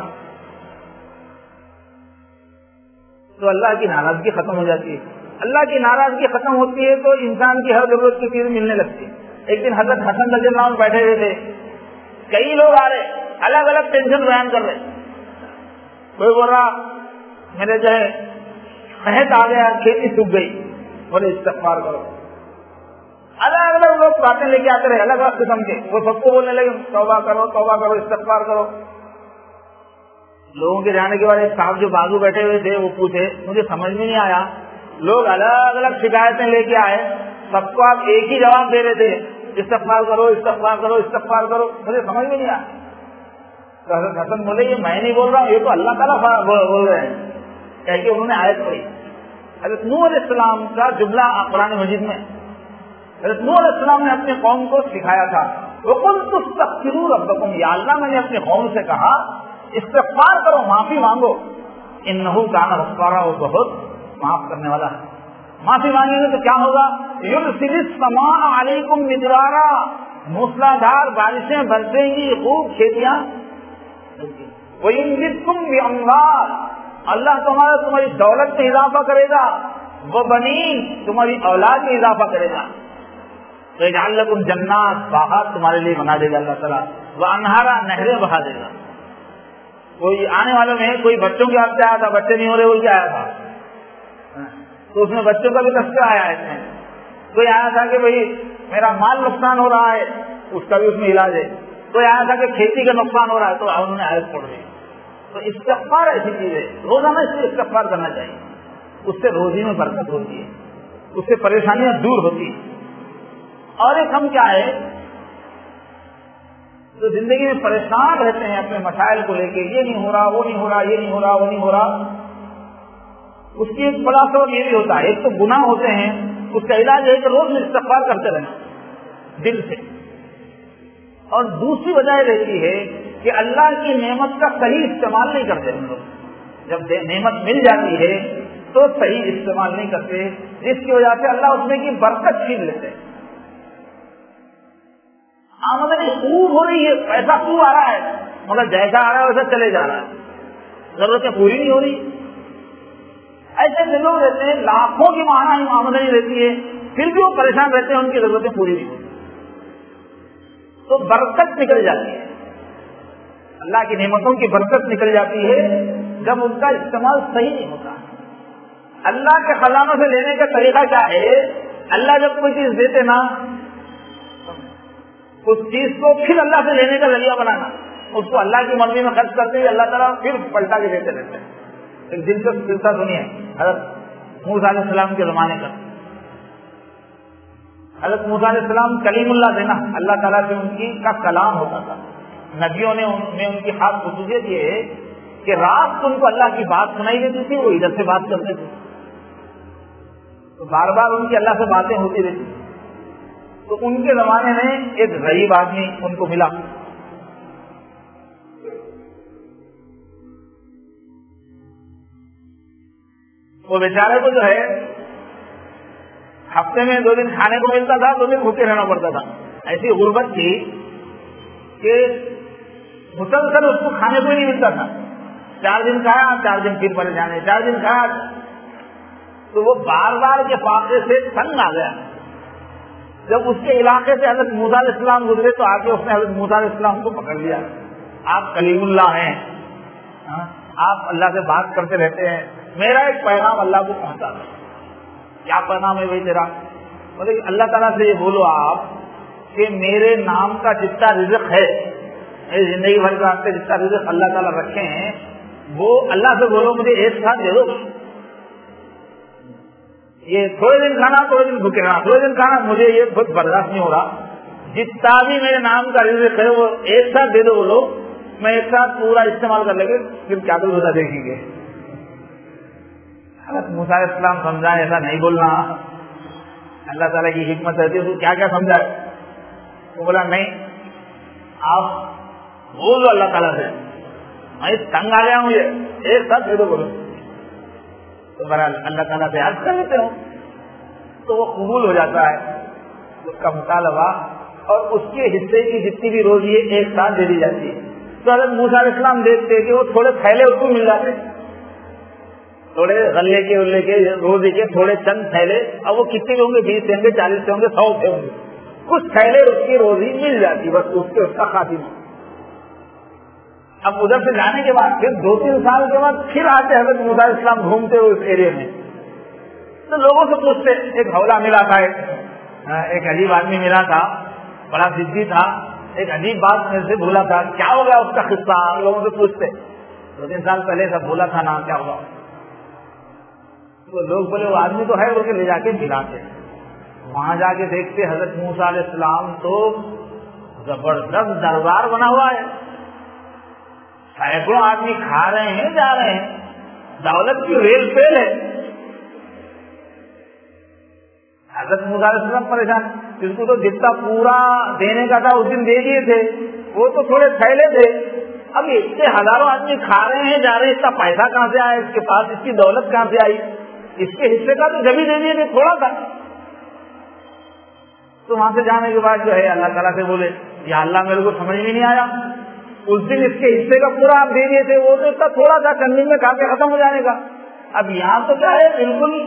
Speaker 1: تو اللہ کی ناراضگی ختم ہو جاتی ہے. اللہ کی ناراضگی ختم ہوتی ہے تو انسان کی ہر ضرورت کی چیز ملنے لگتی ہے. ایک دن حضرت حسن رضی اللہ عنہ بیٹھے ہوئے تھے، کئی لوگ آ رہے، الگ الگ ٹینشن بیان کر رہے. کوئی بول رہا میرے جو ہے قحط آ گیا، کھیتی سوکھ گئی، بولے استغفار کرو. الگ الگ لوگ باتیں لے کے آتے رہے، الگ الگ قسم کے، وہ سب کو بولنے لگے توبہ کرو توبہ کرو استغفار کرو. لوگوں کے جانے کے بعد ایک صاحب جو بازو بیٹھے ہوئے تھے وہ پوچھے، مجھے سمجھ میں نہیں آیا، لوگ الگ الگ شکایتیں لے کے آئے، سب کو آپ ایک ہی جواب دے رہے تھے، استغفار کرو استغفار کرو استغفار کرو، مجھے سمجھ میں نہیں آیا. تو حضرت حسن بولے یہ میں نہیں بول رہا ہوں، یہ تو اللہ تعالیٰ بول رہے ہیں. کہہ کے انہوں نے آیت پڑھی. حضرت نوح علیہ السلام کا جملہ قرآن مجید میں حضرت نوح علیہ السلام نے اپنے قوم کو سکھایا تھا، وَقُلْتُ اسْتَغْفِرُوا رَبَّكُمْ، یا اللہ میں نے اپنے قوم سے کہا استغفار کرو، معافی مانگو، انہو کان غفارا، وہ بہت معاف کرنے والا ہے. معافی مانگیں گے تو کیا ہوگا؟ یرسل السماء علیکم مدرارا، موسلادھار بارشیں برسیں گی، خوب کھیتیاں. وَيُمْدِدْكُمْ بِأَمْوَالٍ، اللہ تمہارا تمہاری دولت میں اضافہ کرے گا، وَبَنِينَ، تمہاری اولاد میں اضافہ کرے گا. وَيَجْعَلْ لَكُمْ جَنَّاتٍ، باغات تمہارے لیے بنا دے گا اللہ تعالیٰ، وَأَنْهَارًا، نہریں بہا دے گا. کوئی آنے والوں میں کوئی بچوں کے ہاتھ سے آیا تھا، بچے نہیں ہو رہے بول کے آیا تھا، تو اس میں بچوں کا بھی تذکرہ آیا ہے. اس میں کوئی آیا تھا کہ بھائی میرا مال نقصان ہو رہا ہے، اس کا بھی اس میں علاج ہے. کوئی آیا تھا کہ کھیتی کا نقصان ہو رہا ہے، تو انہوں نے آیت پڑھ دی. تو استغفار ایسی چیز ہے، روزانہ اس سے استغفار کرنا چاہیے، اس سے روزی میں برکت ہوتی ہے، اس سے پریشانیاں دور ہوتی ہیں۔ اور ایک ہم کیا ہے تو زندگی میں پریشان رہتے ہیں اپنے مسائل کو لے کے، یہ نہیں ہو رہا، وہ نہیں ہو رہا، یہ نہیں ہو رہا، وہ نہیں ہو رہا، اس کی ایک بڑا سبب یہ بھی ہوتا ہے، ایک تو گناہ ہوتے ہیں، اس کا علاج ہے کہ روز استغفار کرتے رہنا دل سے، اور دوسری وجہ یہ رہتی ہے کہ اللہ کی نعمت کا صحیح استعمال نہیں کرتے ہم لوگ، جب نعمت مل جاتی ہے تو صحیح استعمال نہیں کرتے، جس کی وجہ سے اللہ اس میں کی برکت چھین لیتے ہیں۔ آمدنی خوب ہو رہی ہے، پیسہ خوب آ رہا ہے، مگر جیسا آ رہا ہے ویسا چلے جا رہا ہے، ضرورتیں پوری نہیں ہو رہی۔ ایسے ایسے لوگ رہتے ہیں لاکھوں کی ماہانہ آمدنی رہتی ہے، پھر بھی وہ پریشان رہتے ہیں، ان کی ضرورتیں پوری نہیں ہوتی، تو برکت نکل جاتی ہے، اللہ کی نعمتوں کی برکت نکل جاتی ہے جب ان کا استعمال صحیح نہیں ہوتا۔ اللہ کے خزانوں سے لینے کا طریقہ کیا ہے؟ اللہ جب کوئی چیز دیتے نا، اس چیز کو پھر اللہ سے لینے کا ذریعہ بنانا، اس کو اللہ کی مرضی میں خرچ کرتے ہیں، اللہ تعالیٰ پھر پلٹا کے دیتے رہتے ہیں۔ ایک دلچسپ قصہ سنیے حضرت موسیٰ علیہ السلام کے زمانے کا۔ حضرت موسیٰ علیہ السلام کلیم اللہ تھے نا، اللہ تعالیٰ سے ان کی کا کلام ہوتا تھا۔ نبیوں نے ان میں ان کی خاص خصوصیت یہ ہے کہ رات کو ان کو اللہ کی بات سنائی دیتی تھی، وہ ادھر سے بات کرتے تھے، تو بار بار ان کی اللہ سے باتیں ہوتی رہتی۔ تو ان کے زمانے میں ایک غریب آدمی ان کو ملا، وہ بیچارے کو جو ہے ہفتے میں دو دن کھانے کو ملتا تھا، دو دن بھوکے رہنا پڑتا تھا، ایسی غربت تھی کہ مسلسل اس کو کھانے کو ہی نہیں ملتا تھا، چار دن کھایا چار دن پھر پریشان ہے، چار دن کھایا، تو وہ بار بار کے فاقے سے تنگ آ گیا۔ جب اس کے علاقے سے حضرت موسیٰ علیہ السلام گزرے تو آ کے اس نے حضرت موسیٰ علیہ السلام کو پکڑ لیا، آپ کلیم اللہ ہیں، آپ اللہ سے بات کرتے رہتے ہیں، میرا ایک پیغام اللہ کو پہنچا تھا۔ کیا پیغام ہے بھائی تیرا؟ مطلب اللہ تعالیٰ سے یہ بولو آپ کہ میرے نام کا جتنا رزق ہے، میری زندگی بھر کا جتنا رزق اللہ تعالیٰ رکھے ہیں، وہ اللہ سے بولو مجھے ایک ساتھ دے دو، یہ تھوڑے دن کھانا تھوڑے دن بھوکے رہنا، تھوڑے دن کھانا، مجھے یہ بہت برداشت نہیں ہو رہا، جتنا بھی میرے نام کا رزق ہے وہ ایک ساتھ دے دو بولو، میں ایک ساتھ پورا استعمال کر لیں گے، پھر کیا کچھ ہوتا دیکھیں گے۔ حضرت موسیٰ علیہ السلام سمجھائے ایسا نہیں بولنا، اللہ تعالیٰ کی حکمت ہے، تو کیا کیا سمجھائے؟ وہ بولا نہیں، آپ بولو اللہ تعالیٰ سے، میں تنگ آ گیا ہوں، یہ ایک ساتھ دے دو بولو، تو بہرحال اللہ تعالیٰ سے عرض کر لیتے ہو، تو وہ قبول ہو جاتا ہے، اس کا مطالبہ اور اس کے حصے کی جتنی بھی روزی ہے ایک ساتھ دے دی جاتی ہے۔ تو حضرت موسیٰ علیہ السلام دیکھتے کہ وہ تھوڑے تھیلے اس کو مل جاتے، تھوڑے غلے کے غلے کے روزی کے تھوڑے چند تھیلے، اب وہ کتنے ہوں گے، بیس سے ہوں گے، چالیس سے ہوں گے، سو سے ہوں گے، کچھ تھیلے اس کی روزی مل جاتی، بس اس کے اس کا خاتمہ۔ اب ادھر سے جانے کے بعد پھر دو تین سال کے بعد پھر آتے حضرت موسیٰ علیہ السلام گھومتے ہوئے اس ایریا میں، تو لوگوں سے پوچھتے، ایک حوالہ ملا تھا، ایک عجیب آدمی ملا تھا، بڑا ضدی تھا، ایک عجیب بات میرے سے بولا تھا، کیا ہو گیا اس کا قصہ؟ لوگوں سے پوچھتے، دو تین سال پہلے سب بولا تھا نا، کیا ہوا؟ تو لوگ بولے وہ آدمی تو ہے، بول کے لے جا کے ملاتے، وہاں جا کے دیکھتے حضرت موسیٰ علیہ السلام تو زبردست دربار بنا ہوا ہے، سینکڑوں آدمی کھا رہے ہیں، جا رہے ہیں، دولت کی ریل فیل ہے۔ حضرت موسیٰ علیہ السلام پریشان، جس کو تو جتنا پورا دینے کا تھا اس دن دے دیے تھے، وہ تو تھوڑے تھیلے تھے، اب اتنے ہزاروں آدمی کھا رہے ہیں، جا رہے ہیں، اتنا پیسہ کہاں سے آیا اس کے پاس، اس کی دولت کہاں سے آئی، اس کے حصے کا تو جبھی دے دیے تھے، تھوڑا تھا۔ تو وہاں سے جانے کے بعد جو ہے اللہ تعالیٰ سے بولے، یا اللہ میرے کو سمجھ میں نہیں آیا، اس دن اس کے حصے کا پورا آپ دے دیے تھے، وہ تو اتنا تھوڑا تھا، چند دن میں کھا کے ختم ہو جانے کا، اب یہاں تو کیا ہے، بالکل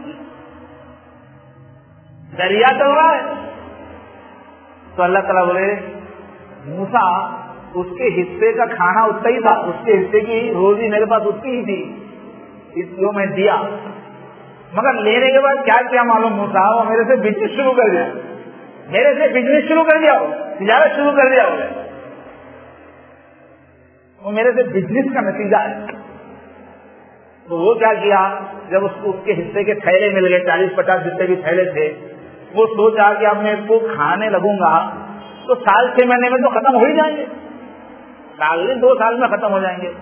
Speaker 1: دریا چل رہا ہے۔ تو اللہ تعالیٰ بولے موسیٰ اس کے حصے کا کھانا اتنا ہی تھا، اس کے حصے کی روزی میرے پاس اتنی ہی تھی، اس کو میں دیا، مگر لینے کے بعد کیا کیا معلوم؟ موسیٰ وہ میرے سے بزنس شروع کر دیا، میرے سے بزنس شروع کر دیا، تجارت شروع کر دیا، وہ میرے سے بزنس کا نتیجہ ہے. تو وہ کیا کیا, جب اس کو اس کے حصے کے تھیلے مل گئے, چالیس پچاس جتنے بھی تھیلے تھے, وہ سوچا کہ اب میں اس کو کھانے لگوں گا تو سال چھ مہینے میں تو ختم ہو ہی جائیں گے, سال نہیں دو سال میں ختم ہو جائیں گے.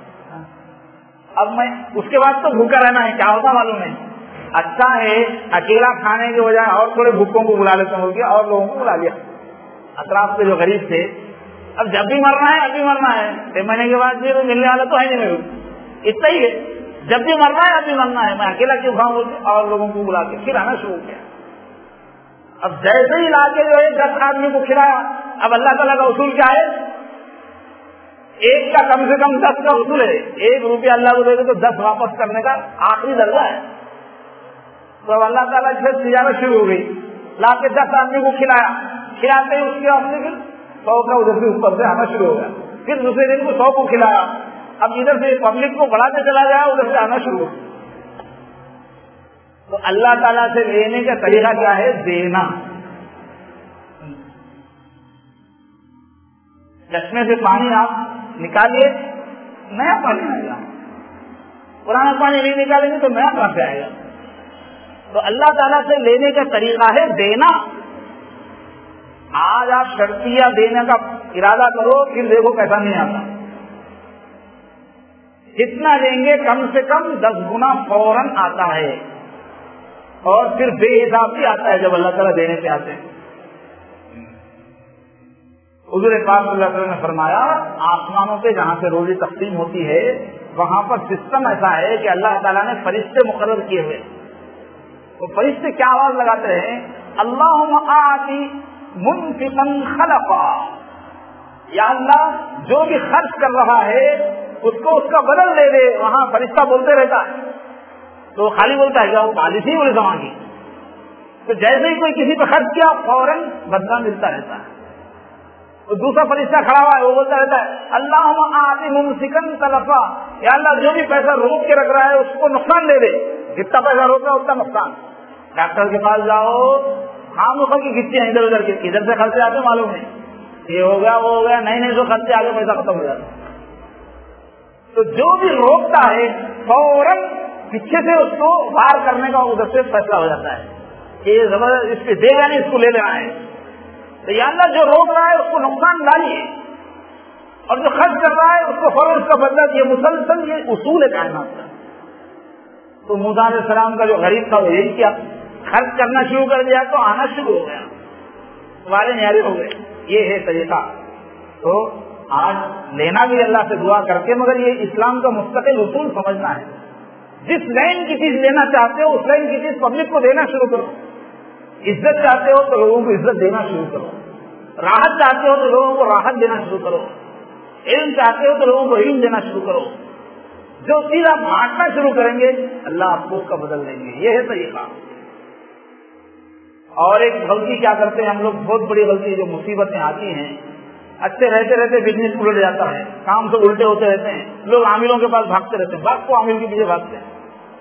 Speaker 1: اب میں اس کے بعد تو بھوکا رہنا ہے, کیا ہوتا معلوم نہیں. اچھا ہے اکیلا کھانے کے بجائے اور تھوڑے بھوکوں کو بلا لیتا ہوں, اور لوگوں کو بلا لیا اطراف کے جو غریب تھے. اب جب بھی مرنا ہے اب بھی مرنا ہے, چھ مہینے کے بعد بھی ملنے والا تو ہے نہیں میرے, اتنا ہی ہے. جب بھی مرنا ہے اب بھی مرنا ہے, میں اکیلا کیوں کھاؤں, اور لوگوں کو بلا کے پھر آنا شروع کیا. اب جیسے ہی لا کے جو ہے دس آدمی کو کھلایا, اب اللہ تعالیٰ کا اصول کیا ہے, ایک کا کم سے کم دس کا اصول ہے. ایک روپیہ اللہ کو دے دے تو دس واپس کرنے کا آخری درجہ ہے. تو اب اللہ تعالیٰ سے تجارت شروع ہو گئی, لا کے دس آدمی کو کھلایا, کھلاتے ہی اس کے آدمی پھر سو کا ادھر سے اوپر سے آنا شروع ہو گیا. پھر دوسرے دن کو سو کو کھلایا, اب ادھر سے پبلک کو بڑھاتے چلا گیا, ادھر سے آنا شروع ہو گیا. تو اللہ تعالیٰ سے لینے کا طریقہ کیا ہے, دینا. چشمے سے پانی آپ نکالیے, نیا پانی آئے گا, پرانا پانی نہیں نکالیں گے تو نیا کہاں سے آئے گا. تو اللہ تعالیٰ سے لینے کا طریقہ ہے دینا. آج آپ شرطیہ دینے کا ارادہ کرو, پھر دیکھو کیسا نہیں آتا. جتنا دیں گے کم سے کم دس گنا فوراً آتا ہے, اور پھر بے حساب بھی آتا ہے جب اللہ تعالیٰ دینے پہ آتے ہیں. حضور پاک صلی اللہ علیہ وسلم نے فرمایا, آسمانوں پہ جہاں سے روزی تقسیم ہوتی ہے وہاں پر سسٹم ایسا ہے کہ اللہ تعالیٰ نے فرشتے مقرر کیے ہوئے. وہ فرشتے کیا آواز لگاتے ہیں, اللہم آتی منفقا خلقا, یا اللہ جو بھی خرچ کر رہا ہے اس کو اس کا بدل دے دے. وہاں فرشتہ بولتے رہتا ہے, تو خالی بولتا ہے کیا, وہ پالیسی بولے زمان کی. تو جیسے ہی کوئی کسی پہ خرچ کیا فوراً بدلہ ملتا رہتا ہے. تو دوسرا فرشتہ کھڑا ہوا ہے, وہ بولتا رہتا ہے اللہم آتی ممسکا تلفا, یا اللہ جو بھی پیسہ روک کے رکھ رہا ہے اس کو نقصان دے دے. جتنا پیسہ روک رہا ہے اتنا نقصان. ڈاکٹر کے پاس جاؤ, ہاں وہ کی کتنے ہیں ادھر ادھر کے, ادھر سے خرچے آتے معلوم نہیں, یہ ہو گیا وہ ہو گیا, نہیں نہیں جو خرچے آگے پیسہ ختم ہو جاتا. تو جو بھی روکتا ہے فوراً پیچھے سے اس کو وار کرنے کا ادھر سے فیصلہ ہو جاتا ہے کہ یہ زبردست اس پہ دے گا نہیں, اس کو لے لینا ہے. تو یا اللہ جو روک رہا ہے اس کو نقصان ڈالیے, اور جو خرچ کر رہا ہے اس کو فوراً اس کا بدلہ دیے. مسلسل یہ اصول ہے کائنات کا. تو موسیٰ علیہ السلام کا جو غریب تھا وہ یہی کیا, خرچ کرنا شروع کر دیا تو آنا شروع ہو گیا, تمہارے نیارے ہو گئے. یہ ہے طریقہ. تو آج لینا بھی اللہ سے دعا کر کے, مگر یہ اسلام کا مستقل اصول سمجھنا ہے. جس لائن کی چیز لینا چاہتے ہو اس لائن کی چیز پبلک کو دینا شروع کرو. عزت چاہتے ہو تو لوگوں کو عزت دینا شروع کرو, راحت چاہتے ہو تو لوگوں کو راحت دینا شروع کرو, علم چاہتے ہو تو لوگوں کو علم دینا شروع کرو. جو چیز آپ بانٹنا شروع کریں گے اللہ آپ کو اس کا بدل دیں گے. یہ ہے طریقہ. اور ایک غلطی کیا کرتے ہیں ہم لوگ, بہت بڑی غلطی, جو مصیبتیں آتی ہیں, اچھے رہتے رہتے بزنس الٹ جاتا ہے, کام سے الٹے ہوتے رہتے ہیں, لوگ عاملوں کے پاس بھاگتے رہتے ہیں, باپ کو عامل کے پیچھے بھاگتے ہیں.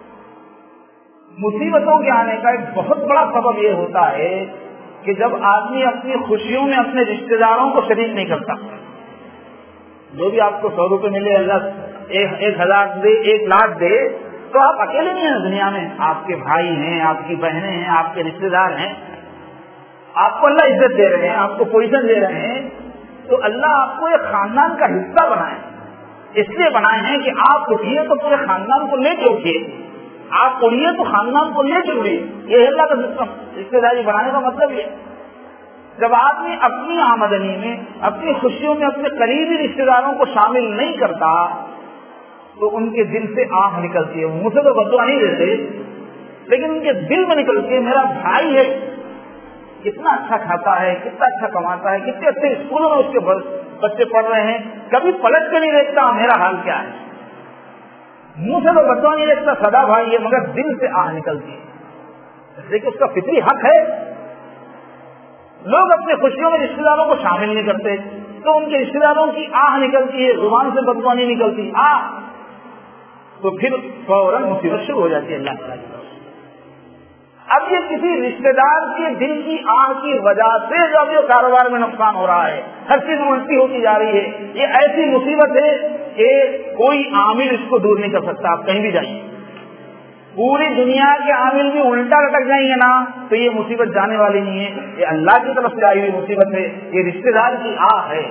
Speaker 1: مصیبتوں کے آنے کا ایک بہت بڑا سبب یہ ہوتا ہے کہ جب آدمی اپنی خوشیوں میں اپنے رشتے داروں کو شریک نہیں کرتا. جو بھی آپ کو سو روپے ملے, اللہ ایک ہزار دے, ایک لاکھ دے, تو آپ اکیلے نہیں ہیں دنیا میں, آپ کے بھائی ہیں, آپ کی بہنیں ہیں, آپ کے رشتے دار ہیں. آپ کو اللہ عزت دے رہے ہیں, آپ کو پوزیشن دے رہے ہیں, تو اللہ آپ کو ایک خاندان کا حصہ بنائے. اس لیے بنائے ہیں کہ آپ اٹھیے تو پورے خاندان کو لے کے اٹھیے, آپ اڑیے تو خاندان کو لے کے اڑیے. یہ اللہ کا سسٹم. رشتے داری بنانے کا مطلب یہ, جب آدمی اپنی آمدنی میں, اپنی خوشیوں میں اپنے قریبی رشتے داروں کو شامل نہیں کرتا تو ان کے دل سے آہ نکلتی ہے. مجھ سے تو بددعا نہیں دیتے, لیکن ان کے دل میں نکلتی ہے, میرا بھائی ہے, کتنا اچھا کھاتا ہے, کتنا اچھا کماتا ہے, کتنے اچھے اسکولوں میں اس کے بچے پڑھ رہے ہیں, کبھی پلٹ کے نہیں دیکھتا میرا حال کیا ہے. منہ سے تو بددعا نہیں دیکھتا, سدا بھائی ہے, مگر دل سے آہ نکلتی ہے. لیکن اس کا فطری حق ہے. لوگ اپنے خوشیوں میں رشتے داروں کو شامل نہیں کرتے, تو ان کے رشتے داروں کی آہ نکلتی ہے, زبان سے بددعا نہیں نکلتی, آہ, تو پھر فوراً مصیبت شروع ہو جاتی ہے اللہ تعالیٰ کی طرف. اب یہ کسی رشتے دار کے دل کی آہ کی وجہ سے جب یہ کاروبار میں نقصان ہو رہا ہے، ہر چیز الٹی ہوتی جا رہی ہے، یہ ایسی مصیبت ہے کہ کوئی عامل اس کو دور نہیں کر سکتا. آپ کہیں بھی جائیں، پوری دنیا کے عامل بھی الٹا لٹک جائیں گے نا تو یہ مصیبت جانے والی نہیں ہے. یہ اللہ کی طرف سے آئی ہوئی مصیبت ہے، یہ رشتے دار کی آہ ہے.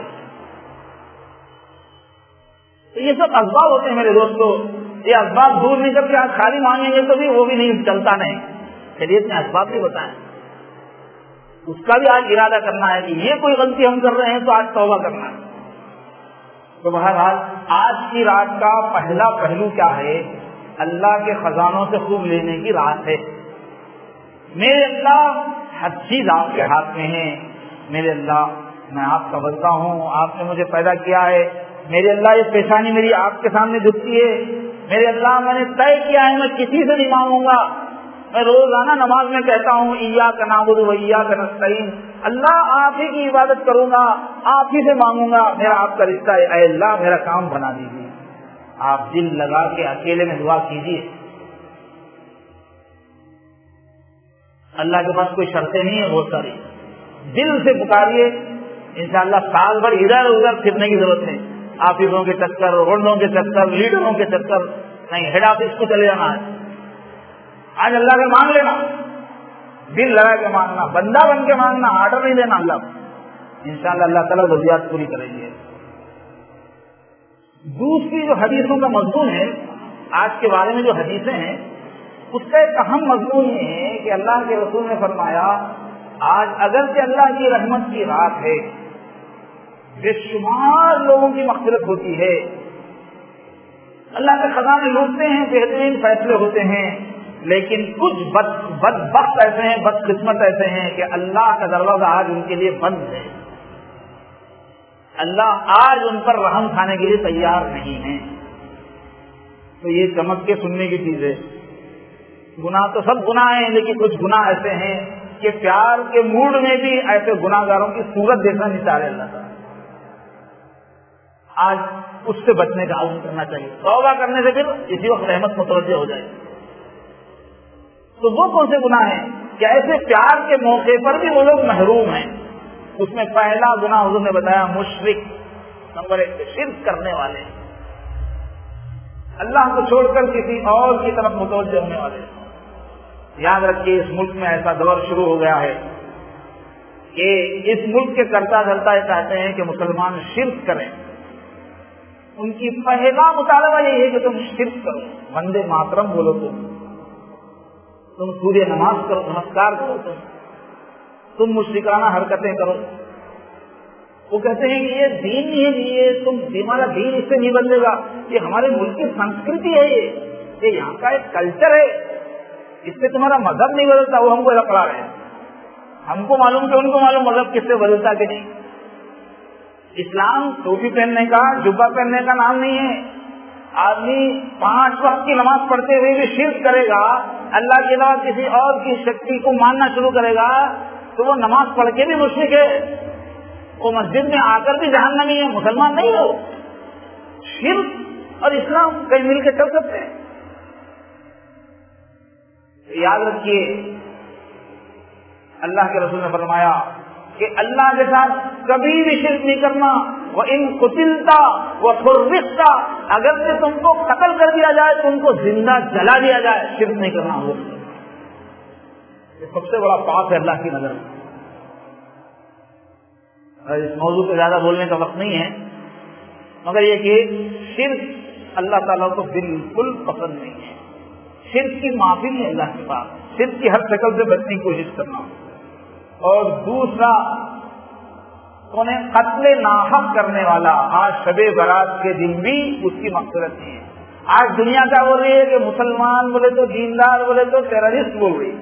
Speaker 1: تو یہ سب اسباب ہوتے ہیں میرے دوستو. یہ اسباب دور نہیں کر کے آج خالی مانگیں گے تو بھی وہ بھی نہیں چلتا. نہیں، شریعت نے اسباب بھی بتائیں، اس کا بھی آج ارادہ کرنا ہے کہ یہ کوئی غلطی ہم کر رہے ہیں تو آج توبہ کرنا ہے. تو بہرحال آج کی رات کا پہلا پہلو کیا ہے؟ اللہ کے خزانوں سے خوب لینے کی رات ہے. میرے اللہ ہر چیز آپ کے ہاتھ میں ہے. میرے اللہ میں آپ کا بندہ ہوں، آپ نے مجھے پیدا کیا ہے. میرے اللہ یہ پیشانی میری آپ کے سامنے جھکتی ہے. میرے اللہ میں نے طے کیا ہے میں کسی سے نہیں مانگوں گا. میں روزانہ نماز میں کہتا ہوں ایاک نعبد و ایاک نستعین، اللہ آپ ہی کی عبادت کروں گا، آپ ہی سے مانگوں گا. میرا آپ کا رشتہ ہے، اے اللہ میرا کام بنا دیجیے. آپ دل لگا کے اکیلے میں دعا کیجیے. اللہ کے پاس کوئی شرطیں نہیں ہے، بہت ساری. دل سے پکاریے، انشاءاللہ سال بھر ادھر ادھر پھرنے کی ضرورت نہیں. آفسوں کے چکر، روڈوں کے چکر، لیڈروں کے چکر نہیں، ہیڈ آفس کو چلے جانا ہے. آج اللہ سے مانگ لینا، دل لگا کے مانگنا، بندہ بن کے مانگنا، آرڈر نہیں دینا. اللہ انشاءاللہ اللہ تعالیٰ ضروریات پوری کریں گے. دوسری جو حدیثوں کا مضمون ہے آج کے بارے میں، جو حدیثیں ہیں اس کا ایک اہم مضمون یہ ہے کہ اللہ کے رسول نے فرمایا آج اگر کہ اللہ کی رحمت کی رات ہے، بے شمار لوگوں کی مغفرت ہوتی ہے، اللہ کے خزانے لوٹتے ہیں، بہترین فیصلے ہوتے ہیں، لیکن کچھ بد بدبخت ایسے ہیں، بد قسمت ایسے ہیں کہ اللہ کا دروازہ آج ان کے لیے بند ہے. اللہ آج ان پر رحم کھانے کے لیے تیار نہیں ہے. تو یہ چمک کے سننے کی چیز ہے. گناہ تو سب گناہ ہیں، لیکن کچھ گناہ ایسے ہیں کہ پیار کے موڈ میں بھی ایسے گناہ گاروں کی صورت دیکھنا نہیں چاہ رہے اللہ تعالیٰ. آج اس سے بچنے کا عزم کرنا چاہیے. توبہ کرنے سے پھر اسی وقت رحمت متوجہ ہو جائے. تو وہ کون سے گناہ ہیں کہ ایسے پیار کے موقع پر بھی وہ لوگ محروم ہیں. اس میں پہلا گناہ حضور نے بتایا مشرک، نمبر ایک شرک کرنے والے، اللہ کو چھوڑ کر کسی اور کی طرف متوجہ ہونے والے. یاد رکھیے اس ملک میں ایسا دور شروع ہو گیا ہے کہ اس ملک کے کرتا دھرتا یہ چاہتے ہیں کہ مسلمان شرک کریں. ان کی پہلا مطالبہ یہ ہے کہ تم شرک کرو، وندے ماترم بولو، تم تم سوریہ نماز کرو، نمسکار کرو، تم تم مشرکانہ حرکتیں کرو. وہ کہتے ہیں کہ یہ دین نہیں ہے، یہ تم ہمارا دین اس سے نہیں بدلے گا، یہ ہمارے ملک کی سنسکرتی ہے، یہ یہ یہاں کا ایک کلچر ہے، اس سے تمہارا مذہب نہیں بدلتا. وہ ہم کو لکڑا رہے ہیں. ہم کو معلوم کہ ان کو معلوم مذہب کس سے بدلتا کہ نہیں. اسلام ٹوپی پہننے کا، جبہ پہننے کا نام نہیں ہے. آدمی پانچ وقت کی نماز پڑھتے ہوئے بھی شرک کرے گا، اللہ کے علاوہ کسی اور کی شکتی کو ماننا شروع کرے گا تو وہ نماز پڑھ کے بھی مشرک ہے. وہ مسجد میں آ کر بھی جہنمی ہے، مسلمان نہیں ہو. شرک اور اسلام کہیں مل کے چل سکتے ہیں. یاد رکھیے اللہ کے رسول نے فرمایا کہ اللہ کے ساتھ کبھی بھی شرک نہیں کرنا. وہ ان قتلتا وہ فرقتا، اگر سے تم کو قتل کر دیا جائے، تم کو زندہ جلا دیا جائے، شرک نہیں کرنا ہو. یہ سب سے بڑا پاپ ہے اللہ کی نظر میں. اس موضوع پہ زیادہ بولنے کا وقت نہیں ہے، مگر یہ کہ شرک اللہ تعالیٰ کو بالکل پسند نہیں ہے. شرک کی معافی ہے اللہ کے پاس. شرک کی ہر شکل سے بچنے کی کوشش کرنا. اور دوسرا انہیں قتل ناحق کرنے والا، آج شب برات کے دن بھی اس کی مغفرت نہیں ہے. آج دنیا کیا بول رہی ہے کہ مسلمان بولے تو دیندار بولے تو ٹیررسٹ بول رہی،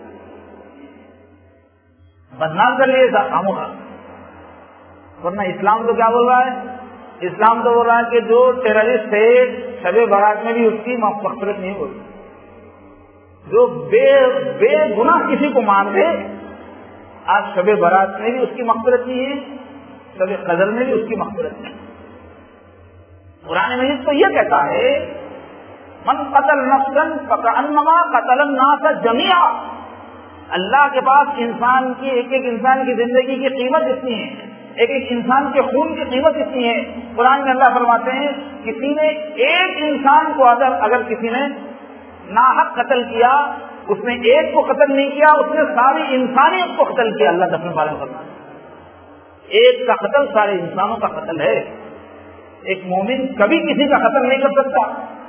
Speaker 1: بدنام کر لیے خاموخا. ورنہ اسلام تو کیا بول رہا ہے؟ اسلام تو بول رہا ہے کہ جو ٹیررسٹ ہے شب برات میں بھی اس کی مغفرت نہیں ہوگی. جو بے بے گناہ کسی کو مان دے، آج شب برات میں بھی اس کی مغفرت نہیں ہے، شب قدر میں بھی اس کی مغفرت نہیں. قرآن مجید تو یہ کہتا ہے من قتل نفسا فکأنما قتل الناس جميعا، اللہ کے پاس انسان کی ایک ایک انسان کی زندگی کی قیمت اتنی ہے، ایک ایک انسان کے خون کی قیمت اتنی ہے. قرآن میں اللہ فرماتے ہیں کسی نے ایک انسان کو اگر اگر کسی نے ناحق قتل کیا، اس نے ایک کو قتل نہیں کیا، اس نے ساری انسانیت کو قتل کیا. اللہ اپنے بارے میں فرماتے ہیں ایک کا قتل سارے انسانوں کا قتل ہے. ایک مومن کبھی کسی کا قتل نہیں کر سکتا.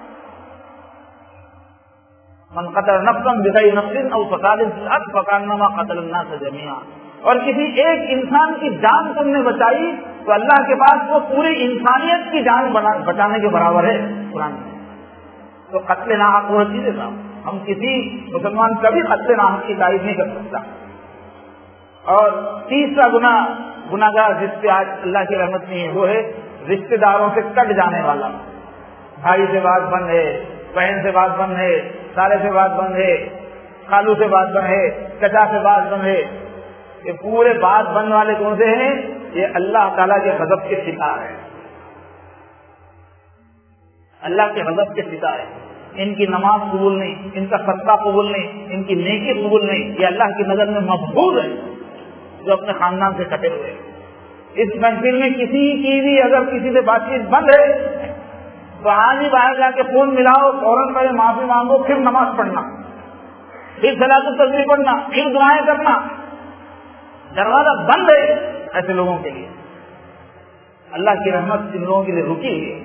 Speaker 1: من قتل نفسا بغیر نفس او فساد فی الارض فکانما قتل الناس جميعا. اور کسی ایک انسان کی جان تم نے بچائی تو اللہ کے پاس وہ پوری انسانیت کی جان بچانے کے برابر ہے. قرآن میں تو قتل ناحق وہ چیز ہے. ہم کسی مسلمان کبھی قتل ناحق کی تائید نہیں کر سکتا. اور تیسرا گناہ گناہگار جس پہ آج اللہ کی رحمت نہیں ہے وہ ہے رشتے داروں سے کٹ جانے والا. بھائی سے بات بند ہے، بہن سے بات بند ہے، سالے سے بات بند ہے، خالو سے بات بند ہے، چچا سے بات بند ہے. یہ پورے بات بند والے کون سے ہیں؟ یہ اللہ تعالیٰ کے غضب کے شکار ہیں. اللہ کے غضب کے شکار ہیں. ان کی نماز قبول نہیں، ان کا صدقہ قبول نہیں، ان کی نیکی قبول نہیں. یہ اللہ کی نظر میں مقبول ہے جو اپنے خاندان سے کٹے ہوئے. اس محفل میں کسی کی بھی اگر کسی سے بات چیت بند ہے تو آج ہی باہر جا کے فون ملاؤ، فوراً پہلے معافی مانگو، پھر نماز پڑھنا، پھر صلاۃ التسبیح پڑھنا، پھر دعائیں کرنا. دروازہ بند ہے ایسے لوگوں کے لیے. اللہ کی رحمت ان لوگوں کے لیے رکی ہے.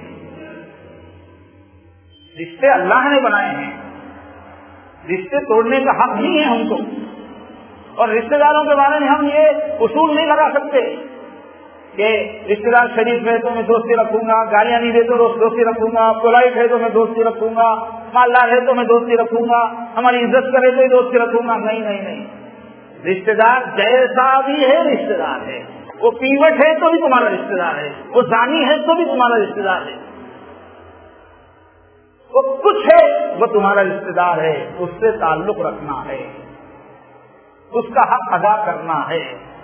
Speaker 1: رشتے اللہ نے بنائے ہیں، رشتے توڑنے کا حق نہیں ہے ہم کو. اور رشتے داروں کے بارے میں ہم یہ اصول نہیں لگا سکتے کہ رشتے دار شریف ہے تو میں دوستی رکھوں گا، گالیاں نہیں دے تو دوستی رکھوں گا، پولائٹ ہے تو میں دوستی رکھوں گا، مالدار ہے تو میں دوستی رکھوں گا، ہماری عزت کرے تو دوستی رکھوں گا. نہیں نہیں نہیں رشتے دار جیسا بھی ہے رشتے دار ہے. وہ پیوٹ ہے تو بھی تمہارا رشتے دار ہے، وہ زانی ہے تو بھی تمہارا رشتے دار ہے، وہ کچھ ہے وہ تمہارا رشتے دار ہے. اس سے تعلق رکھنا ہے، اس کا حق ادا کرنا ہے.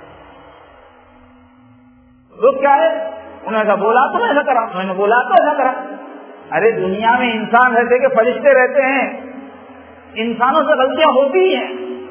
Speaker 1: لوگ کیا ہے انہوں نے بولا تو ایسا کرا، انہوں نے بولا تو ایسا کرا. ارے دنیا میں انسان رہتے کہ فرشتے رہتے ہیں، انسانوں سے غلطیاں ہوتی ہیں.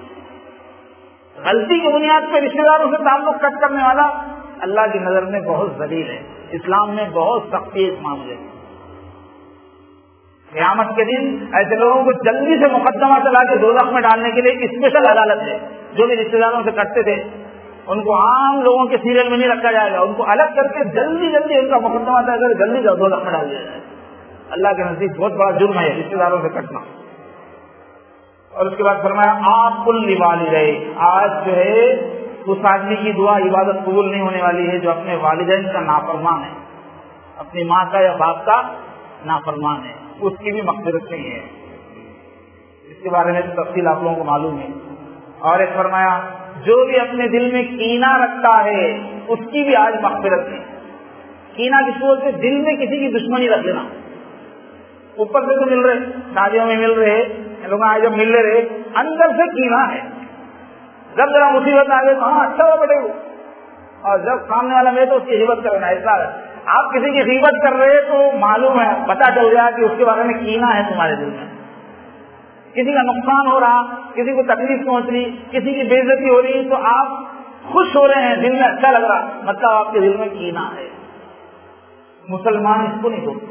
Speaker 1: غلطی کی بنیاد پہ رشتے داروں سے تعلق کٹ کرنے والا اللہ کی نظر میں بہت ذلیل ہے. اسلام میں بہت سختی اس معاملے میں. قیامت کے دن ایسے لوگوں کو جلدی سے مقدمہ چلا کے دوزخ میں ڈالنے کے لیے ایک اسپیشل عدالت ہے. جو بھی رشتے داروں سے کٹتے تھے ان کو عام لوگوں کے سیریل میں نہیں رکھا جائے گا، ان کو الگ کر کے جلدی جلدی ان کا مقدمہ طے کر جلدی دوزخ میں ڈال دیا جائے. اللہ کے نزدیک بہت بڑا جرم ہے رشتے داروں سے کٹنا. اور اس کے بعد فرمایا آپ کل والدے. آج جو ہے اس آدمی کی دعا عبادت قبول نہیں ہونے والی ہے جو اپنے والدین کا نافرمان ہے، اپنی ماں کا یا باپ کا نافرمان ہے، اس کی بھی مغفرت نہیں ہے. اس کے بارے میں تفصیل آپ لوگوں کو معلوم ہے. اور ایک فرمایا جو بھی اپنے دل میں کینہ رکھتا ہے اس کی بھی آج مغفرت نہیں. کینہ کی صورت سے دل میں کسی کی دشمنی رکھ لینا. اوپر سے تو مل رہے، شادیوں میں مل رہے لوگ، آج جب مل رہے اندر سے کینہ ہے. جب ذرا مصیبت آ گئی تو ہاں اچھا ہو بیٹے، اور جب سامنے والا میں تو اس کی غیبت کرنا. ایسا ہے آپ کسی کی غیبت کر رہے تو معلوم ہے، پتہ چل گیا کہ اس کے بارے میں کینہ ہے تمہارے دل میں. کسی کا نقصان ہو رہا، کسی کو تکلیف پہنچ رہی، کسی کی بے عزتی ہو رہی تو آپ خوش ہو رہے ہیں، دل میں اچھا لگ رہا، مطلب آپ کے دل میں کینہ ہے. مسلمان اس کو نہیں سوچتے.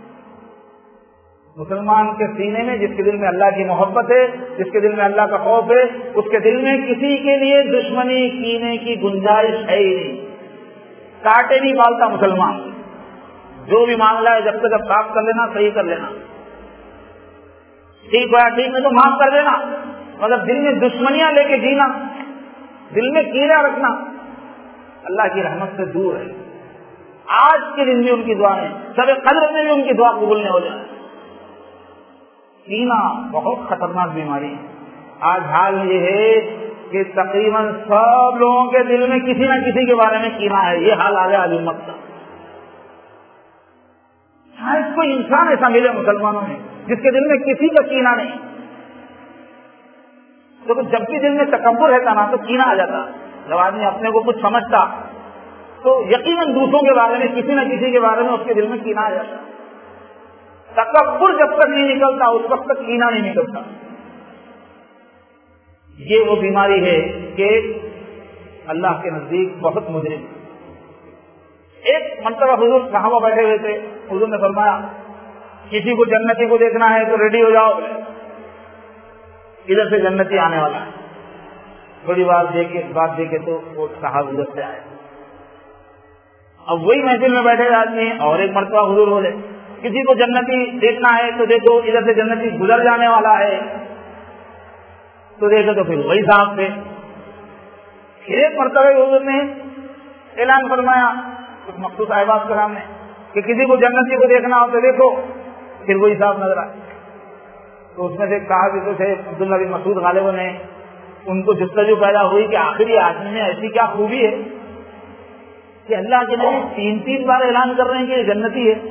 Speaker 1: مسلمان کے سینے میں جس کے دل میں اللہ کی محبت ہے، جس کے دل میں اللہ کا خوف ہے، اس کے دل میں کسی کے لیے دشمنی کینے کی گنجائش ہے ہی نہیں. کاٹے نہیں پالتا مسلمان. جو بھی معاملہ ہے جب تک اب صاف کر لینا، صحیح کر لینا، ٹھیک ہوا ٹھیک میں تو معاف کر دینا، مگر دل میں دشمنیاں لے کے جینا، دل میں کینہ رکھنا اللہ کی رحمت سے دور ہے. آج کے دن بھی ان کی دعائیں، شب قدر میں بھی ان کی دعا قبول نہیں ہو جائے. کینہ بہت خطرناک بیماری ہے. آج حال یہ ہے کہ تقریباً سب لوگوں کے دل میں کسی نہ کسی کے بارے میں کینہ ہے. یہ حال آ گیا آج امت کا. شاید کوئی انسان ایسا ملے مسلمانوں میں جس کے دل میں کسی کا کینہ نہیں. تو جب بھی دل میں تکبر رہتا نا تو کینہ آ جاتا. جب آدمی اپنے کو کچھ سمجھتا تو یقیناً دوسروں کے بارے میں کسی نہ کسی کے بارے میں اس کے دل میں کینہ آ جاتا. تکبر جب تک نہیں نکلتا اس وقت تک کینہ نہیں نکلتا. یہ وہ بیماری ہے کہ اللہ کے نزدیک بہت مجرم. ایک مرتبہ حضور صحابہ بیٹھے ہوئے تھے, حضور نے فرمایا کسی کو جنتی کو دیکھنا ہے تو ریڈی ہو جاؤ, ادھر سے جنتی آنے والا ہے. تھوڑی بات دیکھے بات دیکھے تو وہ صاحب ادھر سے آئے. اب وہی محفل میں بیٹھے آدمی اور ایک مرتبہ حضور بولے کسی کو جنتی دیکھنا ہے تو دیکھو ادھر سے جنتی گزر جانے والا ہے, تو دیکھو تو پھر وہی صاحب تھے. پھر ایک مرتبہ حضور نے اعلان فرمایا کچھ مخصوص احباب کے سامنے کہ کسی کو جنتی کو دیکھنا ہو تو دیکھو, پھر وہی صاحب نظر آئے. تو اس میں سے صاحب جو تھے عبداللہ بن مسعود غالب نے ان کو جستجو پیدا ہوئی کہ آخری آدمی میں ایسی کیا خوبی ہے کہ اللہ کے نبی تین تین بار اعلان کر رہے ہیں کہ یہ جنتی ہے,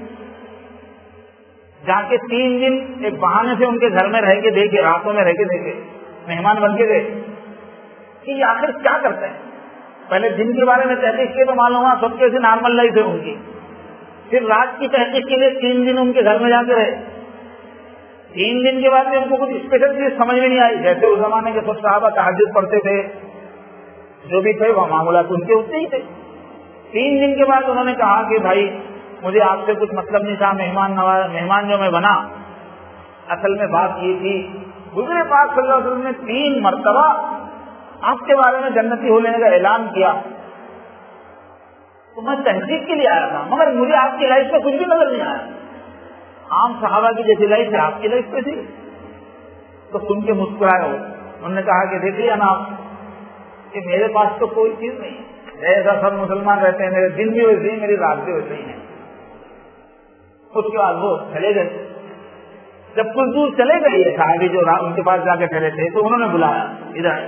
Speaker 1: جا کے تین دن ایک بہانے سے ان کے گھر میں رہ کے دیکھے, راتوں میں رہ کے دیکھے, مہمان بن کے گئے کہ یہ آخر کیا کرتے ہیں. پہلے دن کے بارے میں تحقیق کیے تو معلوم ہوا سب کیسے نارمل لائف ہے ان کی. پھر رات کی تحقیق کے لیے تین دن ان کے گھر میں جا کے رہے. تین دن کے بعد میں ان کو کچھ اسپیشل چیز سمجھ میں نہیں آئی. جیسے اس زمانے کے سب صحابہ تہجد پڑھتے تھے, جو بھی تھے وہ معاملات ان کے اتنے ہی تھے. تین دن کے بعد انہوں نے کہا کہ بھائی مجھے آپ سے کچھ مطلب نہیں تھا, مہمان نواز مہمان جو میں بنا, اصل میں بات یہ تھی حضور پاک صلی اللہ علیہ وسلم نے تین مرتبہ آپ کے بارے میں جنتی ہونے کا اعلان کیا, تو میں تحقیق کے لیے آیا تھا, مگر مجھے آپ کی لائف میں کچھ بھی نظر نہیں آیا. عام صحابہ کی جیسی لائف ہے آپ کی لائف پہ تھی. تو سن کے مسکرائے ہو. انہوں نے کہا کہ دیکھیے نا کہ میرے پاس تو کوئی چیز نہیں, ایسا سب مسلمان رہتے ہیں, میرے دن بھی ویسے ہی, میری رات بھی ویسے ہی ہے. اس کے بعد وہ چلے گئے. جب کچھ دور چلے گئے صحابی جو ان کے پاس جا کے ٹھہرے تھے, تو انہوں نے بلایا ادھر,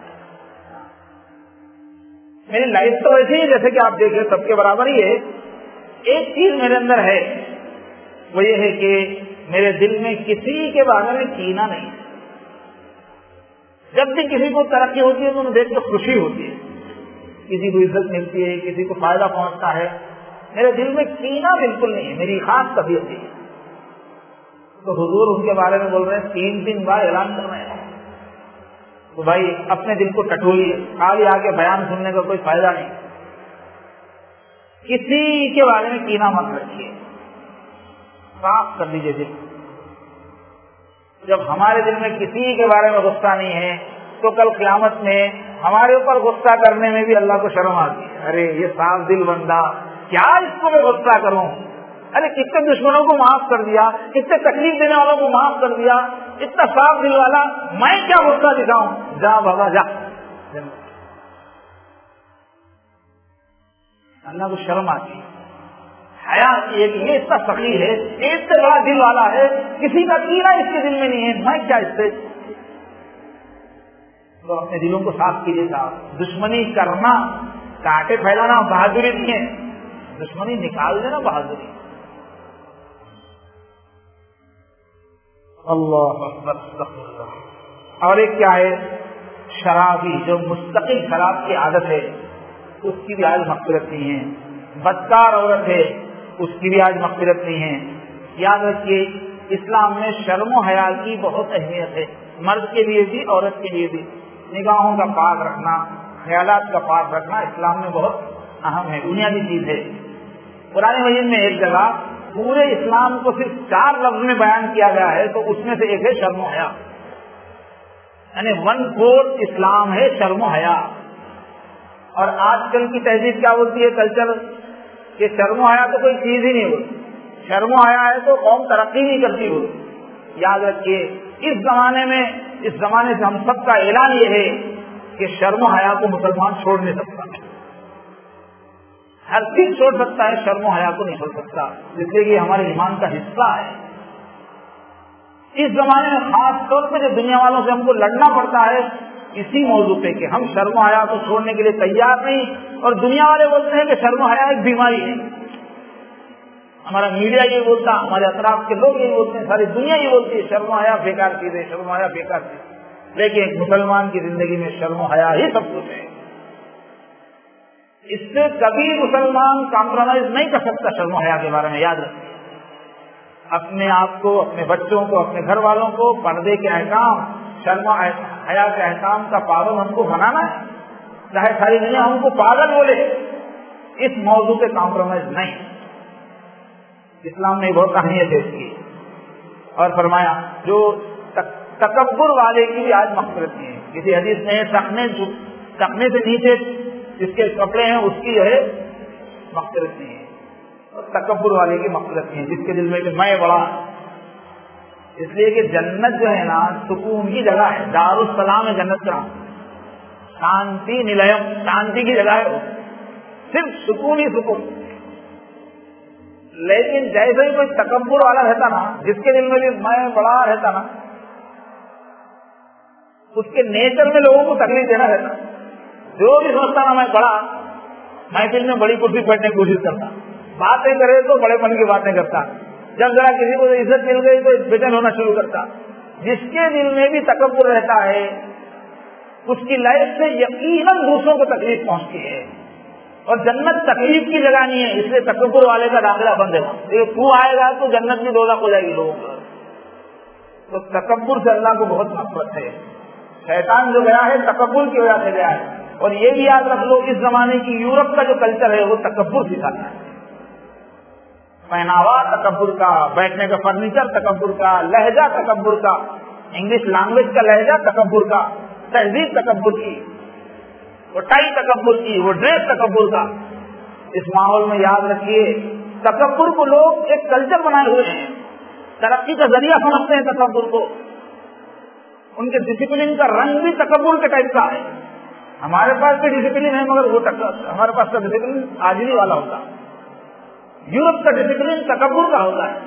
Speaker 1: میری لائف تو ویسے ہی جیسے کہ آپ دیکھیں سب کے برابر ہی ہے, ایک چیز میرے اندر ہے, وہ یہ ہے کہ میرے دل میں کسی کے بارے میں کینہ نہیں ہے. جب بھی کسی کو ترقی ہوتی ہے تو انہیں دیکھ کے خوشی ہوتی ہے, کسی کو عزت ملتی ہے, کسی کو فائدہ پہنچتا ہے, میرے دل میں کینہ بالکل نہیں ہے, میری خاص طبیعت ہے. تو حضور ان کے بارے میں بول رہے ہیں, تین تین بار اعلان کر رہے ہیں. تو بھائی اپنے دل کو ٹٹولیے, خالی آ کے بیان سننے کا کوئی فائدہ نہیں. کسی کے بارے میں کینہ مت رکھیے, صاف کر دیجیے دل. جب ہمارے دل میں کسی کے بارے میں غصہ نہیں ہے تو کل قیامت میں ہمارے اوپر غصہ کرنے میں بھی اللہ کو شرم آتی ہے. ارے یہ صاف دل بندہ, کیا اس کو میں غصہ کروں, ارے کتنے دشمنوں کو معاف کر دیا, کتنے تکلیف دینے والوں کو معاف کر دیا, اتنا صاف دل والا, میں کیا غصہ دکھاؤں, جا بابا جا. اللہ کو شرم آتی ہے, حیا آتی ہے کہ یہ اتنا فقیر ہے, اتنا بڑا دل والا ہے, کسی کا کینہ اس کے دل میں نہیں ہے, میں کیا اس سے. تو اپنے دلوں کو صاف کیجیے صاحب. دشمنی کرنا, کانٹے پھیلانا بہادری نہیں ہے, دشمنی نکال دینا بہادری. اللہ اکبر. اور ایک کیا ہے, شرابی جو مستقل شراب کی عادت ہے اس کی بھی آج مغفرت نہیں ہے. بدکار عورت ہے اس کی بھی آج مغفرت نہیں ہے. یاد رکھیے اسلام میں شرم و حیا کی بہت اہمیت ہے, مرد کے لیے بھی عورت کے لیے بھی. نگاہوں کا پاک رکھنا, خیالات کا پاک رکھنا اسلام میں بہت اہم ہے, بنیادی چیز ہے. قرآن مجید میں ایک جگہ پورے اسلام کو صرف چار لفظ میں بیان کیا گیا ہے, تو اس میں سے ایک ہے شرم و حیا. یعنی ون فورتھ اسلام ہے شرم و حیا. اور آج کل کی تہذیب کیا بولتی ہے, کلچر, کہ شرم و حیا تو کوئی چیز ہی نہیں ہوتی, شرم و حیا ہے تو قوم ترقی نہیں کرتی ہو. یاد رکھیے اس زمانے میں, اس زمانے سے ہم سب کا اعلان یہ ہے کہ شرم و حیا کو مسلمان چھوڑ نہیں سکتا. ہر چیز چھوڑ سکتا ہے, شرم و حیا کو نہیں چھوڑ سکتا, اس لیے کہ ہمارے ایمان کا حصہ ہے. اس زمانے میں خاص طور پہ جو دنیا والوں سے ہم کو لڑنا پڑتا ہے اسی موضوع پہ کہ ہم شرم و حیا کو چھوڑنے کے لیے تیار نہیں, اور دنیا والے بولتے ہیں کہ شرم و حیا ایک بیماری ہے. ہمارا میڈیا یہ بولتا, ہمارے اطراف کے لوگ یہ بولتے ہیں, ساری دنیا یہ بولتی ہے شرم و حیا بیکار چیز ہے, شرم و حیا بیکار چیز. لیکن ایک مسلمان کی زندگی میں شرم و حیا ہی سب کچھ ہے. اس سے کبھی مسلمان کمپرومائز نہیں کر سکتا شرم و حیا کے بارے میں. یاد رکھیے اپنے آپ کو, اپنے بچوں کو, اپنے گھر والوں کو پردے کے احکام, شرم و حیا کے احکام کا پابند ہم کو بنانا ہے، چاہے ساری دنیا ہم کو پاگل بولے، اس موضوع پہ کمپرومائز نہیں۔ اسلام نے بہت اہمیت ہے اس کی، اور فرمایا جو تکبر والے کی بھی آج مغفرت نہیں ہے۔ کسی حدیث میں ٹخنے ٹخنے سے نیچے جس کے کپڑے ہیں اس کی جو ہے مغفرت نہیں ہے، اور تکبر والے کی مغفرت نہیں ہے جس کے دل میں کہ میں بڑا۔ اس لیے کہ جنت جو ہے نا سکون کی جگہ ہے، دار السلام ہے جنت کا، شانتی نلیم، شانتی کی جگہ ہے، صرف سکون ہی سکون۔ لیکن جیسے ہی کوئی تکبر والا رہتا نا، جس کے دل میں بھی میں بڑا رہتا نا، اس کے نیچر میں لوگوں کو تکلیف دینا رہتا۔ جو بھی سوچتا نا میں بڑا، محفل میں بڑی کرسی بیٹھنے کی کوشش کرتا، باتیں کرے تو بڑے پن کی باتیں کرتا، جب ذرا کسی کو عزت مل گئی تو بےچین ہونا شروع کرتا۔ جس کے دل میں بھی تکبر رہتا ہے اس کی لائف سے یقیناً دوسروں کو تکلیف پہنچتی ہے، اور جنت تکلیف کی جگہ نہیں ہے، اس لیے تکبر والے کا داخلہ بند ہے۔ تو آئے گا تو جنت میں دوزخ ہو جائے گی لوگوں کا۔ تو تکبر سے اللہ کو بہت نفرت ہے۔ شیطان جو گیا ہے تکبر کی وجہ سے گیا ہے، اور یہ بھی یاد رکھ لو اس زمانے کی یورپ کا جو کلچر ہے وہ تکبر سکھاتا ہے۔ پہناوا تکبر کا، بیٹھنے کا فرنیچر تکبر کا، لہجہ تکبر کا، انگلش لینگویج کا لہجہ تکبر کا، تہذیب تکبر کی، وہ ٹائی تکبر کی، وہ ڈریس تکبر کا۔ اس ماحول میں یاد رکھیے تکبر کو لوگ ایک کلچر بنائے ہوئے ہیں، ترقی کا ذریعہ سمجھتے ہیں تکبر کو۔ ان کے ڈسپلن کا رنگ بھی تکبر کے ٹائپ کا ہے۔ ہمارے پاس بھی ڈسپلن ہے مگر وہ ہمارے پاس کا ڈسپلن عاجزی والا ہوتا ہے، یورپ کا ڈسپلن تکبر کا ہوتا ہے،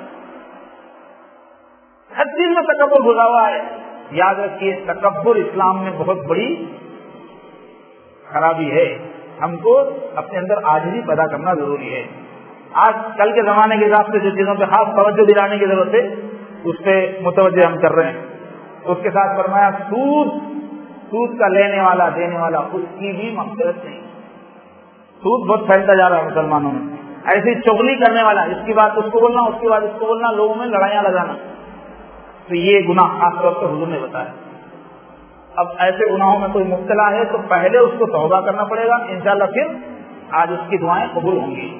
Speaker 1: ہر چیز میں تکبر گھسا ہوا ہے۔ یاد رکھیے تکبر اسلام میں بہت بڑی خرابی ہے، ہم کو اپنے اندر عاجزی پیدا کرنا ضروری ہے۔ آج کل کے زمانے کے حساب سے جو چیزوں پہ خاص توجہ دلانے کی ضرورت ہے اس پہ متوجہ ہم کر رہے ہیں۔ اس کے ساتھ فرمایا سود سود کا لینے والا دینے والا اس کی بھی مغفرت نہیں۔ سود بہت پھیلتا جا رہا ہے مسلمانوں میں، ایسی چغلی کرنے والا، اس کی بات اس کو بولنا، اس کی بات اس کو بولنا، لوگوں میں لڑائیاں لگانا، تو یہ گناہ خاص طور پر حضور نے بتایا۔ اب ایسے گناہوں میں کوئی مبتلا ہے تو پہلے اس کو توبہ کرنا پڑے گا، انشاءاللہ پھر آج اس کی دعائیں قبول ہوں گی۔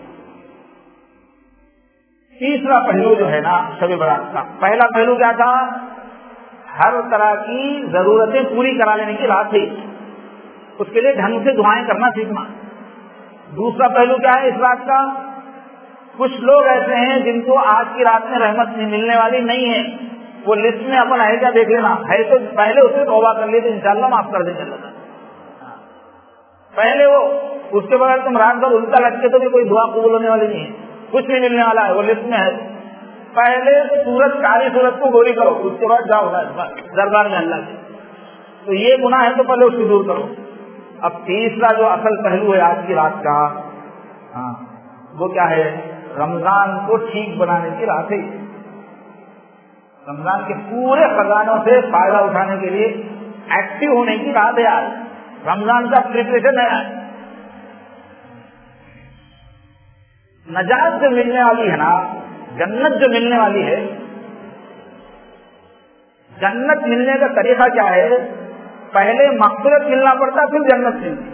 Speaker 1: تیسرا پہلو جو ہے نا شب برات کا، پہلا پہلو کیا تھا؟ ہر طرح کی ضرورتیں پوری کرا لینے کی رات تھی، اس کے لیے ڈھنگ سے دعائیں کرنا سیکھنا۔ دوسرا پہلو کیا ہے اس رات کا؟ کچھ لوگ ایسے ہیں جن کو آج کی رات میں رحمت ملنے والی نہیں ہے، وہ لسٹ میں اپن ہے کیا دیکھ لینا ہے، تو پہلے اسے توبہ کر لیے تو انشاءاللہ معاف کر دیں گے اللہ۔ پہلے وہ اس کے بغیر تم رات بھر الٹا لٹکے تو بھی کوئی دعا قبول ہونے والی نہیں ہے، کچھ نہیں ملنے والا ہے، وہ لسٹ میں ہے۔ پہلے سورج کالی سورج کو گولی کرو، اس کے بعد جاؤ دربار میں اللہ کے، تو یہ گناہ ہے تو پہلے اس کو دور کرو۔ اب تیسرا جو اصل پہلو ہے آج کی رات کا، ہاں وہ کیا ہے؟ رمضان کو ٹھیک بنانے کی رات ہے۔ رمضان کے پورے خزانوں سے فائدہ اٹھانے کے لیے ایکٹیو ہونے کی رات ہے آج، رمضان کا پریپریشن ہے آج۔ نجات جو ملنے والی ہے نا، جنت جو ملنے والی ہے، جنت ملنے کا طریقہ کیا ہے؟ پہلے مغفرت ملنا پڑتا پھر جنت ملتی۔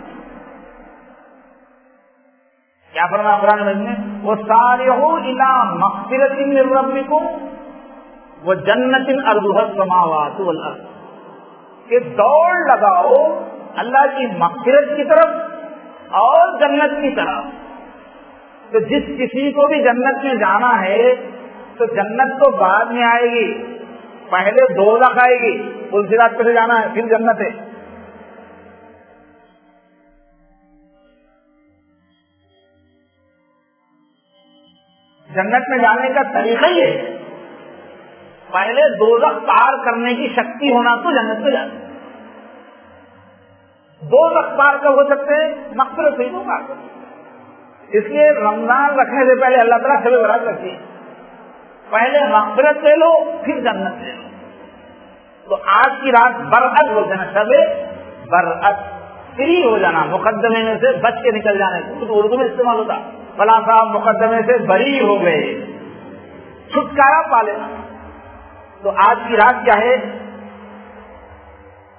Speaker 1: کیا فرمایا قرآن مجید میں؟ وَسَارِعُوا إِلَىٰ مَغْفِرَةٍ مِّن رَّبِّكُمْ وَجَنَّةٍ عَرْضُهَا السَّمَاوَاتُ وَالْأَرْضُ، کہ دوڑ لگاؤ اللہ کی مغفرت کی طرف اور جنت کی طرف۔ تو جس کسی کو بھی جنت میں جانا ہے تو جنت تو بعد میں آئے گی، پہلے دوزخ آئے گی، پلسرات پہ سے جانا ہے پھر جنت ہے۔ جنت میں جانے کا طریقہ ہی ہے پہلے دوزخ پار کرنے کی شکتی ہونا تو جنت میں جانا۔ دوزخ پار کب ہو سکتے ہیں؟ مغفرت سے تو پار کر۔ اس لیے رمضان رکھنے سے پہلے اللہ تعالیٰ شب برات رکھتی ہے، پہلے مغفرت لے لو پھر جنت لے لو۔ تو آج کی رات برعت ہو جانا، شب برعت، فری ہو جانا، مقدمے میں سے بچ کے نکل جانے کو تو اردو میں استعمال ہوتا، فلاں صاحب مقدمے سے بری ہو گئے، چھٹکارا پا لینا۔ تو آج کی رات کیا ہے؟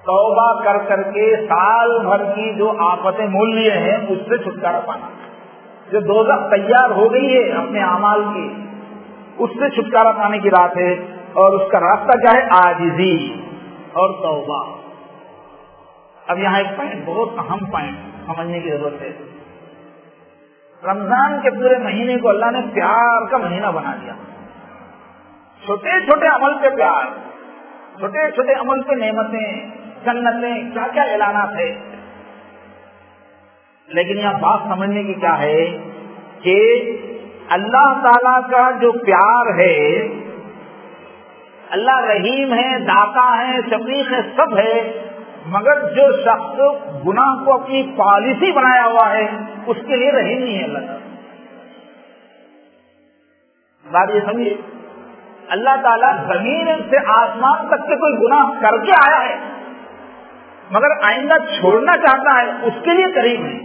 Speaker 1: توبہ کر کر کے سال بھر کی جو آفتیں مول لیے ہیں اس سے چھٹکارا پانا، جو دوزخ تیار ہو گئی ہے اپنے اعمال کی اس سے چھٹکارا پانے کی رات ہے، اور اس کا راستہ کیا ہے؟ عاجزی اور توبہ۔ اب یہاں ایک پوائنٹ، بہت اہم پوائنٹ سمجھنے کی ضرورت ہے۔ رمضان کے پورے مہینے کو اللہ نے پیار کا مہینہ بنا دیا، چھوٹے چھوٹے عمل پہ پیار، چھوٹے چھوٹے عمل پہ نعمتیں، جنتیں، کیا کیا اعلانات ہے۔ لیکن یہاں بات سمجھنے کی کیا ہے کہ اللہ تعالی کا جو پیار ہے، اللہ رحیم ہے، داتا ہے، شفیق ہے، سب ہے، مگر جو شخص گناہ کو اپنی پالیسی بنایا ہوا ہے اس کے لیے رحیم نہیں ہے اللہ تعالیٰ۔ بات یہ سمجھیے، اللہ تعالیٰ زمین سے آسمان تک کے کوئی گناہ کر کے آیا ہے مگر آئندہ چھوڑنا چاہتا ہے، اس کے لیے کریم ہے۔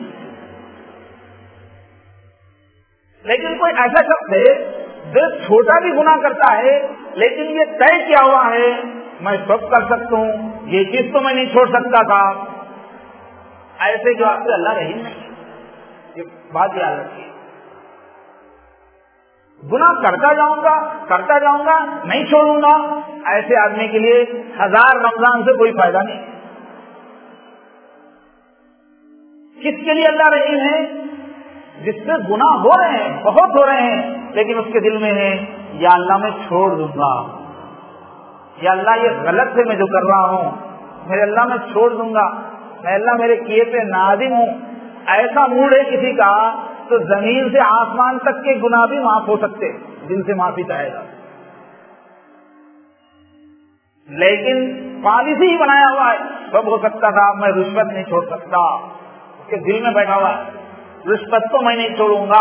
Speaker 1: لیکن کوئی ایسا شخص ہے جو چھوٹا بھی گناہ کرتا ہے لیکن یہ طے کیا ہوا ہے میں سب کر سکتا ہوں، یہ چیز تو میں نہیں چھوڑ سکتا تھا، ایسے جو آپ سے اللہ رحیم نہیں ہے۔ یہ بات یاد رکھیے، گناہ کرتا جاؤں گا کرتا جاؤں گا نہیں چھوڑوں گا، ایسے آدمی کے لیے ہزار رمضان سے کوئی فائدہ نہیں۔ کس کے لیے اللہ رحیم ہے؟ جس سے گناہ ہو رہے ہیں، بہت ہو رہے ہیں، لیکن اس کے دل میں ہے یا اللہ میں چھوڑ دوں گا، یا اللہ یہ غلط ہے میں جو کر رہا ہوں، میرے اللہ میں چھوڑ دوں گا، میں اللہ میرے کیے پہ نادم ہوں۔ ایسا موڈ ہے کسی کا تو زمین سے آسمان تک کے گناہ بھی معاف ہو سکتے، دل سے معافی چاہے گا۔ لیکن پالیسی ہی بنایا ہوا ہے، سب ہو سکتا تھا، میں رشوت نہیں چھوڑ سکتا، اس کے دل میں بیٹھا ہوا ہے رشوت تو میں نہیں چھوڑوں گا،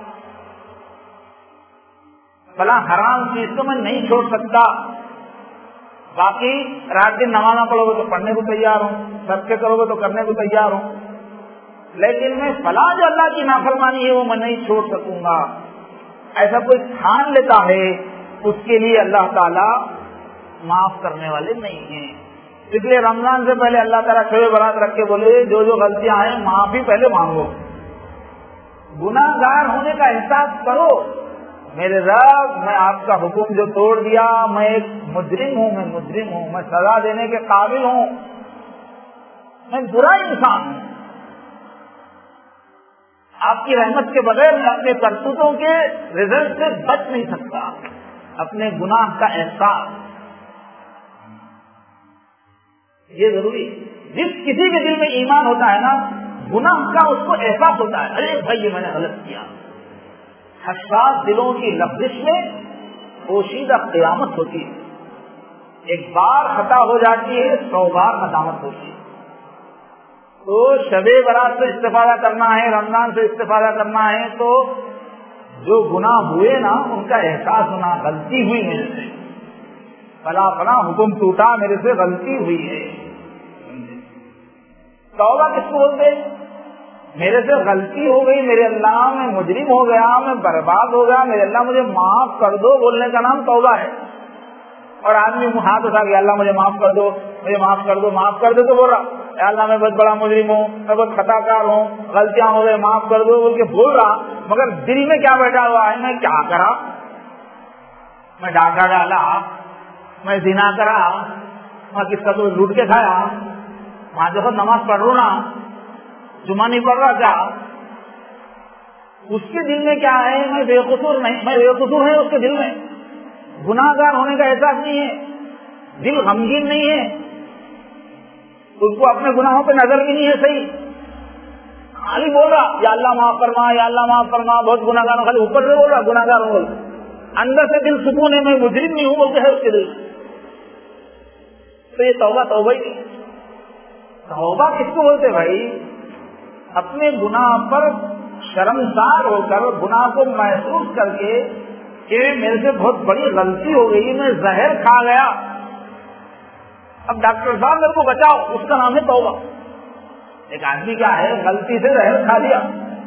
Speaker 1: فلاں حرام چیز تو میں نہیں چھوڑ سکتا، باقی رات دن نماز پڑھو گے تو پڑھنے کو تیار ہوں، سب کے کرو گے تو کرنے کو تیار ہوں، لیکن میں فلاں جو اللہ کی نافرمانی ہے وہ میں نہیں چھوڑ سکوں گا۔ ایسا کوئی ٹھان لیتا ہے اس کے لیے اللہ تعالیٰ معاف کرنے والے نہیں ہیں۔ اس لیے رمضان سے پہلے اللہ تعالیٰ شب برات رکھ کے بولے جو جو غلطیاں ہیں معافی پہلے مانگو، گناہ گار ہونے کا احساس کرو، میرے رب میں آپ کا حکم جو توڑ دیا، میں ایک مجرم ہوں، میں مجرم ہوں، میں سزا دینے کے قابل ہوں، میں برا انسان ہوں، آپ کی رحمت کے بغیر میں اپنے کرتوتوں کے رزلٹ سے بچ نہیں سکتا۔ اپنے گناہ کا احساس یہ ضروری، جس کسی کے دل میں ایمان ہوتا ہے نا، گناہ کا اس کو احساس ہوتا ہے، ارے بھائی یہ میں نے غلط کیا۔ حساس دلوں کی لفظش میں پوشیدہ قیامت ہوتی ہے، ایک بار خطا ہو جاتی ہے سو بار ندامت ہوتی ہے۔ تو شب برات سے استفادہ کرنا ہے، رمضان سے استفادہ کرنا ہے تو جو گناہ ہوئے نا ان کا احساس ہونا، غلطی ہوئی میرے سے، فلاں فلاں حکم ٹوٹا، میرے سے غلطی ہوئی ہے۔ توبہ کس کو بولتے؟ میرے سے غلطی ہو گئی، میرے اللہ میں مجرم ہو گیا، میں برباد ہو گیا، میرے اللہ مجھے معاف کر دو، بولنے کا نام توبہ ہے۔ اور آدمی ہاتھ اٹھا کے اللہ مجھے معاف کر دو، مجھے معاف کر دو، معاف کر دو تو بول رہا اے اللہ میں بہت بڑا مجرم ہوں، میں بہت خطا کار ہوں، غلطیاں ہو گئے، معاف کر دو بول کے بول رہا، مگر دل میں کیا بیٹھا ہوا ہے؟ میں کیا کرا، میں ڈاکہ ڈالا، میں زنا کرا، میں کس کا تو لوٹ کے کھایا، وہاں جو نماز پڑھ رہا نا، جمعہ نہیں پڑھ رہا کیا؟ اس کے دل میں کیا ہے؟ میں بے قصور نہیں، میں بے قصور ہے، اس کے دل میں گناہ گار ہونے کا احساس نہیں ہے، دل غمگین نہیں ہے، اس کو اپنے گناہوں پہ نظر بھی نہیں ہے، صحیح خالی بول رہا یا اللہ معاف فرما، یا اللہ معاف فرما، بہت گناہ گار ہوں، خالی اوپر سے بول رہا گناہ گار ہوں، اندر سے دل سکون ہے، میں مجرم نہیں ہوں بولتے ہے اس کے دل۔ تو یہ توبہ توبہ ہی نہیں۔ توبہ کس کو بولتے بھائی؟ اپنے گناہ پر شرمسار ہو کر، گناہ کو محسوس کر کے کہ میرے سے بہت بڑی غلطی ہو گئی، میں زہر کھا گیا، اب ڈاکٹر صاحب میرے کو بچاؤ، اس کا نام ہے توبہ۔ ایک آدمی کیا ہے، غلطی سے زہر کھا لیا،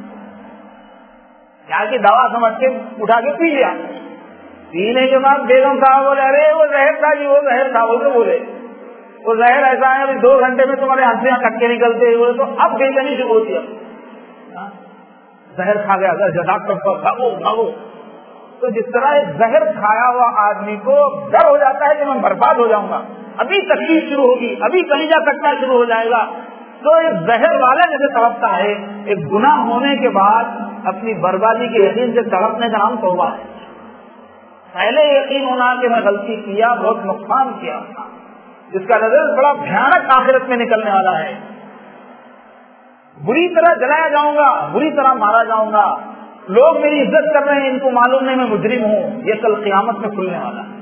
Speaker 1: کیا کہ دوا سمجھ کے اٹھا کے پی لیا، پینے کے بعد بیگم صاحب بولے ارے وہ زہر تھا جی، وہ زہر تھا بول کے بولے، وہ زہر ایسا ہے ابھی دو گھنٹے میں تمہارے ہنسیاں کٹ کے نکلتے ہوئے تو اب بےچینی شروع ہوتی ہے، زہر کھا گیا ڈاکٹر کو بھاگو بھاگو. تو جس طرح ایک زہر کھایا ہوا آدمی کو ڈر ہو جاتا ہے کہ میں برباد ہو جاؤں گا، ابھی تکلیف شروع ہوگی، ابھی کلیجہ کٹنا شروع ہو جائے گا، تو ایک زہر والا جیسے تڑپتا ہے، ایک گناہ ہونے کے بعد اپنی بربادی کے یقین سے تڑپنے کا نام توبہ ہے. پہلے یقین ہونا کہ میں غلطی کیا، بہت نقصان کیا، جس کا نظر بڑا بھیانک آخرت میں نکلنے والا ہے، بری طرح جلایا جاؤں گا، بری طرح مارا جاؤں گا، لوگ میری عزت کر رہے ہیں، ان کو معلوم نہیں میں مجرم ہوں، یہ کل قیامت میں کھلنے والا ہے.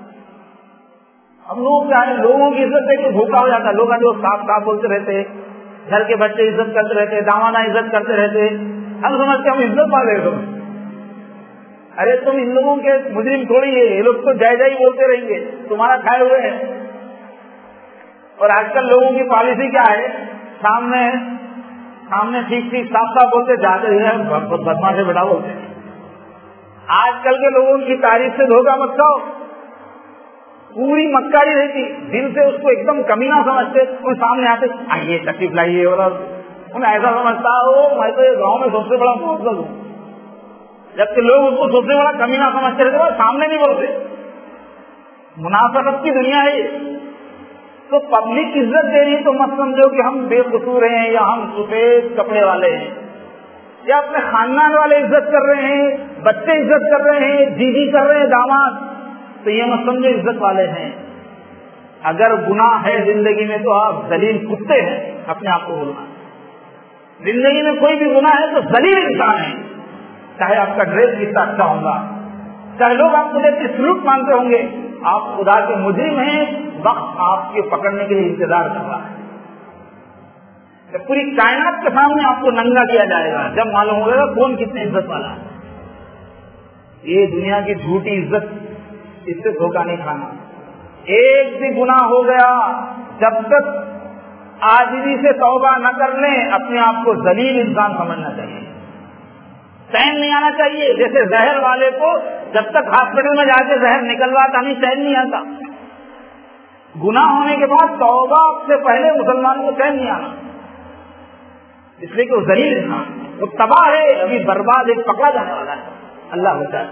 Speaker 1: ہم لوگ کیا ہے، لوگوں کی عزت دیکھ کے بھوکا ہو جاتا ہے. لوگ جو صاف صاف بولتے رہتے، گھر کے بچے عزت کرتے رہتے، دامادہ عزت کرتے رہتے، ہم سمجھتے ہم عزت والے ہو. ارے تم ان لوگوں کے مجرم تھوڑی ہے، یہ لوگ تو جائے جائے بولتے رہیں گے، تمہارا کھائے ہوئے ہیں. اور آج کل لوگوں کی پالیسی کیا ہے، سامنے سامنے ٹھیک ٹھیک صاف صاف بولتے، جاتے ہیں بدماش سے بیٹا بولتے. آج کل کے لوگوں کی تعریف سے دھوکہ مت کھاؤ، پوری مکاری رہتی، دل سے اس کو ایک دم کمینہ سمجھتے، ان سامنے آتے آئیے تکلیف لائیے، اور انہیں ایسا سمجھتا ہو میں تو یہ گاؤں میں سب سے بڑا محبت ہوں، جبکہ لوگ اس کو سب سے بڑا کمینہ سمجھتے رہتے، سامنے نہیں بولتے. منافقت کی دنیا ہے. تو پبلک عزت دے رہی تو مت سمجھو کہ ہم بے قصور ہیں یا ہم سفید کپڑے والے ہیں، یا اپنے خاندان والے عزت کر رہے ہیں، بچے عزت کر رہے ہیں، دیدی کر رہے ہیں، داماد، تو یہ مت سمجھو عزت والے ہیں. اگر گناہ ہے زندگی میں تو آپ ذلیل کتے ہیں، اپنے آپ کو بولنا. زندگی میں کوئی بھی گناہ ہے تو ذلیل انسان ہے، چاہے آپ کا ڈریس کتنا اچھا ہوگا، چاہے لوگ آپ کو دیکھ کے سلوک مانتے ہوں گے، آپ خدا کے مجرم ہیں. وقت آپ کے پکڑنے کے لیے انتظار کر رہا ہے. پوری کائنات کے سامنے آپ کو ننگا کیا جائے گا، جب معلوم ہو گا کون کتنے عزت والا ہے. یہ دنیا کی جھوٹی عزت، اس سے دھوکہ نہیں کھانا. ایک بھی گناہ ہو گیا، جب تک عاجزی سے توبہ نہ کر لیں، اپنے آپ کو ذلیل انسان سمجھنا چاہیے، چین نہیں آنا چاہیے. جیسے زہر والے کو جب تک ہاسپٹل میں جا کے زہر نکلواتا نہیں، چین نہیں آتا. گناہ ہونے کے بعد توبہ سے پہلے مسلمان کو چین نہیں آنا، اس لیے کہ وہ ذلیل انسان، وہ تباہ ہے، ابھی برباد ایک پکڑا جانے والا ہے. اللہ بچائے.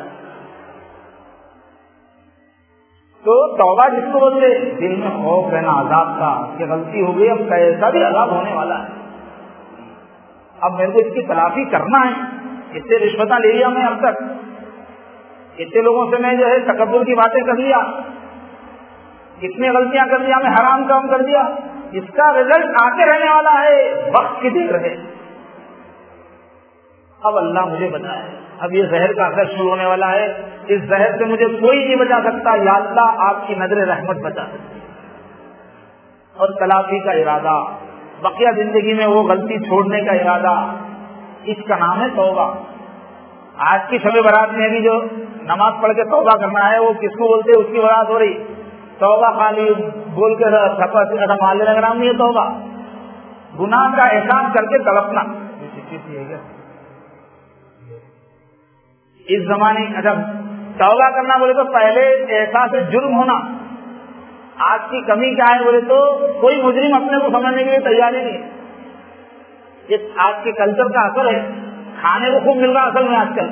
Speaker 1: تو توبہ جس کو بولتے، دل میں خوف رہنا عذاب کا کہ غلطی ہو گئی، اب کیسا بھی عذاب ہونے والا ہے، اب میرے کو اس کی تلافی کرنا ہے. اتنے رشوتیں لے لیا میں اب تک، اتنے لوگوں سے میں جو ہے تکبر کی باتیں کر لیا، اتنی غلطیاں کر دیا، میں حرام کام کر دیا، اس کا رزلٹ آتے رہنے والا ہے، وقت کی دیر رہے. اب اللہ مجھے بتائے، اب یہ زہر کا اثر شروع ہونے والا ہے، اس زہر سے مجھے کوئی نہیں بچا سکتا. یا اللہ آپ کی نظر رحمت بچا سکتی. اور تلافی کا ارادہ، بقیہ زندگی میں وہ غلطی چھوڑنے کا ارادہ، اس کا نام ہے توبہ. آج کی شب برات میں بھی جو نماز پڑھ کے توبہ کرنا ہے، وہ کس کو بولتے ہیں، اس کی برات ہو رہی. توبہ خالی بول کے مال لینے کا نام نہیں ہے توبہ. گناہ کا احساس کر کے تڑپنا. اس زمانے جب توبہ کرنا بولے تو پہلے احساس جرم ہونا. آج کی کمی کیا ہے بولے تو کوئی مجرم اپنے کو سمجھنے کے لیے تیار ہی نہیں. یہ آج کے کلچر کا اثر ہے. کھانے کو خوب مل رہا اصل میں آج کل،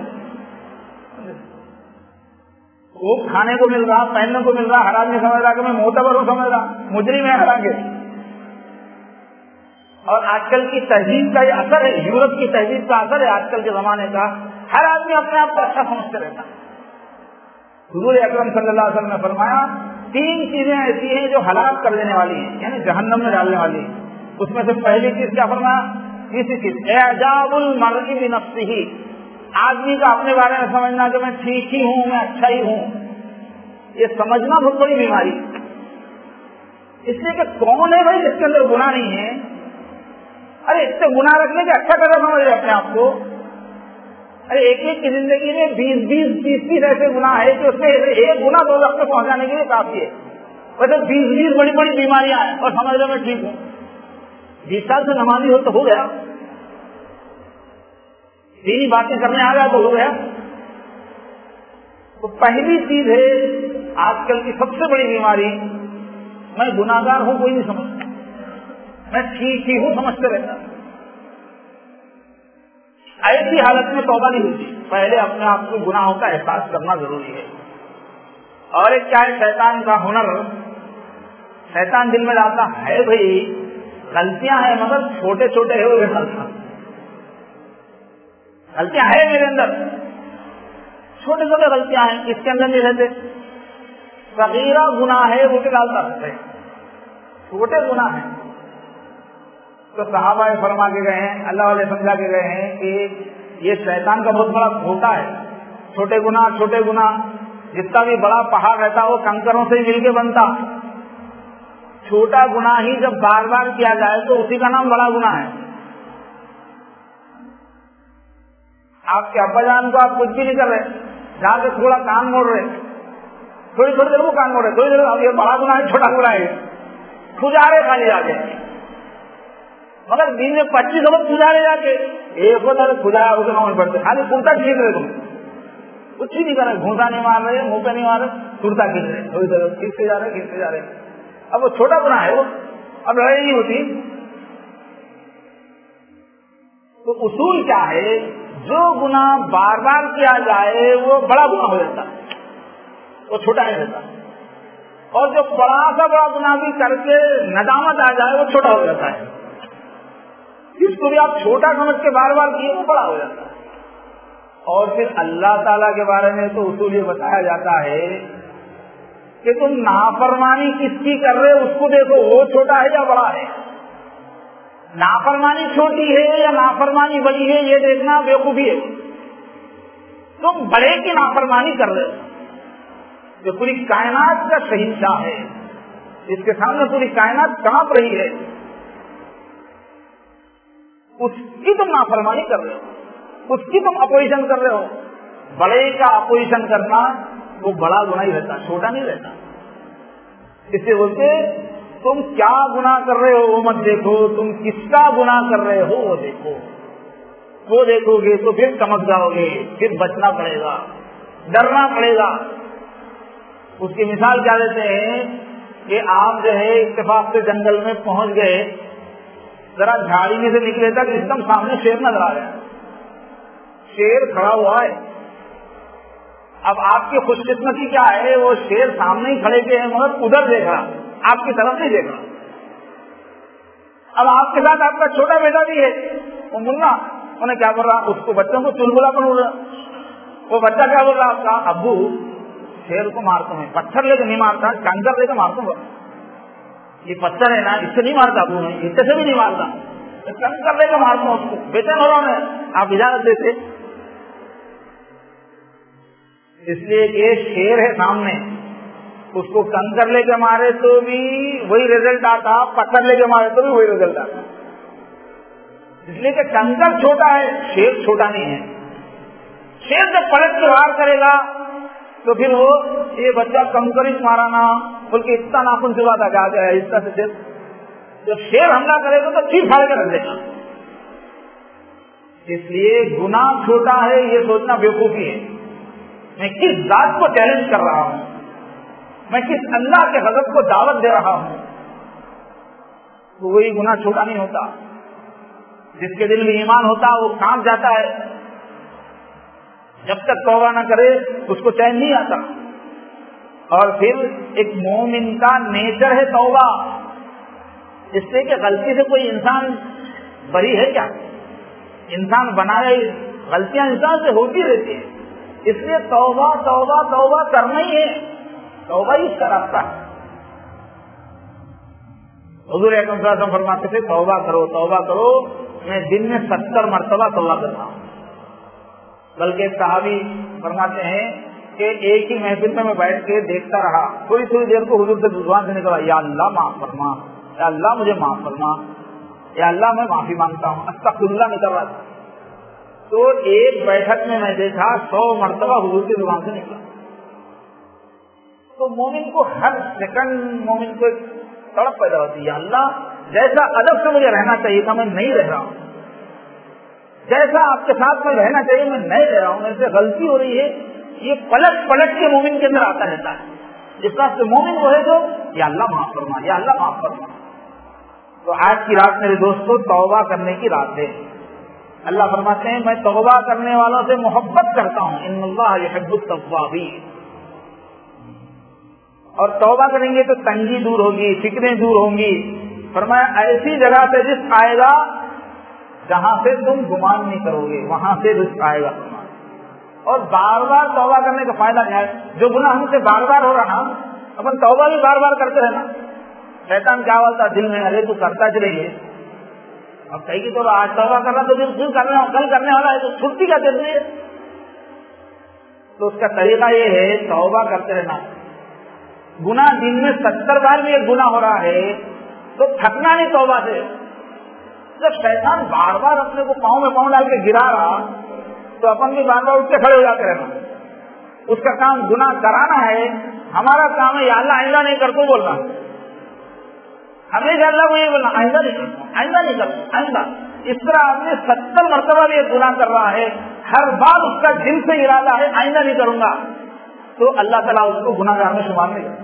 Speaker 1: خوب کھانے کو مل رہا، پہننے کو مل رہا، ہر آدمی سمجھ رہا کہ میں معتبر ہوں، سمجھ رہا مجرم ہے حالانکہ. اور آج کل کی تہذیب کا یہ اثر ہے، یورپ کی تہذیب کا اثر ہے آج کل کے زمانے کا. ہر آدمی اپنے آپ کو اچھا سمجھتے رہتا. حضور اکرم صلی اللہ علیہ وسلم نے فرمایا تین چیزیں ایسی ہیں جو ہلاک کر دینے والی ہیں، یعنی جہنم میں ڈالنے والی ہیں. اس میں سے پہلی چیز کیا فرمایا؟ تیسری چیز اعجاب المرء بنفسہ، آدمی کا اپنے بارے میں سمجھنا کہ میں ٹھیک ہی ہوں، میں اچھا ہی ہوں. یہ سمجھنا بہت بڑی بیماری، اس لیے کہ کون ہے بھائی جس کے اندر گناہ نہیں ہے؟ ارے اس سے گناہ رکھنے کے اچھا کرنا سمجھ رہے اپنے آپ کو. ارے ایک ایک کی زندگی میں بیس بیس تیس تیس ایسے گناہ ہے کہ اس میں ایک گناہ دو لفظ تک پہنچانے کے لیے کافی ہے. ویسے بیس بیس بڑی بڑی بیماریاں ہیں اور سمجھ رہے میں ٹھیک ہوں. بیس سال سے نمازی ہو تو ہو گیا، دینی باتیں کرنے آ گیا تو ہو گیا. تو پہلی چیز ہے آج کل کی سب سے بڑی بیماری میں गुनाहगार हूँ कोई नहीं समझता, मैं ठीक ही हूँ समझते रहता। ऐसी हालत में तौबा नहीं होती, पहले अपने आप को गुनाहों का एहसास करना जरूरी है। और एक क्या है शैतान का हुनर, शैतान दिल में डालता है भाई गलतियां हैं मगर छोटे छोटे है वो गलतियां गलतियां है मेरे अंदर, छोटे छोटे गलतियां हैं, इसके अंदर नहीं रहते। सगीरा गुनाह है वो भी डालता है, छोटे गुनाह है। तो सहाबा फरमा के गए हैं, अल्लाह वाले समझा के गए हैं कि ये शैतान का बहुत बड़ा धोखा है। छोटे गुनाह छोटे गुनाह, जितना भी बड़ा पहाड़ रहता वो कंकरों से ही मिलके बनता। छोटा गुनाह ही जब बार बार किया जाए तो उसी का नाम बड़ा गुनाह है। आपके अब्बा जान को आप कुछ भी नहीं कर रहे, जाके थोड़ा कान मोड़ रहे, थोड़ी थोड़ी देर वो कान मोड़ रहे, थोड़ी देर ये बड़ा गुनाह है छोटा गुनाह है, खुजारे खाली जाके, मगर दिन में पच्चीस वक्त खुजारे जाके एक बार खुजाया उसे कौन पड़ते, खाली कुर्ता खींच रहे, तुम कुछ ही नहीं कर रहे, घूंसा नहीं मार रहे, मुंह पे नहीं मार रहे, कुर्ता खींच रहे, थोड़ी देर खींचते जा रहे खींचते जा रहे। अब वो छोटा गुनाह है, वो अब लड़ाई नहीं होती। तो उसूल क्या है, जो गुनाह बार बार किया जाए वो बड़ा गुनाह हो जाता है, वो छोटा नहीं रहता। और जो बड़ा सा बड़ा गुनाह भी करके नदामत आ जाए वो छोटा हो जाता है। इसको भी आप छोटा समझ के बार बार किए वो बड़ा हो जाता है। और फिर अल्लाह ताला के बारे में तो उसूल ये बताया जाता है कि तुम नाफरमानी किसकी कर रहे हो उसको देखो, वो छोटा है या बड़ा है। नाफरमानी छोटी है या नाफरमानी बड़ी है ये देखना बेवकूफी है। तुम बड़े की नाफरमानी कर रहे हो, जो पूरी कायनात का शहींशाह है, इसके सामने पूरी कायनात कांप रही है, उसकी तुम नाफरमानी कर रहे हो, उसकी तुम अपोजिशन कर रहे हो। बड़े का अपोजिशन करना वो बड़ा गुनाह ही रहता, छोटा नहीं रहता। इससे बोलते तुम क्या गुनाह कर रहे हो वो मत देखो, तुम किसका गुनाह कर रहे हो वो देखो। वो देखोगे तो फिर समझ जाओगे, फिर बचना पड़ेगा, डरना पड़ेगा। उसकी मिसाल क्या देते हैं कि आप जो है इत्तेफाक से जंगल में पहुंच गए, जरा झाड़ी में से निकले तक एकदम सामने शेर नजर आ गया, शेर खड़ा हुआ है। अब आपकी खुशकिस्मती क्या है, वो शेर सामने ही खड़े के हैं मगर उधर देख रहा, आपकी तरफ नहीं देख रहा। अब आपके साथ आपका छोटा बेटा भी है, वो मुन्ना, उन्हें क्या बोल रहा, उसको बच्चों को चुलबुला पर उड़ रहा। वो बच्चा क्या बोल रहा आपका, अब्बू शेर को मारता हूँ, पत्थर लेकर नहीं मारता, कंकर लेकर मारता हूँ। ये पत्थर है ना, इससे नहीं मारता अब्बू, मैं इससे से भी नहीं मारता, कंकर लेकर मारता हूँ उसको। बेचैन हो रहा मैं, आप इजाजत देते। इसलिए ये शेर है सामने, उसको कंकर लेके मारे तो भी वही रिजल्ट आता, पत्थर लेके मारे तो भी वही रिजल्ट आता। इसलिए कि कंकर छोटा है, शेर छोटा नहीं है। शेर जब पलट के वार करेगा तो फिर वो ये बच्चा कंकर ही मारा ना बोल के इतना नाखून चुबाता क्या गया है इतना से शेर। जब शेर हमला करेगा तो चीर फाड़ कर रख देगा। इसलिए गुनाह छोटा है ये सोचना बेवकूफी है। मैं किस जात को चैलेंज कर रहा हूँ, मैं किस अल्लाह के गज़ब को दावत दे रहा हूँ, तो वही गुनाह छोटा नहीं होता। जिसके दिल में ईमान होता वो कांप जाता है, जब तक तौबा न करे उसको चैन नहीं आता। और फिर एक मोमिन का नेचर है तौबा, इसलिए कि गलती से कोई इंसान बरी है क्या, इंसान बनाए, गलतियां इंसान से होती रहती है। इसलिए तौबा तौबा तौबा करना ही है, तौबा ही इसका रास्ता है। हुजूर अकरम सल्लल्लाहु अलैहि वसल्लम फरमाते थे तौबा करो तौबा करो, मैं दिन में सत्तर मरतबा तौबा करता हूँ। बल्कि सहाबी फरमाते हैं कि एक ही महफिल में मैं बैठ के देखता रहा, थोड़ी थोड़ी देर को हुजूर से जुबान से निकला, या अल्लाह माफ फरमा, या अल्लाह मुझे माफ फरमा, या अल्लाह मैं माफी मांगता हूँ, अस्तगफिरुल्लाह निकल रहा था। तो एक बैठक में मैं देखा सौ मरतबा हुजूर की जुबान से निकला। तो मोमिन को हर सेकंड मोमिन को तड़प पैदा होती है, अल्लाह जैसा अदब से मुझे रहना चाहिए था मैं नहीं रह रहा हूँ, जैसा आपके साथ में रहना चाहिए मैं नहीं रह रहा हूँ, मेरे से गलती हो रही है। ये पलट पलट के मोमिन के अंदर आता रहता है। اس طرح سے مومن وہ ہے جو یا اللہ معاف فرما یا اللہ معاف فرما. تو آج کی رات میرے دوستوں توبہ کرنے کی رات ہے. اللہ فرماتے ہیں میں توبہ کرنے والوں سے محبت کرتا ہوں. ان اللہ یحب التوابین. اور توبہ کریں گے تو تنگی دور ہوگی, فکریں دور ہوں گی. فرمایا ایسی جگہ سے رزق آئے گا جہاں سے تم گمان نہیں کرو گے, وہاں سے رزق آئے گا. اور بار بار توبہ کرنے کا فائدہ کیا ہے؟ جو گناہ ہم سے بار بار ہو رہا اپن توبہ بھی بار بار کرتے رہنا. شیطان کیا بولتا دل میں, ارے تو کرتا چلے گئے, اب کہیں گے تو آج توبہ کرنا تو پھر کرنے کل کرنے والا ہے تو چھٹی کا دل ہے. تو اس کا طریقہ یہ ہے توبہ کرتے رہنا. گناہ دن میں ستر بار بھی ایک گناہ ہو رہا ہے تو تھکنا نہیں توبہ سے. جب شیطان بار بار اپنے کو پاؤں میں پاؤں ڈال کے گرا رہا تو اپن بھی بار بار اٹھ کے کھڑے ہو جاتے رہنا. اس کا کام گناہ کرانا ہے, ہمارا کام ہے یا اللہ آئندہ نہیں کر کو بولنا. ہمیشہ اللہ کو یہ بولنا آئندہ نہیں کرتا, آئندہ نہیں کرتا, آئندہ. اس طرح آدمی ستر مرتبہ بھی ایک گناہ کر رہا ہے, ہر بار اس کا دل سے ارادہ ہے آئندہ نہیں کروں گا, تو اللہ تعالیٰ اس کو گناہ گار میں شمار نہیں کرتا.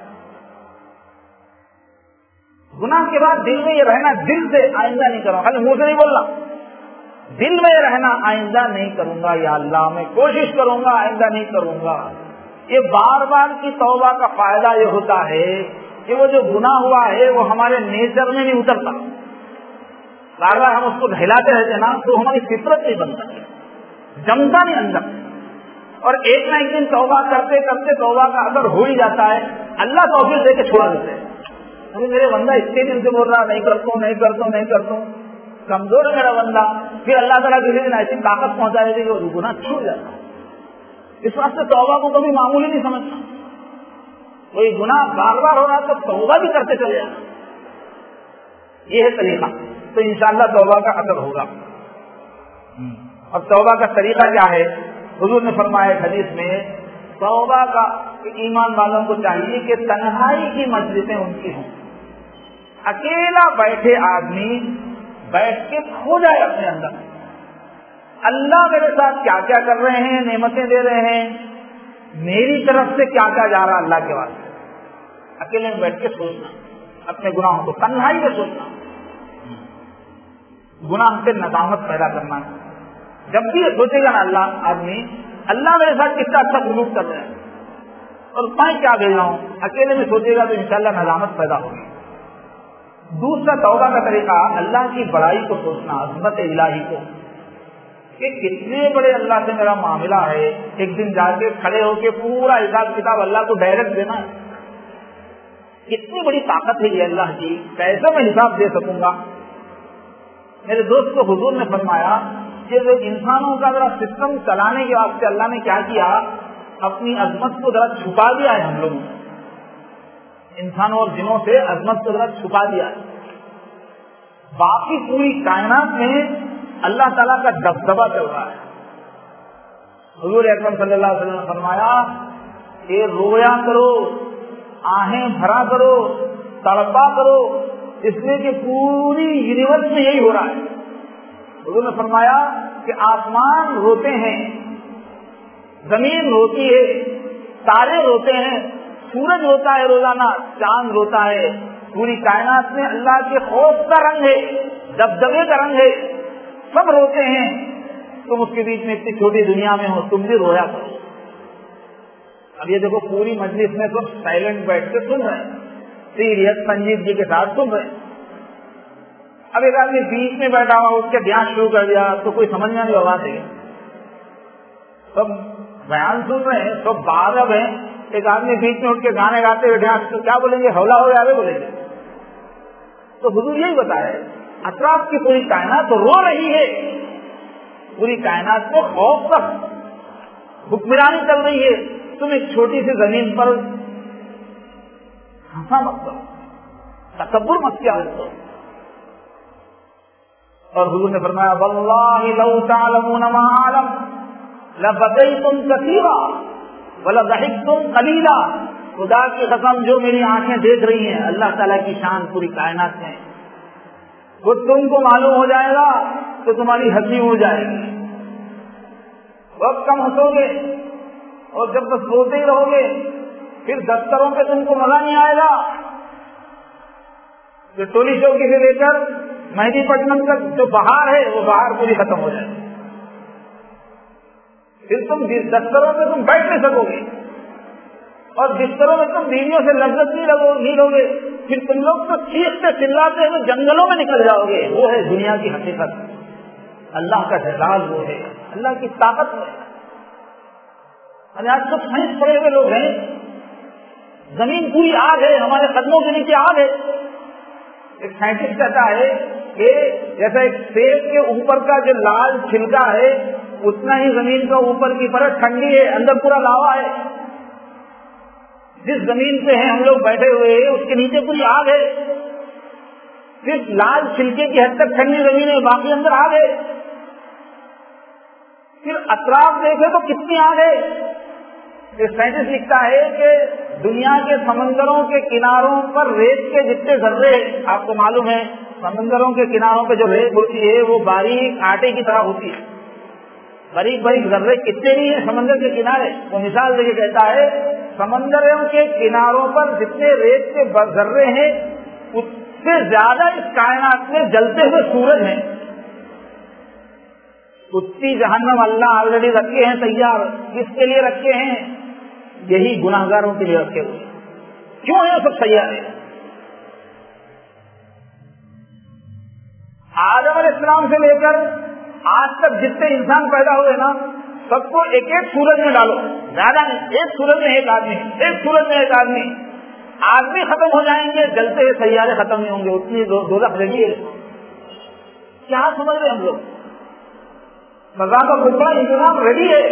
Speaker 1: گناہ کے بعد دل میں یہ رہنا دل سے آئندہ نہیں کروں گا, خالی منہ سے نہیں بولنا, دل میں یہ رہنا آئندہ نہیں کروں گا یا اللہ میں کوشش کروں گا آئندہ نہیں کروں گا. یہ بار بار کی توبہ کا فائدہ یہ ہوتا ہے کہ وہ جو گناہ ہوا ہے وہ ہمارے نیچر میں نہیں اترتا. بار بار ہم اس کو ہلاتے رہتے نا تو ہماری فطرت نہیں بنتا, جمتا نہیں اندر. اور ایک نہ ایک دن توبہ کرتے کرتے توبہ کا اثر ہو ہی جاتا ہے. اللہ توفیق دے کے چھوڑا دیتے ہیں. ابھی میرے بندہ اتنے دن سے بول رہا نہیں کرتا ہوں نہیں کرتا ہوں نہیں کرتا ہوں, کمزور ہے میرا بندہ. پھر اللہ تعالیٰ کسی دن ایسی طاقت پہنچا دیتے کہ وہ گناہ چھوٹ جاتا. اس واسطے توبہ کو کبھی معمولی نہیں سمجھتا. کوئی گناہ بار بار ہو رہا تو توبہ بھی کرتے چلے جانا, یہ ہے طریقہ. تو انشاءاللہ توبہ کا اثر ہوگا. اور توبہ کا طریقہ کیا ہے؟ حضور نے فرمایا حدیث میں توبہ کا ایمان والوں کو چاہیے کہ تنہائی کی مجلسیں ان کی ہوں. اکیلا بیٹھے آدمی بیٹھ کے کھو جائے اپنے اندر, اللہ میرے ساتھ کیا کیا کر رہے ہیں, نعمتیں دے رہے ہیں, میری طرف سے کیا کیا جا رہا اللہ کے واسطے. اکیلے میں بیٹھ کے سوچنا, اپنے گناہوں کو تنہائی میں سوچنا, گناہ سے ندامت پیدا کرنا. جب بھی یہ سوچے گا نا اللہ آدمی, اللہ میرے ساتھ کتنا اچھا سلوک کر رہے ہیں اور میں کیا بھیج رہا ہوں, اکیلے میں سوچے گا تو انشاءاللہ ندامت پیدا ہوگی. دوسرا توبہ کا طریقہ اللہ کی بڑائی کو سوچنا, عظمت الہی کو, کہ کتنے بڑے اللہ سے میرا معاملہ ہے. ایک دن جا کے کھڑے ہو کے پورا حساب کتاب اللہ کو ڈائریکٹ دینا ہے. کتنی بڑی طاقت ہے یہ اللہ کی, کیسے میں حساب دے سکوں گا. میرے دوست کو حضور نے فرمایا کہ انسانوں کا ذرا سسٹم چلانے کے واسطے اللہ نے کیا کیا, اپنی عظمت کو ذرا چھپا دیا ہے. ہم لوگوں نے انسانوں اور جنوں سے عظمت کو ذرا چھپا دیا ہے. باقی پوری کائنات میں اللہ تعالیٰ کا دبدبا چل رہا ہے. حضور اکرم صلی اللہ علیہ وسلم نے فرمایا کہ رویا کرو, آہیں بھرا کرو, تڑپا کرو, اس لیے کہ پوری یونیورس میں یہی ہو رہا ہے. حضور نے فرمایا کہ آسمان روتے ہیں, زمین روتی ہے, تارے روتے ہیں, سورج روتا ہے روزانہ, چاند روتا ہے. پوری کائنات میں اللہ کے خوف کا رنگ ہے, دبدبے کا رنگ ہے, سب روتے ہیں. تم اس کے بیچ میں اتنی چھوٹی دنیا میں ہو, تم بھی رویا کرو. اب یہ دیکھو پوری مجلس میں سب سائلنٹ بیٹھ کے سن رہے ہیں, سیریس سنجیدگی کے ساتھ سن رہے ہیں. اب ایک آدمی بیچ میں بیٹھا ہوا اس کے دھیان شروع کر دیا تو کوئی سمجھنا نہیں ہوگا. دے سب بیان سن رہے ہیں, سب بارب ہیں, ایک آدمی بیچ میں اٹھ کے گانے گاتے ہوئے دھیان تو کیا بولیں گے, ہولا ہو جائے بولیں گے. تو حضور یہی بتایا اطراف کی پوری کائنات تو رو رہی ہے, پوری کائنات کو خوف پر حکمرانی چل رہی ہے. تم ایک چھوٹی سی زمین پر ہنسا مت کرو, تکبر مت کیا کرو. اور حضور نے فرمایا واللہ لو تعلمون ما اعلم لبکیتم کثیرا ولضحکتم قلیلا. خدا کی قسم جو میری آنکھیں دیکھ رہی ہیں اللہ تعالیٰ کی شان پوری کائنات میں, وہ تم کو معلوم ہو جائے گا تو تمہاری ہنسی ہو جائے گی, بہت کم ہنسو گے, اور جب بس روتے ہی رہو گے پھر دفتروں پہ تم کو مزہ نہیں آئے گا، جو ٹولی چوکی سے لے کر مہدی پٹنم تک جو بہار ہے وہ بہار پوری ختم ہو جائے، پھر تم دفتروں پہ تم بیٹھ نہیں سکو گے، اور بستروں میں تم بیویوں سے لذت نہیں لگو نہیں لو گے، پھر تم لوگ تو چیختے چلاتے ہوئے جنگلوں میں نکل جاؤ گے۔ وہ ہے دنیا کی حقیقت، اللہ کا جلال وہ ہے، اللہ کی طاقت ہے۔ آج تو سائنس پڑے ہوئے لوگ ہیں، زمین پوری آگ ہے، ہمارے قدموں کے نیچے آگ ہے۔ ایک سائنٹسٹ کہتا ہے کہ جیسا ایک سیب کے اوپر کا جو لال چھلکا ہے اتنا ہی زمین کا اوپر کی پرت ٹھنڈی ہے، اندر پورا لاوا ہے۔ جس زمین پہ ہیں ہم لوگ بیٹھے ہوئے ہیں اس کے نیچے پوری آگ ہے، صرف لال چھلکے کی حد تک ٹھنڈی زمین ہے، باقی اندر آگ ہے۔ پھر اطراف دیکھے تو کتنی آگ ہے۔ ایک سائنٹسٹ لکھتا ہے کہ دنیا کے سمندروں کے کناروں پر ریت کے جتنے ذرے، آپ کو معلوم ہے سمندروں کے کناروں پہ جو ریت ہوتی ہے وہ باریک آٹے کی طرح ہوتی ہے، باریک باریک ذرے کتنے نہیں ہیں سمندر کے کنارے۔ وہ مثال دے کے کہتا ہے سمندروں کے کناروں پر جتنے ریت کے ذرے ہیں اس سے زیادہ اس کائنات میں جلتے ہوئے سورج ہیں۔ اتنی جہنم اللہ آلریڈی رکھے ہیں تیار، کس کے لیے رکھے ہیں؟ یہی گناہگاروں کے لیے رکھے ہوئے۔ کیوں ہے سب سیارے؟ آدم علیہ السلام سے لے کر آج تک جتنے انسان پیدا ہوئے نا سب کو ایک ایک سورج میں ڈالو، زیادہ نہیں، ایک سورج میں ایک آدمی، ایک سورج میں ایک آدمی، آدمی ختم ہو جائیں گے، جلتے ہوئے سیارے ختم نہیں ہوں گے، اتنی دوزخ لگی ہے۔ کیا سمجھ رہے ہم لوگ؟ سزا کا پورا انتظام ریڈی ہے۔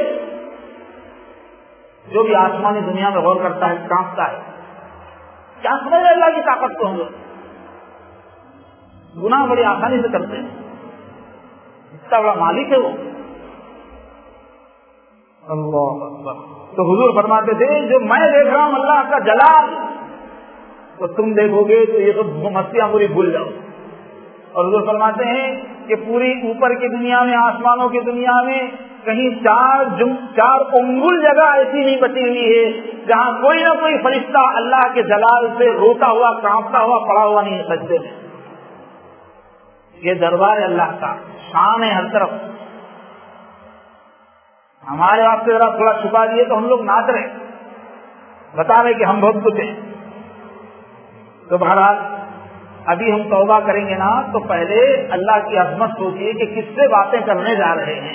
Speaker 1: جو بھی آسمانی دنیا میں غور کرتا ہے کانپتا ہے۔ کیا سمجھ رہے اللہ کی طاقت کو؟ ہم لوگ گناہ بڑی آسانی سے کرتے ہیں، اتنا بڑا مالک ہے وہ۔ اللہ اکبر۔ تو حضور فرماتے تھے جو میں دیکھ رہا ہوں اللہ کا جلال، تو تم دیکھو گے تو یہ سب مستیاں پوری بھول جاؤ۔ اور حضور فرماتے ہیں کہ پوری اوپر کی دنیا میں، آسمانوں کی دنیا میں کہیں چار جم چار انگل جگہ ایسی نہیں بچی ہوئی ہے جہاں کوئی نہ کوئی فرشتہ اللہ کے جلال سے روتا ہوا کانپتا ہوا پڑا ہوا نہیں ہے سجدے میں۔ یہ دربار ہے اللہ کا، شان ہے ہر طرف۔ ہمارے واسطے ذرا تھوڑا چھپا دیے تو ہم لوگ ناچ رہے، بتا رہے کہ ہم بہت کچھ ہیں۔ تو بہرحال ابھی ہم توبہ کریں گے نا تو پہلے اللہ کی عظمت سوچیے کہ کس سے باتیں کرنے جا رہے ہیں،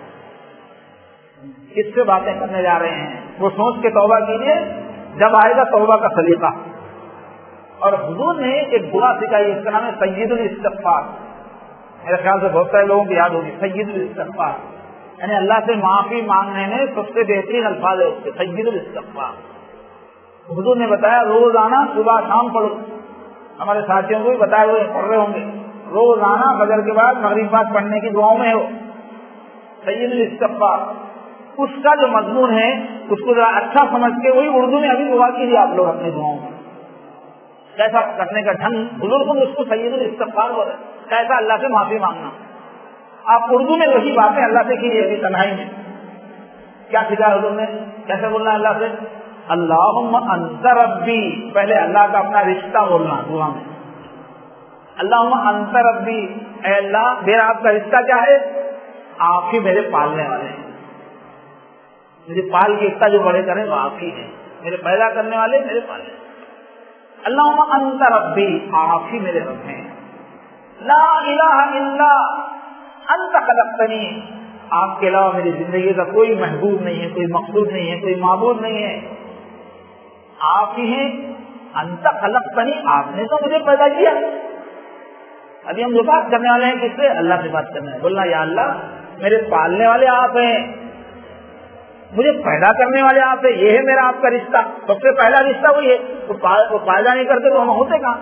Speaker 1: کس سے باتیں کرنے جا رہے ہیں، وہ سوچ کے توبہ کیجیے، جب آئے گا توبہ کا سلیقہ۔ اور حضور نے ایک دعا سکھائی، اس کا نام ہے سید الاستغفار۔ میرے خیال سے بہت سارے لوگوں کو یاد ہوگی سید الاستغفار، یعنی اللہ سے معافی مانگنے میں سب سے بہترین الفاظ ہے اس کے، سید الاستغفار۔ حضور نے بتایا روزانہ صبح شام پڑھو، ہمارے ساتھیوں کو بھی بتائے ہوئے پڑھ رہے ہوں گے، روزانہ فجر کے بعد مغرب بعد پڑھنے کی دعاؤں میں ہو سید الاستغفار۔ اس کا جو مضمون ہے اس کو ذرا اچھا سمجھ کے وہی اردو میں ابھی دعا کیجیے آپ لوگ اپنی دعاؤں میں، کیسا کرنے کا ڈھنگ حضور کو اس کو سید الاستغفار بولے، کیسا اللہ سے معافی مانگنا۔ آپ اردو میں وہی باتیں اللہ سے کیجیے ابھی تنہائی میں۔ کیا سکھایا حضور نے؟ کیسے بولنا اللہ سے؟ اللہم انت ربی، پہلے اللہ کا اپنا رشتہ بولنا دعا میں، اللہم انت ربی، اے اللہ میرا آپ کا رشتہ کیا ہے؟ آپ ہی میرے پالنے والے ہیں، مجھے پال کے اتنا جو بڑے کریں وہ آپ ہی ہیں، میرے پیدا کرنے والے میرے پالنے۔ اللہم انت ربی، آپ ہی میرے رب ہیں، لا الہ الا انت خلقتنی، آپ کے علاوہ میری زندگی کا کوئی محبوب نہیں ہے، کوئی مقصود نہیں ہے، کوئی معبود نہیں ہے، آپ ہی ہیں۔ انت خلقتنی، آپ نے تو مجھے پیدا کیا۔ ابھی ہم جو بات کرنے والے ہیں کس سے؟ اللہ سے بات کرنا ہے، بولنا یا اللہ میرے پالنے والے آپ ہیں، مجھے پیدا کرنے والے آپ ہیں، یہ ہے میرا آپ کا رشتہ، سب سے پہلا رشتہ وہی ہے۔ وہ پیدا نہیں کرتے تو ہم ہوتے کہاں؟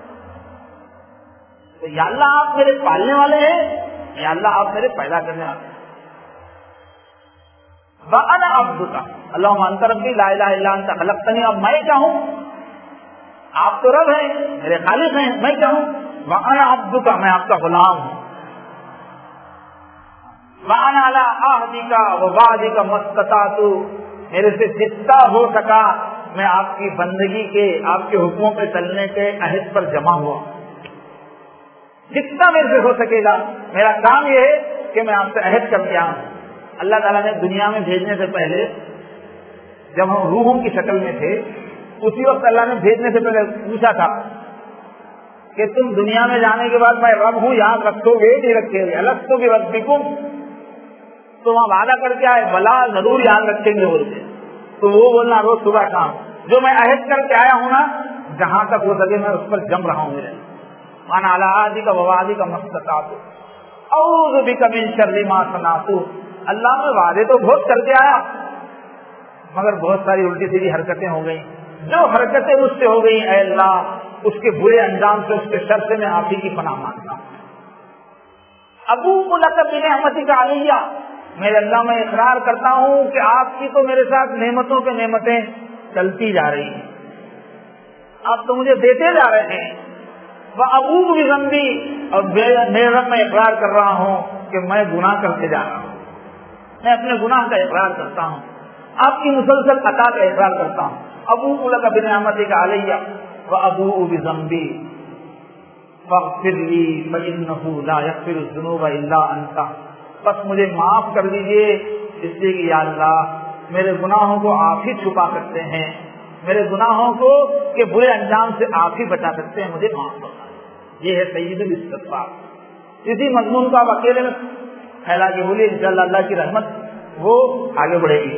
Speaker 1: تو یا اللہ آپ میرے پالنے والے ہیں، یا اللہ آپ میرے پیدا کرنے والے ہیں۔ وَأَنَا عَبْدُكَ اللہم انت ربی لا الہ الا انت خلقتنی، اب میں کیا ہوں؟ آپ تو رب ہیں، میرے خالق ہیں، میں کیا ہوں؟ وَأَنَا عَبْدُكَ، میں آپ کا غلام ہوں۔ وَأَنَا عَلَىٰ عَهْدِكَ وَوَعْدِكَ مَا اسْتَطَعْتُ، میرے سے جتنا ہو سکا میں آپ کی بندگی کے، آپ کے حکموں پہ چلنے کے عہد پر جمع ہوا. جتنا میرے سے ہو سکے گا میرا کام یہ ہے کہ میں آپ سے عہد کر کے آؤں. اللہ تعالیٰ نے دنیا میں بھیجنے سے پہلے جب ہم روحوں کی شکل میں تھے اسی وقت اللہ نے بھیجنے سے پہلے پوچھا تھا کہ تم دنیا میں جانے کے بعد میں رب ہوں یاد رکھو گے نہیں رکھے گے؟ الگ تو بھی ربکم، تو وہاں وعدہ کر کے آئے بلا ضرور یاد رکھیں گے بولتے. تو وہ بولنا روز صبح شام جو میں عہد کر کے آیا ہوں نا جہاں تک ہو سکے میں اس پر جم رہا ہوں. میرے مانا علی کا ووادی کا مستطاعت اعوذ بک من شر ما صنعت. اللہ میں وعدے تو بہت کر کے آیا مگر بہت ساری الٹی سیدھی حرکتیں ہو گئی. جو حرکتیں مجھ سے ہو گئی اے اللہ اس کے برے انجام سے، اس کے شر سے میں آپ ہی کی پناہ مانگتا ہوں. ابو لک بنعمتک علیہ، میرے اللہ میں اقرار کرتا ہوں کہ آپ کی تو میرے ساتھ نعمتوں پہ نعمتیں چلتی جا رہی ہیں، آپ تو مجھے دیتے جا رہے ہیں. وابو بذنبی، اور میرے رب میں اقرار کر رہا ہوں کہ میں گناہ کرتے جا رہا ہوں، میں اپنے گناہ کا اقرار کرتا ہوں، آپ کی مسلسل عطا کا اقرار کرتا ہوں. ابو لک بنعمتک علیہ وابو بذنبی فاغفر لی فانہ لا یغفر الذنوب الا انت. بس مجھے معاف کر دیجئے اس لیے کہ یا اللہ میرے گناہوں کو آپ ہی چھپا سکتے ہیں، میرے گناہوں کو کہ برے انجام سے آپ ہی بچا سکتے ہیں، مجھے معاف کرنا. یہ ہے سید الاستغفار. اسی مضمون کو آپ اکیلے میں پھیلا کے بولیے انشاءاللہ اللہ کی رحمت وہ آگے بڑھے گی.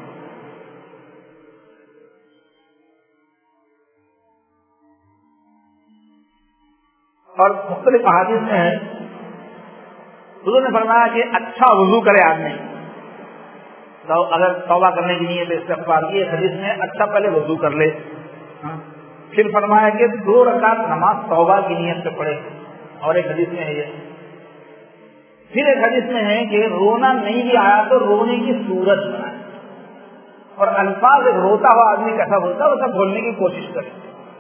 Speaker 1: اور مختلف احادیث میں ہے حضور نے فرمایا کہ اچھا وضو کرے آدمی تو اگر توبہ کرنے کی نیت استغفار کی حدیث میں اچھا پہلے وضو کر لے. پھر فرمایا کہ دو رکعت نماز توبہ کی نیت سے پڑھے، اور ایک حدیث میں ہے یہ. پھر ایک حدیث میں ہے کہ رونا نہیں بھی آیا تو رونے کی صورت بنائے اور الفاظ ایک روتا ہوا آدمی کیسا بولتا ہے ویسا بولنے کی کوشش کرے.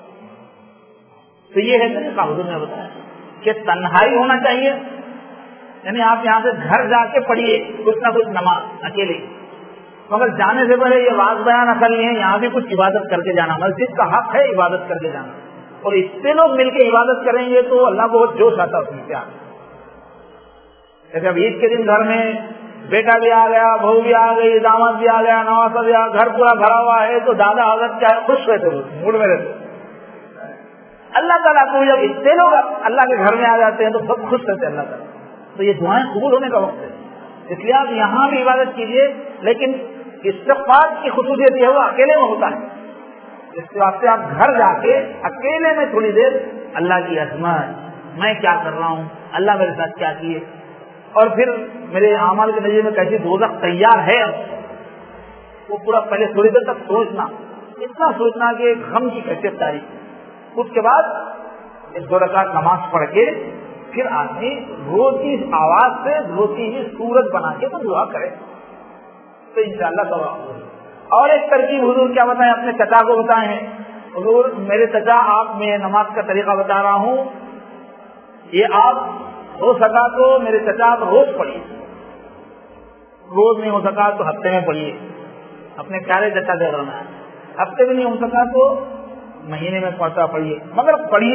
Speaker 1: تو یہ ہے طریقہ حضور نے بتایا کہ تنہائی ہونا چاہیے، یعنی آپ یہاں سے گھر جا کے پڑھیے کچھ نہ کچھ نماز اکیلے، مگر جانے سے پہلے یہ واضح بیان اصل نہیں ہے، یہاں بھی کچھ عبادت کر کے جانا. مسجد کا حق ہے عبادت کر کے جانا، اور اتنے لوگ مل کے عبادت کریں گے تو اللہ بہت جوش آتا ہے اس میں. کیا جیسے اب عید کے دن گھر میں بیٹا بھی آ گیا، بہو بھی آ گئی، داماد بھی آ گیا، نواسا بھی آ گیا، گھر پورا بھرا ہوا ہے تو دادا حضرت کیا ہے خوش رہتے موڈ میں رہتے. اللہ تعالیٰ کو جب اتنے لوگ اللہ کے گھر میں آ جاتے ہیں تو سب خوش رہتے ہیں اللہ تعالیٰ. تو یہ دعائیں قبول ہونے کا وقت ہے، اس لیے آپ یہاں بھی عبادت کیجیے، لیکن استغفار کی خصوصیت یہ ہے وہ اکیلے میں ہوتا ہے. اس واسطے آپ گھر جا کے اکیلے میں تھوڑی دیر اللہ کی عظمت، میں کیا کر رہا ہوں، اللہ میرے ساتھ کیا کیے، اور پھر میرے اعمال کے نظریے میں کیسی دوزخ تیار ہے اب وہ پورا پہلے تھوڑی دیر تک سوچنا، اتنا سوچنا کہ غم کی کیفیت تاریخ. اس کے بعد ایک دو رکعت نماز پڑھ کے پھر آدمی روتی آواز سے روتی ہوئی سورت بنا کے تو دعا کرے تو انشاءاللہ دعا ہوگی. اور ایک ترکیب حضور کیا بتائیں اپنے چچا کو بتائے ہیں. حضور میرے چچا آپ میں نماز کا طریقہ بتا رہا ہوں، یہ آپ ہو سکا تو میرے چچا آپ روز پڑھیے، روز نہیں ہو سکا تو ہفتے میں پڑھیے. اپنے پیارے چچا دے رہا ہے، ہفتے میں نہیں ہو سکا تو مہینے میں پڑھتا پڑھیے، مگر پڑھیے.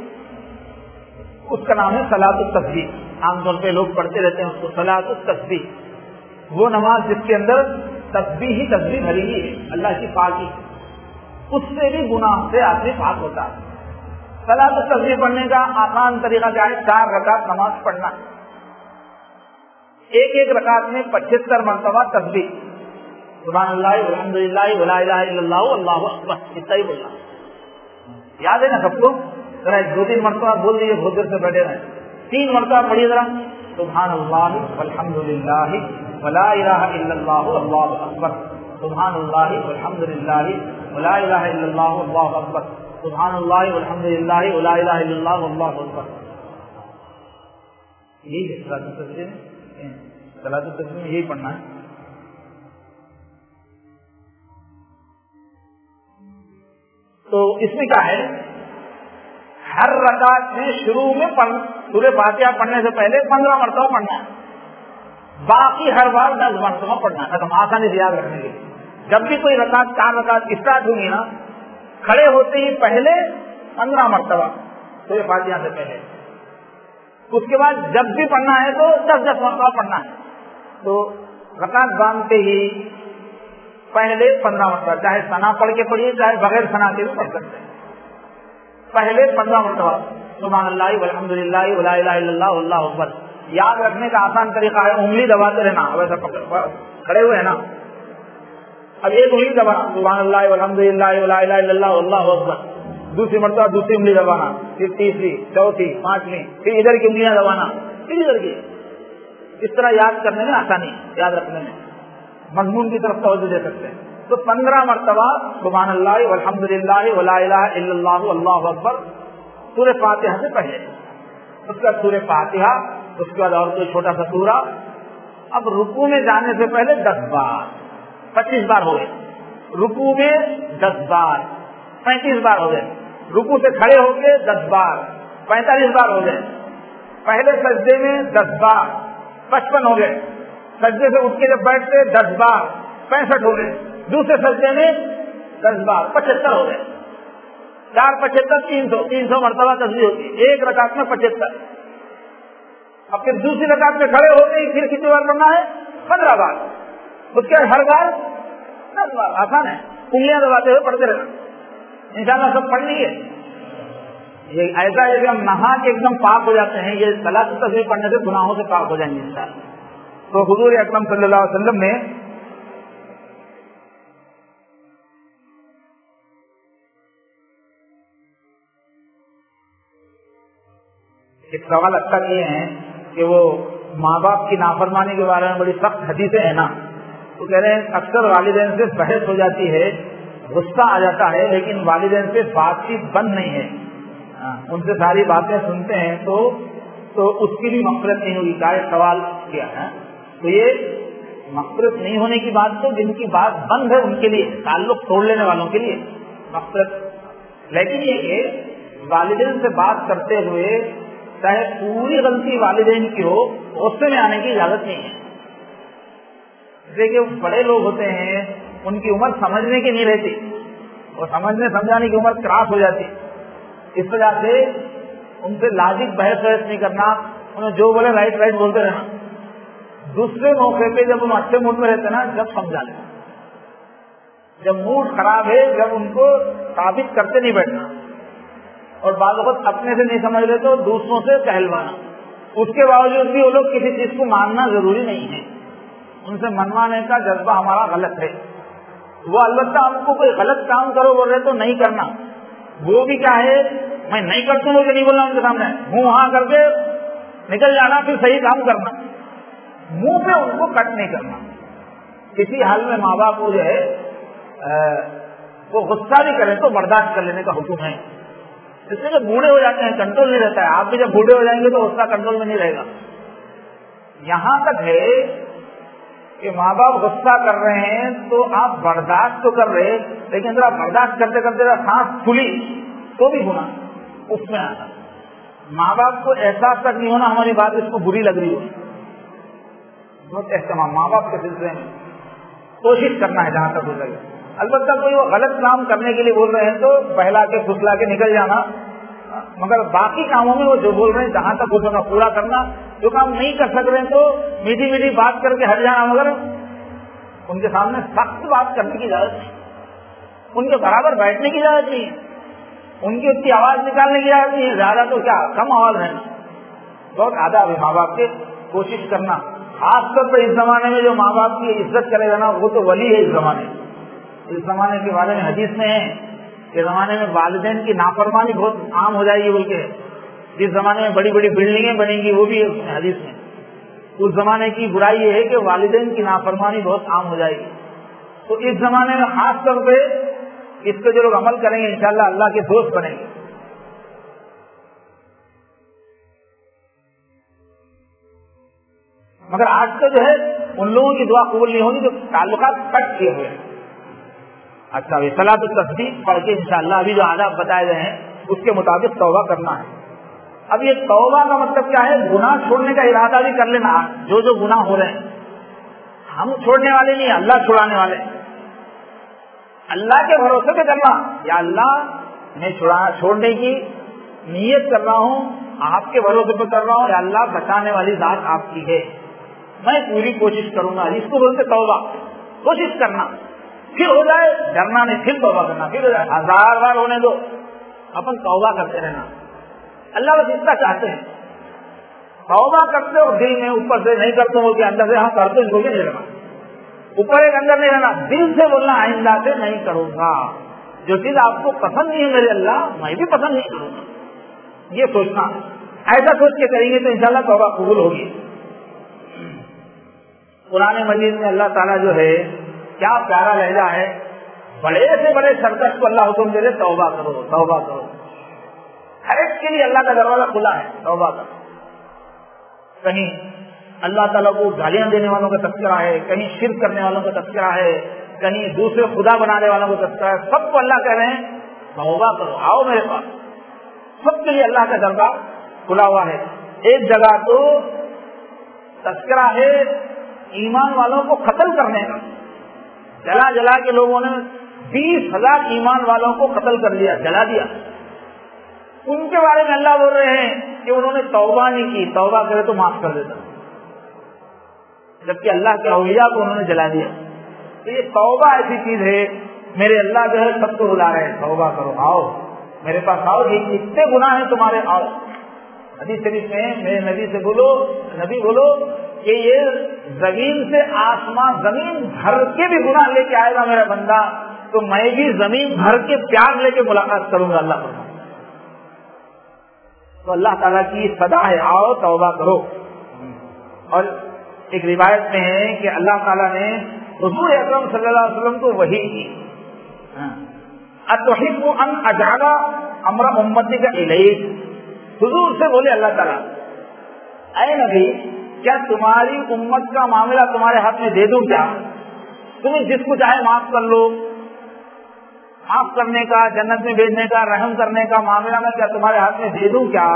Speaker 1: اس کا نام ہے صلاۃ التسبیح. عام طور پہ لوگ پڑھتے رہتے ہیں اس کو صلاۃ التسبیح، وہ نماز جس کے اندر تسبیح ہی تسبیح بھری ہوئی ہے اللہ کی پاکی، اس سے بھی گناہ سے آدمی پاک ہوتا ہے. صلاۃ التسبیح پڑھنے کا آسان طریقہ کیا ہے؟ چار رکعت نماز پڑھنا، ایک ایک رکعت میں پچہتر مرتبہ تسبیح، سبحان اللہ الحمد للہ ولا الہ الا اللہ اللہ اکبر، اتنا ہی بولنا. یاد ہے نا سب کو؟ ذرا دو تین مرتبہ بول دیجیے، بہت دیر سے بیٹھے رہے. تین مرتبہ پڑھیے ذرا، سبحان اللہ والحمد للہ ولا الہ الا اللہ اللہ اکبر، سبحان اللہ والحمد للہ ولا الہ الا اللہ اللہ اکبر، سبحان اللہ والحمد للہ ولا الہ الا اللہ اللہ اکبر. یہی ہے صلاۃ التسبیح، صلاۃ التسبیح یہی پڑھنا ہے. تو اس میں کیا ہے، ہر رکعت میں شروع میں سورہ فاتحہ پڑھنے سے پہلے پندرہ مرتبہ پڑھنا ہے، باقی ہر بار دس مرتبہ پڑھنا ہے. آسانی سے یاد رکھنے کے لیے جب بھی کوئی رکعت چار رکعت اسٹارٹ ہوگی نا، کھڑے ہوتے ہی پہلے پندرہ مرتبہ سورہ فاتحہ سے پہلے، اس کے بعد جب بھی پڑھنا ہے تو دس دس مرتبہ پڑھنا ہے۔ تو رکعت باندھتے ہی پہلے پندرہ مرتبہ، چاہے ثنا پڑھ کے پڑھیے چاہے بغیر ثنا کے بھی پڑھ سکتے ہیں۔ پہلے پندرہ مرتبہ سبحان اللہ والحمد للہ ولا الہ الا اللہ واللہ اکبر۔ یاد رکھنے کا آسان طریقہ ہے انگلی دباتے رہنا، ویسا کھڑے ہوئے ہیں نا، اب ایک انگلی دبانا سبحان اللہ والحمد للہ ولا الہ الا اللہ واللہ اکبر، دوسری مرتبہ دوسری انگلی دبانا، پھر تیسری چوتھی پانچویں، پھر ادھر کی انگلیاں دبانا، پھر ادھر کی، اس طرح یاد کرنے میں آسانی، یاد رکھنے میں مضمون کی طرف توجہ دے سکتے ہیں۔ تو پندرہ مرتبہ سبحان اللہ والحمد للہ ولا الہ الا اللہ واللہ اکبر سورہ فاتحہ سے پہلے، اس کے بعد سورہ فاتحہ، اس کے بعد اور کوئی چھوٹا سا سورہ۔ اب رکوع میں جانے سے پہلے دس بار، پچیس بار ہو گئے، رکوع میں دس بار، پینتیس بار ہو گئے، رکوع سے کھڑے ہو کے دس بار، پینتالیس بار ہو گئے، پہلے سجدے میں دس بار، پچپن ہو گئے، سجدے سے اٹھ کے جب بیٹھتے دس بار، پینسٹھ ہو گئے، دوسرے سجدے میں دس بار، پچہتر ہو گئے، چار پچہتر تین سو تین سو مرتبہ تسبیح ہوتی ہے ایک رکعت میں پچہتر۔ اب پھر دوسری رکعت میں کھڑے ہو گئے، پھر کتنی بار پڑھنا ہے؟ پندرہ بار، اس کے ہر بار دس بار، آسان ہے، انگلیاں دباتے ہوئے پڑھتے رہنا، انشاءاللہ سب پڑھنی ہے۔ یہ ایسا ہے کہ ہم نہا کے ایک دم پاک ہو جاتے ہیں، یہ صلاۃ التسبیح پڑھنے سے گناہوں سے پاک ہو جائیں گے انشاءاللہ۔ تو حضور اکرم صلی اللہ علیہ وسلم نے ایک سوال اچھا کیے ہیں کہ وہ ماں باپ کی نافرمانی کے بارے میں بڑی سخت حدیثیں ہیں نا، تو کہہ رہے ہیں اکثر والدین سے بحث ہو جاتی ہے، غصہ آ جاتا ہے، لیکن والدین سے بات چیت بند نہیں ہے، ان سے ساری باتیں سنتے ہیں تو تو اس کی بھی مغفرت نہیں ہوگی۔ کا ایک سوال کیا ہے، تو یہ مغفرت نہیں ہونے کی بات تو جن کی بات بند ہے ان کے لیے، تعلق توڑ لینے والوں کے لیے مغفرت، لیکن یہ کہ والدین سے بات کرتے ہوئے چاہے پوری غلطی والدین کی ہو، غصے میں آنے کی اجازت نہیں ہے۔ جیسے کہ بڑے لوگ ہوتے ہیں ان کی عمر سمجھنے کی نہیں رہتی، اور سمجھنے سمجھانے کی عمر کراس ہو جاتی، اس وجہ سے ان سے لاجک بحث وحث نہیں کرنا، انہیں جو بولے رائٹ رائٹ بولتے رہنا، دوسرے موقع پہ جب ان اچھے موڈ میں رہتے نا جب سمجھا لینا، جب موڈ خراب ہے جب ان کو ثابت کرتے نہیں بیٹھنا، اور بعض وقت اپنے سے نہیں سمجھ رہے تو دوسروں سے کہلوانا، اس کے باوجود بھی وہ لوگ کسی چیز کو ماننا ضروری نہیں ہے، ان سے منوانے کا جذبہ ہمارا غلط ہے۔ وہ البتہ ہم کو کوئی غلط کام کرو بول رہے تو نہیں کرنا، وہ بھی کیا ہے میں نہیں کرتا ہوں کہ نہیں بولنا ان کے سامنے، منہ ہاں کر کے نکل جانا، پھر صحیح کام کرنا، منہ پہ ان کو کٹ نہیں کرنا۔ کسی حال میں ماں باپ کو جو ہے وہ غصہ بھی کرے تو برداشت کر لینے کا حکم ہے، اس لیے جب بوڑھے ہو جاتے ہیں کنٹرول نہیں رہتا ہے، آپ بھی جب بوڑھے ہو جائیں گے تو غصہ کنٹرول میں نہیں رہے گا۔ یہاں تک ہے کہ ماں باپ غصہ کر رہے ہیں تو آپ برداشت تو کر رہے، لیکن اگر آپ برداشت کرتے کرتے سانس کھلی تو بھی ہونا اس میں آنا، ماں باپ کو احساس تک نہیں ہونا ہماری بات اس کو بری لگ رہی ہو، بہت اہتمام ماں باپ کے سلسلے میں کوشش کرنا ہے جہاں تک ہو سکے۔ البتہ کوئی وہ غلط کام کرنے کے لیے بول رہے ہیں تو بہلا کے پھسلا کے نکل جانا، مگر باقی کاموں میں وہ جو بول رہے ہیں جہاں تک ہو سکا پورا کرنا، جو کام نہیں کر سک رہے ہیں تو میٹھی میٹھی بات کر کے ہٹ جانا، مگر ان کے سامنے سخت بات کرنے کی اجازت نہیں، ان کے برابر بیٹھنے کی اجازت نہیں ہے، ان کی اتنی آواز نکالنے کی اجازت نہیں ہے، زیادہ تو کیا کم آواز رہنا، بہت آداب ہے ماں باپ کے کوشش کرنا، خاص طور پر اس زمانے میں جو ماں باپ کی عزت کرے گا نا وہ تو ولی ہے اس زمانے میں۔ اس زمانے کے بارے میں حدیث میں ہے کہ زمانے میں والدین کی نافرمانی بہت عام ہو جائے گی، بلکہ جس زمانے میں بڑی بڑی بلڈنگیں بنیں گی وہ بھی حدیث میں، اس زمانے کی برائی یہ ہے کہ والدین کی نافرمانی بہت عام ہو جائے گی۔ تو اس زمانے میں خاص طور پہ اس پہ جو لوگ عمل کریں گے انشاءاللہ اللہ کے دوست بنیں گے۔ مگر آج کا جو ہے ان لوگوں کی دعا قبول نہیں ہوگی جو تعلقات کٹ کیے ہوئے ہیں۔ اچھا صلاۃ التسبیح پڑھ کے انشاءاللہ ابھی جو آداب بتائے گئے ہیں اس کے مطابق توبہ کرنا ہے۔ اب یہ توبہ کا مطلب کیا ہے؟ گناہ چھوڑنے کا ارادہ بھی کر لینا، جو جو گناہ ہو رہے ہیں ہم چھوڑنے والے نہیں، اللہ چھڑانے والے۔ اللہ کے بھروسے پہ کرنا، یا اللہ میں چھوڑنے کی نیت کر رہا ہوں، آپ کے بھروسے پہ کر رہا ہوں، یا اللہ بچانے والی ذات آپ کی ہے، میں پوری کوشش کروں گا. اس کو بولتے توبہ، کوشش کرنا، پھر ہو جائے ڈرنا نہیں، پھر توبہ کرنا، پھر ہو جائے ہزار بار ہونے دو، اپن توبہ کرتے رہنا. اللہ بس اتنا چاہتے ہیں توبہ کرتے ہو دل میں، اوپر سے نہیں کرتے ہو کہ اندر سے ہاں کرتے اس کو کیا نہیں رہنا، اوپر ایک اندر نہیں رہنا، دل سے بولنا آئندہ سے نہیں کروں گا، جو چیز آپ کو پسند نہیں ہے میرے اللہ میں بھی پسند نہیں کروں گا، یہ سوچنا. ایسا سوچ کے کریں گے تو انشاءاللہ توبہ قبول ہوگی. قرآن مجید میں اللہ تعالیٰ جو ہے کیا پیارا لہجہ ہے، بڑے سے بڑے سرکش کو اللہ حکم دے دے توبہ کرو توبہ کرو. ہر ایک کے لیے اللہ کا دروازہ کھلا ہے توبہ کا. کہیں اللہ تعالیٰ کو گالیاں دینے والوں کا تذکرہ ہے، کہیں شرک کرنے والوں کا تذکرہ ہے، کہیں دوسرے خدا بنانے والوں کا تذکرہ ہے. سب کو اللہ کہہ رہے ہیں توبہ کرو، آؤ میرے پاس. سب کے لیے اللہ کا دربار کھلا ہوا ہے. ایک جگہ تو تذکرہ ہے ایمان والوں کو قتل کرنے کا، جلا جلا کے لوگوں نے بیس ہزار ایمان والوں کو قتل کر لیا، جلا دیا. ان کے بارے میں اللہ بول رہے ہیں کہ انہوں نے توبہ نہیں کی، توبہ کرے تو معاف کر دیتا، جبکہ اللہ کے اولیاء کو انہوں نے جلا دیا. تو یہ توبہ ایسی چیز ہے، میرے اللہ جو ہے سب کو بلا رہے ہیں توبہ کرو، آؤ میرے پاس آؤ، یہ اتنے گناہ ہیں تمہارے، آؤ. حدیث شریف میں میرے نبی سے بولو، نبی بولو کہ یہ زمین سے آسمان زمین بھر کے بھی گناہ لے کے آئے گا میرا بندہ تو میں بھی زمین بھر کے پیار لے کے ملاقات کروں گا. اللہ پر تو اللہ تعالیٰ کی صدا ہے آؤ توبہ کرو. اور ایک روایت میں ہے کہ اللہ تعالیٰ نے حضور اکرم صلی اللہ علیہ وسلم کو وحی کی، اتحب ان اجعل امر امتک الیک. حضور سے بولے اللہ تعالیٰ اے نبی کیا تمہاری امت کا معاملہ تمہارے ہاتھ میں دے دوں کیا؟ تمہیں جس کو چاہے معاف کر لو، معاف کرنے کا، جنت میں بھیجنے کا، رحم کرنے کا معاملہ میں کیا تمہارے ہاتھ میں دے دوں کیا؟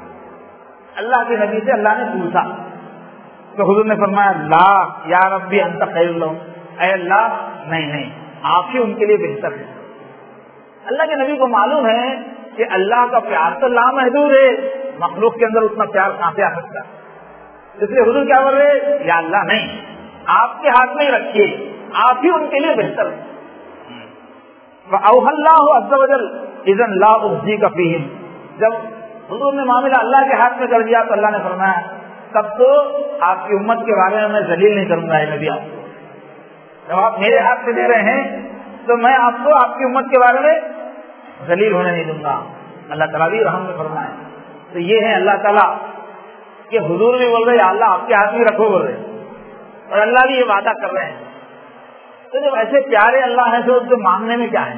Speaker 1: اللہ کے نبی سے اللہ نے پوچھا تو حضور نے فرمایا لا یا ربی انت خیر لہم، اے اللہ نہیں نہیں آپ ہی ان کے لیے بہتر ہے. اللہ کے نبی کو معلوم ہے کہ اللہ کا پیار تو لامحدود ہے، مخلوق کے اندر اتنا پیار کہاں سے آ سکتا ہے. اس لیے حضور کیا بول رہے یا اللہ نہیں، آپ کے ہاتھ میں ہی رکھیے، آپ ہی ان کے لیے بہتر ہے. وَأَوْحَى اللَّهُ عَزَّ وَجَلَّ إِذًا لَا أُخْزِيكَ فِيهِمْ. جب حضور نے معاملہ اللہ کے ہاتھ میں کر دیا تو اللہ نے فرمایا تب تو آپ کی امت کے بارے میں میں ذلیل نہیں کروں گا. اے نبی آپ کو جب آپ میرے ہاتھ سے دے رہے ہیں تو میں آپ کو آپ کی امت کے بارے میں ذلیل ہونے نہیں دوں گا. اللہ تعالیٰ بھی رحم میں فرمائے. تو یہ ہے اللہ تعالیٰ کہ حضور بھی بول رہے اللہ آپ کے ہاتھ میں رکھو بول رہے، اور اللہ بھی یہ وعدہ کر رہے ہیں. تو جب ایسے پیارے اللہ ہیں تو جو مانگنے میں کیا ہے؟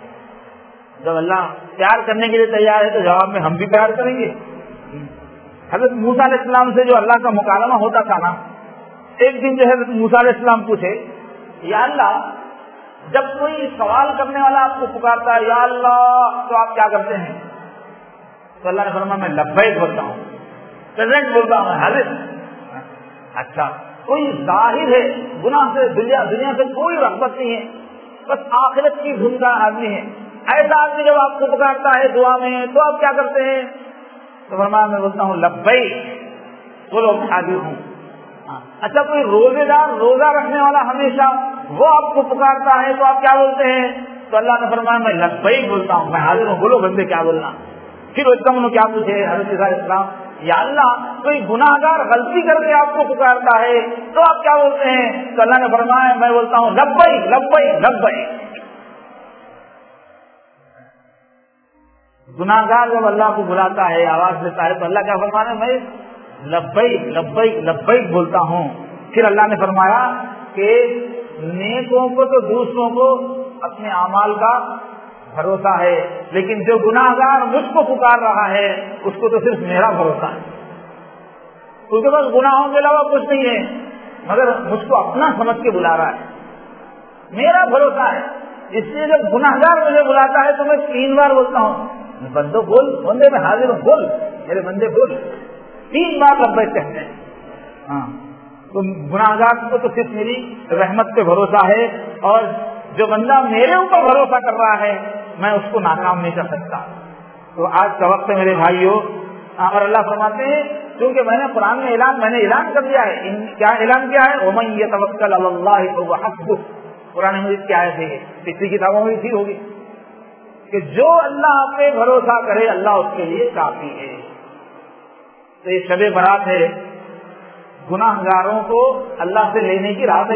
Speaker 1: جب اللہ پیار کرنے کے لیے تیار ہے تو جواب میں ہم بھی پیار کریں گے. حضرت موسیٰ علیہ السلام سے جو اللہ کا مکالمہ ہوتا تھا نا، ایک دن جو ہے حضرت موسیٰ علیہ السلام پوچھے یا اللہ جب کوئی سوال کرنے والا آپ کو پکارتا ہے یا اللہ تو آپ کیا کرتے ہیں؟ تو اللہ نے فرمایا میں لبیک بولتا ہوں، پریزنٹ بولتا ہوں، حاضر. اچھا کوئی ظاہر ہے گناہ سے دنیا دنیا سے کوئی رغبت نہیں ہے، بس آخرت کی دھن کا آدمی ہے، ایسا آدمی جب آپ کو پکارتا ہے دعا میں تو آپ کیا کرتے ہیں؟ تو فرمایا میں بولتا ہوں لبیک، بولو حاضر ہوں. اچھا کوئی روزے دار روزہ رکھنے والا ہمیشہ وہ آپ کو پکارتا ہے تو آپ کیا بولتے ہیں؟ تو اللہ نے فرمایا میں لبیک بولتا ہوں، میں حاضر ہوں، بولو بندے کیا بولنا. پھر اس کا انہوں کیا پوچھے حضرت عیسیٰ علیہ السلام یا اللہ کوئی گناہ گار غلطی کر کے آپ کو پکارتا ہے تو آپ کیا بولتے ہیں؟ تو اللہ نے فرمایا میں بولتا ہوں لبیک لبیک لبیک. گناہ گار جب اللہ کو بلاتا ہے آواز دیتا ہے تو اللہ کیا فرمانا میں لبیک لبیک لبیک بولتا ہوں. پھر اللہ نے فرمایا کہ نیکوں کو تو دوسروں کو اپنے اعمال کا بھروسہ ہے، لیکن جو گناہ گار مجھ کو پکار رہا ہے اس کو تو صرف میرا بھروسہ ہے. اس کے پاس گناہوں کے علاوہ کچھ نہیں ہے مگر مجھ کو اپنا سمجھ کے بلا رہا ہے، میرا بھروسہ ہے. اس لیے جب گناہ گار مجھے بلاتا ہے تو میں تین بار بولتا ہوں بندو بول، بندے میں حاضر ہوں، بول میرے بندے بول، تین بار لبیک کہتے ہیں. ہاں تو گناہ گار کو تو صرف میری رحمت پہ بھروسہ ہے، اور جو بندہ میرے اوپر بھروسہ کر رہا ہے میں اس کو ناکام نہیں کر سکتا. تو آج کا وقت ہے میرے بھائیوں, اور اللہ فرماتے ہیں کیونکہ میں نے قرآن میں اعلان میں نے اعلان کر دیا ہے. کیا اعلان کیا ہے؟ وَمَن يَتَوَكَّلْ عَلَى اللَّهِ فَهُوَ حَسْبُهُ. قرآن مجید کی آیت ہے, پچھلی کتابوں میں بھی ہوگی کہ جو اللہ پہ بھروسہ کرے اللہ اس کے لیے کافی ہے. تو یہ شب برات ہے, گناہ گاروں کو اللہ سے لینے کی رات ہے.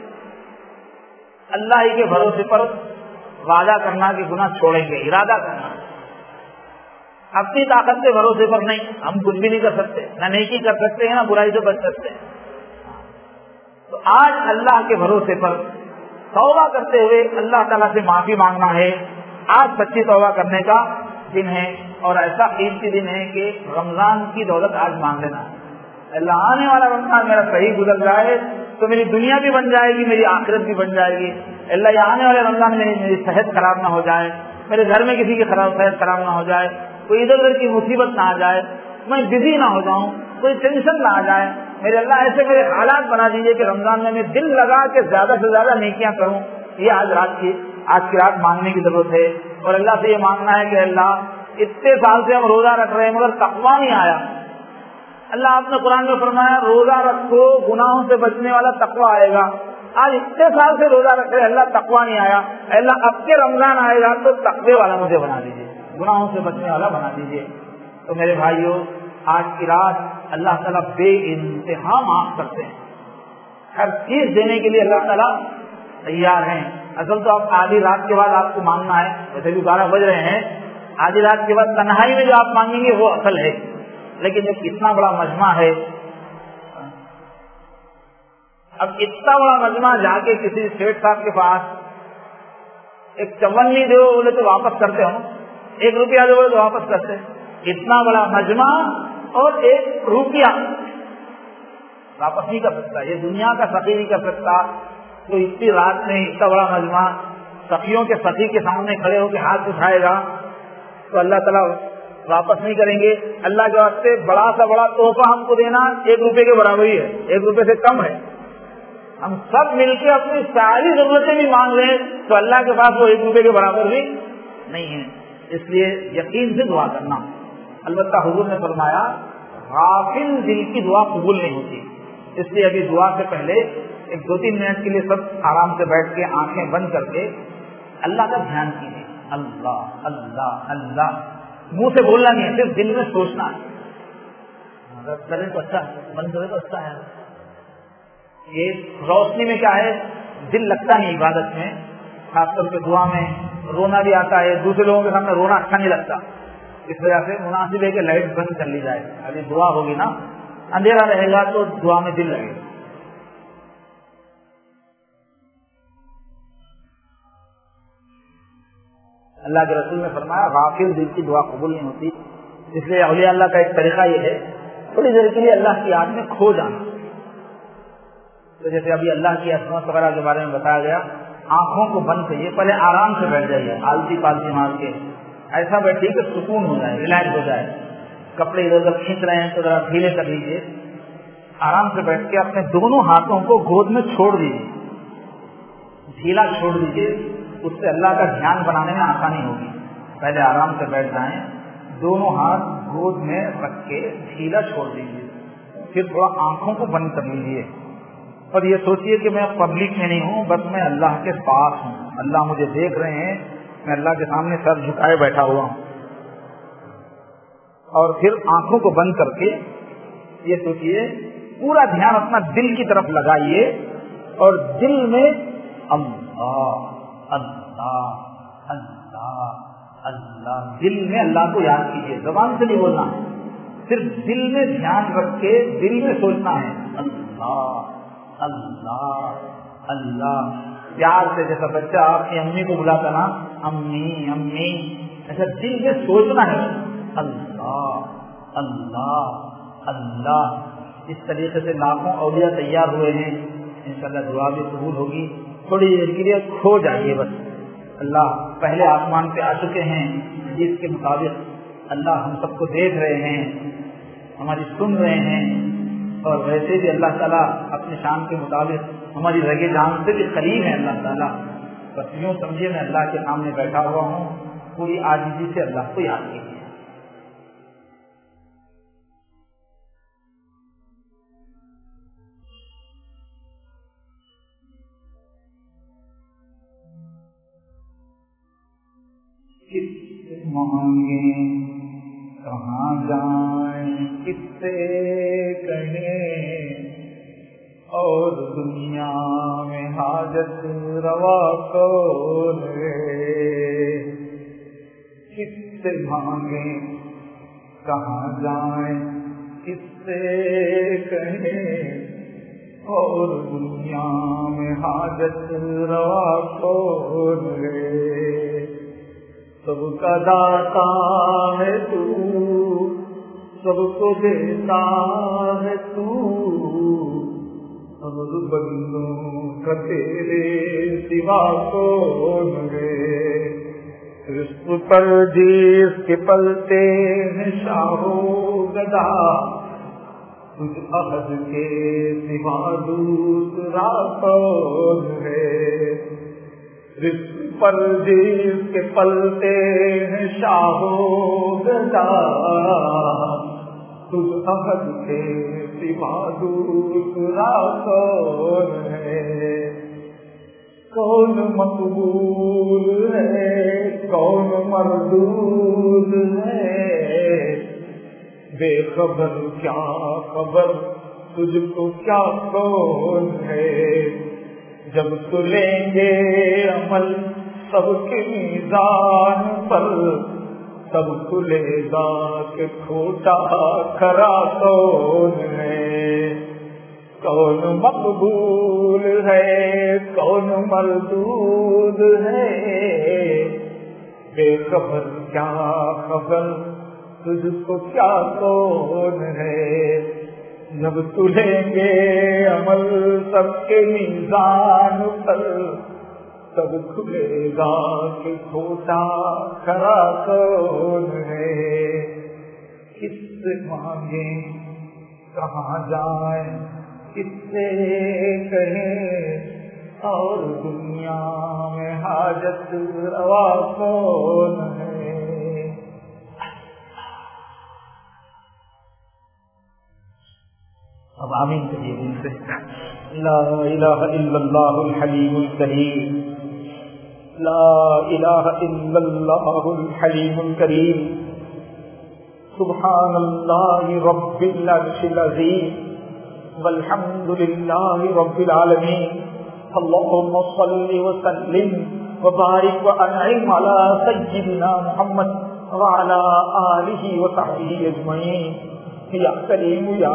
Speaker 1: اللہ ہی کے بھروسے پر وعدہ کرنا کہ گناہ چھوڑیں گے, ارادہ کرنا, اپنی طاقت کے بھروسے پر نہیں. ہم کچھ بھی نہیں کر سکتے, نہ نیکی کر سکتے ہیں نہ برائی سے بچ سکتے ہیں. تو آج اللہ کے بھروسے پر توبہ کرتے ہوئے اللہ تعالیٰ سے معافی مانگنا ہے. آج سچی توبہ کرنے کا دن ہے, اور ایسا قیمتی دن ہے کہ رمضان کی دولت آج مانگ لینا. اللہ آنے والا رمضان میرا صحیح گزر جائے تو میری دنیا بھی بن جائے گی, میری آخرت بھی بن جائے گی. اللہ یہ آنے والے رمضان میں میری صحت خراب نہ ہو جائے, میرے گھر میں کسی کی خراب صحت خراب نہ ہو جائے, کوئی ادھر ادھر کی مصیبت نہ آ جائے, میں بزی نہ ہو جاؤں, کوئی ٹینشن نہ آ جائے. میرے اللہ ایسے میرے حالات بنا دیجیے کہ رمضان میں میں دل لگا کے زیادہ سے زیادہ نیکیاں کروں. یہ آج رات کی آج کی رات مانگنے کی ضرورت ہے, اور اللہ سے یہ مانگنا ہے کہ اللہ اتنے سال سے ہم روزہ رکھ رہے ہیں مگر تقویٰ نہیں آیا. اللہ آپ نے قرآن میں فرمایا روزہ رکھو گناہوں سے بچنے والا تقویٰ آئے گا. آج اتنے سال سے روزہ رکھ رہے اللہ تقویٰ نہیں آیا. اللہ اب کے رمضان آئے گا تو تقوی والا مجھے بنا دیجیے, گناہوں سے بچنے والا بنا دیجیے. تو میرے بھائیوں آج کی رات اللہ تعالیٰ بے انتہا معاف کرتے ہیں, ہر چیز دینے کے لیے اللہ تعالیٰ تیار ہیں. اصل تو اب آدھی رات کے بعد آپ کو مانگنا ہے, ویسے بھی بارہ بج رہے ہیں, آدھی رات کے بعد تنہائی میں جو آپ مانگیں گے وہ اصل ہے. لیکن جب اتنا بڑا مجمع ہے, اب اتنا بڑا مجمع جا کے کسی سیٹ صاحب کے پاس ایک چونی دو بولے تو واپس کرتے ہوں, ایک روپیہ دو بولے تو واپس کرتے. اتنا بڑا مجمع اور ایک روپیہ واپس نہیں کر سکتا, یہ دنیا کا سخی نہیں کر سکتا. تو اتنی رات میں اتنا بڑا مجمع سخیوں کے سخی کے سامنے کھڑے ہو کے ہاتھ اٹھائے گا تو اللہ تعالیٰ واپس نہیں کریں گے. اللہ کے واسطے بڑا سا بڑا تحفہ ہم کو دینا ایک روپے کے برابر ہی ہے, ایک روپے سے کم ہے. ہم سب مل کے اپنی ساری ضرورتیں بھی مانگ لیں تو اللہ کے پاس وہ ایک روپے کے برابر بھی نہیں ہے. اس لیے یقین سے دعا کرنا. البتہ حضور نے فرمایا غافل دل کی دعا قبول نہیں ہوتی. اس لیے ابھی دعا سے پہلے ایک دو تین منٹ کے لیے سب آرام سے بیٹھ کے آنکھیں بند کر کے اللہ کا دھیان کیجیے. اللہ اللہ اللہ, منہ سے بولنا نہیں ہے, صرف دل میں سوچنا ہے. کرے تو اچھا ہے, بند کرے تو اچھا ہے. یہ روشنی میں کیا ہے, دل لگتا نہیں عبادت میں, خاص طور پہ دعا میں رونا بھی آتا ہے. دوسرے لوگوں کے سامنے رونا اچھا نہیں لگتا. اس وجہ سے مناسب ہے کہ لائٹ بند کر لی جائے. ابھی دعا ہوگی نا, اندھیرا رہے گا تو دعا میں دل لگے گا. اللہ کے رسول نے فرمایا غافل دل کی دعا قبول نہیں ہوتی. اس لیے اولیاء اللہ کا ایک طریقہ یہ ہے تھوڑی دیر کے لیے اللہ کی یاد میں کھو جانا. تو جیسے ابھی اللہ کی عظمت وغیرہ کے بارے میں بتایا گیا, آنکھوں کو بند کریے, پہلے آرام سے بیٹھ جائیے, آلتی پالتی مار کے ایسا بیٹھیے کہ سکون ہو جائے, ریلیکس ہو جائے. کپڑے ادھر ادھر کھینچ رہے ہیں تو ذرا ڈھیلے کر لیجیے. آرام سے بیٹھ کے اپنے دونوں ہاتھوں کو گود میں چھوڑ دیجیے, ڈھیلا چھوڑ دیجیے. اس سے اللہ کا دھیان بنانے میں آسانی ہوگی. پہلے آرام سے بیٹھ جائیں, دونوں ہاتھ گود میں رکھ کے ڈھیلا چھوڑ دیجیے. پھر تھوڑا آنکھوں کو بند کر لیجیے اور یہ سوچیے کہ میں پبلک میں نہیں ہوں, بس میں اللہ کے پاس ہوں, اللہ مجھے دیکھ رہے ہیں, میں اللہ کے سامنے سر جھکائے بیٹھا ہوا ہوں. اور پھر آنکھوں کو بند کر کے یہ سوچیے, پورا دھیان اپنا دل کی طرف لگائیے اور دل میں اللہ اللہ اللہ اللہ, دل میں اللہ کو یاد کیجیے. زبان سے نہیں بولنا ہے, صرف دل میں دھیان رکھ کے دل میں سوچنا ہے اللہ اللہ اللہ. پیار سے جیسا بچہ اپنی امی کو بلاتا نا, امی امی, ایسا دل میں سوچنا ہے اللہ اللہ اللہ. اس طریقے سے لاکھوں اولیاء تیار ہوئے ہیں, انشاءاللہ دعا بھی قبول ہوگی. تھوڑی دیر کے لیے کھو جائیے بس. اللہ پہلے آسمان پہ آ چکے ہیں, جس کے مطابق اللہ ہم سب کو دیکھ رہے ہیں, ہماری سن رہے ہیں, اور ویسے بھی اللہ تعالیٰ اپنے شان کے مطابق ہماری رگے جان سے بھی قریب ہے. اللہ تعالیٰ بس یوں سمجھیے میں اللہ کے سامنے بیٹھا ہوا ہوں، پوری عاجزی سے اللہ کو یاد کیجیے۔ کس سے مانگیں کہاں جائیں، کس سے کہیں، اور دنیا میں حاجت روا کون ہے۔ کس سے مانگیں کہاں جائیں، کس سے کہیں، اور دنیا میں حاجت روا کون ہے۔ سب کا داتا ہے تو، سب کو دیتا ہے تو، اور بندوں کا تیرے سوا کون ہے۔ رزق پر جس کے پلتے ہیں شاہو گدا، تجھ عہد کے سوا دوسرا کون ہے۔ رزق پر جس کے پلتے ہیں شاہو گدا، تجھ عہد کے سوا دوسرا کون ہے۔ کون مقبول ہے کون مردود ہے، بے خبر کیا خبر تجھ کو کیا کون ہے۔ جب تلیں گے عمل سب کے میزان پر، تب کھلے گا کہ کھوٹا کھرا کون ہے۔ کون مقبول ہے کون مردود ہے، بے خبر کیا خبر تجھ کو کیا کون ہے۔ جب تلیں گے عمل سب کے میزان پر، تب کھلے گا کہ کھوٹا کھرا کون ہے۔ کس سے مانگیں کہاں جائیں، کس سے کہیں، اور دنیا میں حاجت روا کون ہے۔ اب آمین کہیے دل سے۔ لا الہ الا اللہ الحلیم الکریم، لا الہ الا اللہ الحلیم الکریم، سبحان اللہ رب العرش العظیم، والحمد للہ رب العالمین، اللہم صل وسلم وبارک وانعم علی سیدنا محمد وعلی آلہ وصحبہ اجمعین۔ یا کریم یا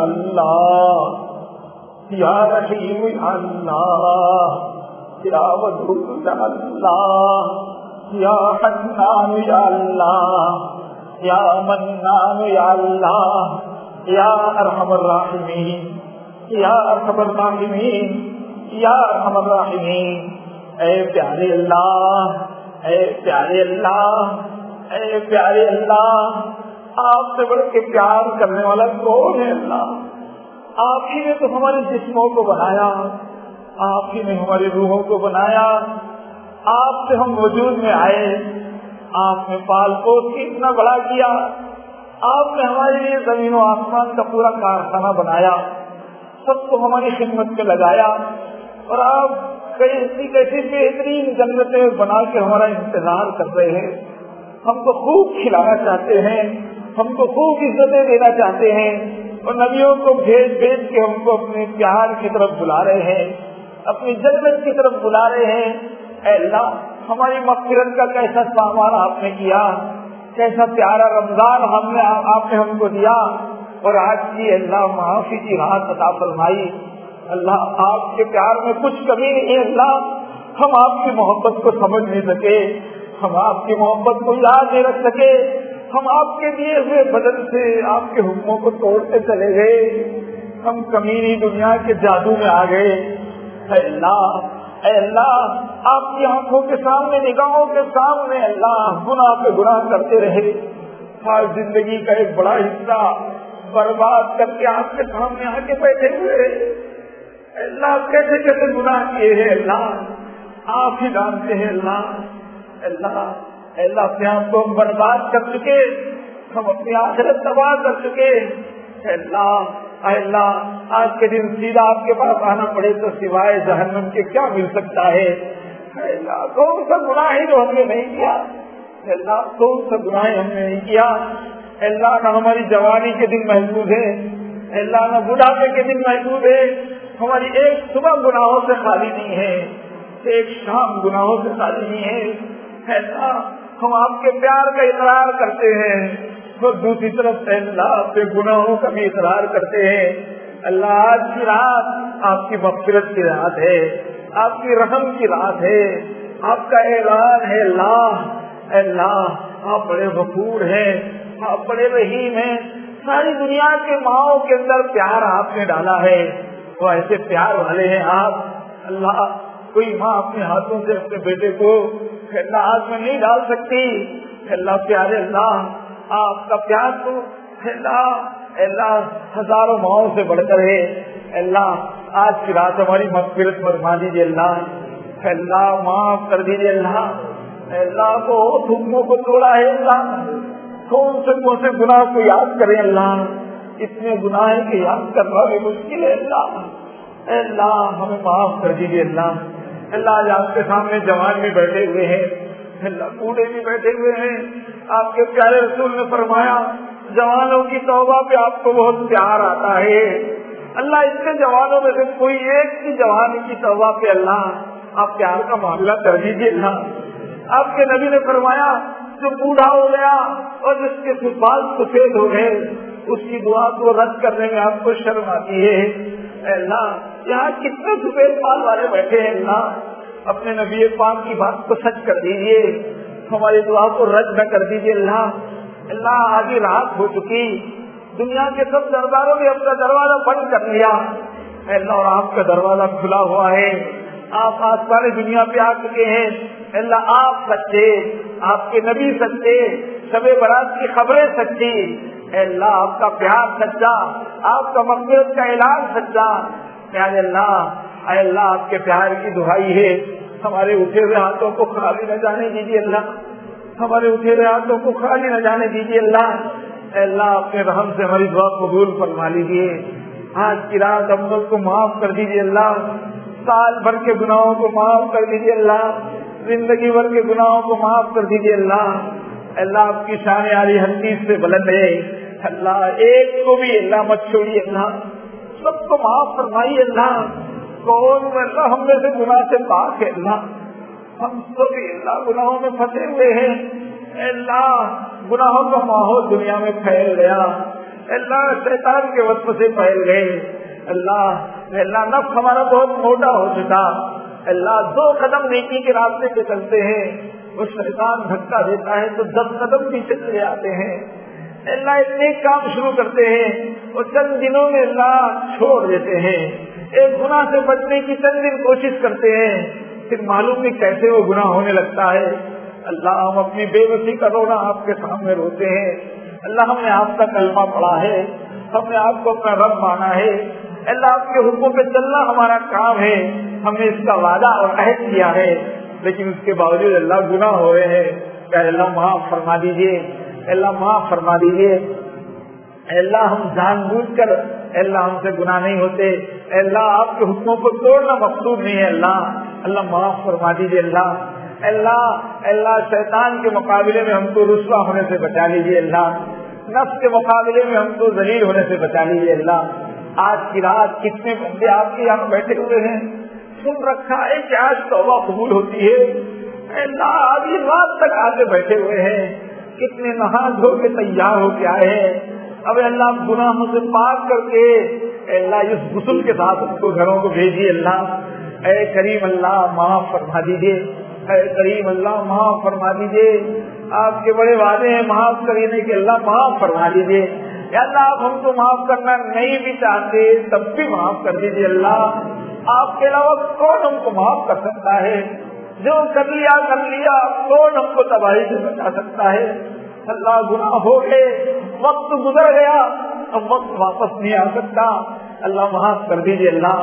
Speaker 1: اللہ، یا رحیم یا اللہ، یا ودود یا اللہ، یا حنان یا اللہ، یا منان یا اللہ، یا ارحم الراحمین، یا ارحم الراحمین، یا ارحم الراحمین۔ اے پیارے اللہ، اے پیارے اللہ، اے پیارے اللہ، آپ سے بڑھ کے پیار کرنے والا کون ہے اللہ؟ آپ ہی نے تو ہمارے جسموں کو بنایا، آپ ہی نے ہماری روحوں کو بنایا، آپ سے ہم وجود میں آئے، آپ نے پال پوس کے اتنا بڑا کیا، آپ نے ہمارے لیے زمین و آسمان کا پورا کارخانہ بنایا، سب کو ہماری خدمت میں لگایا، اور آپ کئی کیسی بہترین جنتیں بنا کے ہمارا انتظار کر رہے ہیں۔ ہم کو خوب کھلانا چاہتے ہیں، ہم کو خوب عزتیں دینا چاہتے ہیں، اور نبیوں کو بھیج بھیج کے ہم کو اپنے پیار کی طرف بلا رہے ہیں، اپنی جنت کی طرف بلا رہے ہیں۔ اے اللہ، ہماری مغفرت کا کیسا سامان آپ نے کیا، کیسا پیارا رمضان ہم نے آپ نے ہم کو دیا، اور آج کی اللہ معافی کی رات عطا فرمائی۔ اللہ، آپ کے پیار میں کچھ کمی نہیں، اللہ ہم آپ کی محبت کو سمجھ نہیں سکے، ہم آپ کی محبت کو یاد نہیں رکھ سکے، ہم آپ کے دیے ہوئے بدن سے آپ کے حکموں کو توڑتے چلے گئے، ہم کمینی دنیا کے جادو میں آ گئے۔ اے اللہ، اے اللہ، آپ کی آنکھوں کے سامنے، نگاہوں کے سامنے اللہ گناہ پہ گناہ کرتے رہے، ہر زندگی کا ایک بڑا حصہ برباد کر کے آپ کے سامنے آ کے بیٹھے ہوئے۔ اللہ، کیسے کیسے گناہ کیے ہیں اللہ، آپ ہی جانتے ہیں اللہ اللہ اللہ اپنے آپ کو ہم برباد کر چکے, ہم اپنی آخرت تباہ کر چکے. اللہ اللہ آج کے دن سیدھا آپ کے پاس آنا پڑے تو سوائے جہنم کے کیا مل سکتا ہے؟ اللہ کون سا گناہ ہے جو ہم نے نہیں کیا؟ اللہ کون سا گناہ ہم نے نہیں کیا؟ اللہ نہ ہماری جوانی کے دن محدود ہے, اللہ نہ بڑھاپے کے دن محدود ہے. ہماری ایک صبح گناہوں سے خالی نہیں ہے, ایک شام گناہوں سے خالی نہیں ہے. اللہ ہم آپ کے پیار کا اقرار کرتے ہیں اور دوسری طرف اللہ اپنے گناہوں کا بھی اقرار کرتے ہیں. اللہ آج کی رات آپ کی مغفرت کی رات ہے, آپ کی رحم کی رات ہے, آپ کا اعلان ہے اللہ اللہ آپ بڑے غفور ہیں, آپ بڑے رحیم ہیں. ساری دنیا کے ماؤں کے اندر پیار آپ نے ڈالا ہے, وہ ایسے پیار والے ہیں آپ. اللہ کوئی ماں اپنے ہاتھوں سے اپنے بیٹے کو اللہ ہاتھ میں نہیں ڈال سکتی. اللہ پیارے اللہ آپ کا پیار تو اللہ اللہ ہزاروں ماؤں سے بڑھ کر ہے. اللہ آج کی رات ہماری مغفرت فرما دیجیے اللہ اللہ معاف کر دیجیے اللہ اللہ کو حکموں کو توڑا ہے. اللہ کون سے کون سے گناہ کو یاد کریں اللہ, اتنے گناہ ہے کہ یاد کرنا بھی مشکل ہے. اللہ اللہ ہمیں معاف کر دیجیے اللہ. اللہ آج آپ کے سامنے جوان بھی بیٹھے ہوئے ہیں, اللہ بوڑھے بھی بیٹھے ہوئے ہیں. آپ کے پیارے رسول نے فرمایا جوانوں کی توبہ پہ آپ کو بہت پیار آتا ہے. اللہ اس کے جوانوں میں سے کوئی ایک کی جوان کی توبہ پہ اللہ آپ پیار کا معاملہ کر دیجیے اللہ. آپ کے نبی نے فرمایا جو بوڑھا ہو گیا اور جس کے بال سفید ہو گئے اس کی دعا کو رد کرنے میں آپ کو شرم آتی ہے. اللہ یہاں کتنے سفید بال والے بیٹھے ہیں, اللہ اپنے نبی پاک کی بات کو سچ کر دیجیے, ہماری دعا کو رد نہ کر دیجیے اللہ. اللہ آگے رات ہو چکی, دنیا کے سب درباروں نے اپنا دروازہ بند کر لیا اللہ, اور آپ کا دروازہ کھلا ہوا ہے. آپ آسمان دنیا پہ آ چکے ہیں اللہ. آپ سچے, آپ کے نبی سچے, شب برات کی خبریں سچی اللہ, آپ کا پیار سچا, آپ کا مغفرت کا اعلان سچا. پیارے اللہ اے اللہ آپ کے پیار کی دعائی ہے, ہمارے اٹھے ہوئے ہاتھوں کو خالی نہ جانے دیجیے اللہ, ہمارے اٹھے ہوئے ہاتھوں کو خالی نہ جانے دیجیے اللہ. اے اللہ اپنے رحم سے ہماری دعا قبول فرما لیجیے. آج کی رات ہم لوگ کو معاف کر دیجیے اللہ, سال بھر کے گناہوں کو معاف کر دیجیے اللہ, زندگی بھر کے گناہوں کو معاف کر دیجیے اللہ. اللہ آپ کی شان عالی حدیث سے بلند ہے اللہ, ایک کو بھی اللہ مت چھوڑیے اللہ, سب کو معاف فرمائیے اللہ. کون اللہ ہم میں سے گناہ سے پاک ہے اللہ, ہم سب اللہ گناہوں میں پھنسے ہوئے ہیں اللہ. گناہوں کا ماحول دنیا میں پھیل گیا اللہ, شیطان کے وسوسے سے پھیل گئے اللہ. اللہ نفس ہمارا بہت موٹا ہو چکا اللہ, دو قدم نیکی کے راستے پہ چلتے ہیں وہ شیطان دھکا دیتا ہے تو دس قدم پیچھے چلے آتے ہیں اللہ. اتنے کام شروع کرتے ہیں اور چند دنوں میں اللہ چھوڑ دیتے ہیں. ایک گناہ سے بچنے کی چند دن کوشش کرتے ہیں, پھر معلوم نہیں کیسے وہ گناہ ہونے لگتا ہے اللہ. ہم اپنی بے بسی کا رونا آپ کے سامنے روتے ہیں اللہ. ہم نے آپ کا کلمہ پڑھا ہے, ہم نے آپ کو اپنا رب مانا ہے اللہ, آپ کے حکم پہ چلنا ہمارا کام ہے, ہم نے اس کا وعدہ اور عہد کیا ہے, لیکن اس کے باوجود اللہ گناہ ہو رہے ہیں. کہ اللہ معاف فرما دیجیے اللہ, معاف فرما دیجیے اللہ. ہم جان بوجھ کر اللہ ہم سے گناہ نہیں ہوتے اللہ, آپ کے حکموں کو توڑنا مقصود نہیں ہے اللہ. اللہ معاف فرما دیجیے اللہ. اللہ اللہ شیطان کے مقابلے میں ہم کو رسوا ہونے سے بچا لیجیے اللہ, نفس کے مقابلے میں ہم کو ذلیل ہونے سے بچا لیجیے اللہ. آج کی رات کتنے بندے آپ کے یہاں بیٹھے ہوئے ہیں, سن رکھا ہے کہ آج توبہ قبول ہوتی ہے اللہ. آدھی رات تک آگے بیٹھے ہوئے ہیں, کتنے نہا دھو کے تیار ہو کے آئے ہیں. اب اللہ گناہوں سے پاک کر کے اللہ اس غسل کے ساتھ ان کو گھروں کو بھیجیے اللہ. اے کریم اللہ معاف فرما دیجیے, اے کریم اللہ معاف فرما دیجیے. آپ کے بڑے وعدے ہیں معاف کرنے کے اللہ, معاف فرما دیجیے یا اللہ. آپ ہم کو معاف کرنا نہیں بھی چاہتے تب بھی معاف کر دیجیے اللہ. آپ کے علاوہ کون ہم کو معاف کر سکتا ہے؟ جو کر لیا کر لیا, کون ہم کو تباہی سے بچا سکتا ہے اللہ. گناہ ہو گئے, وقت گزر گیا, اب وقت واپس نہیں آ سکتا اللہ. معاف کر دیجیے اللہ.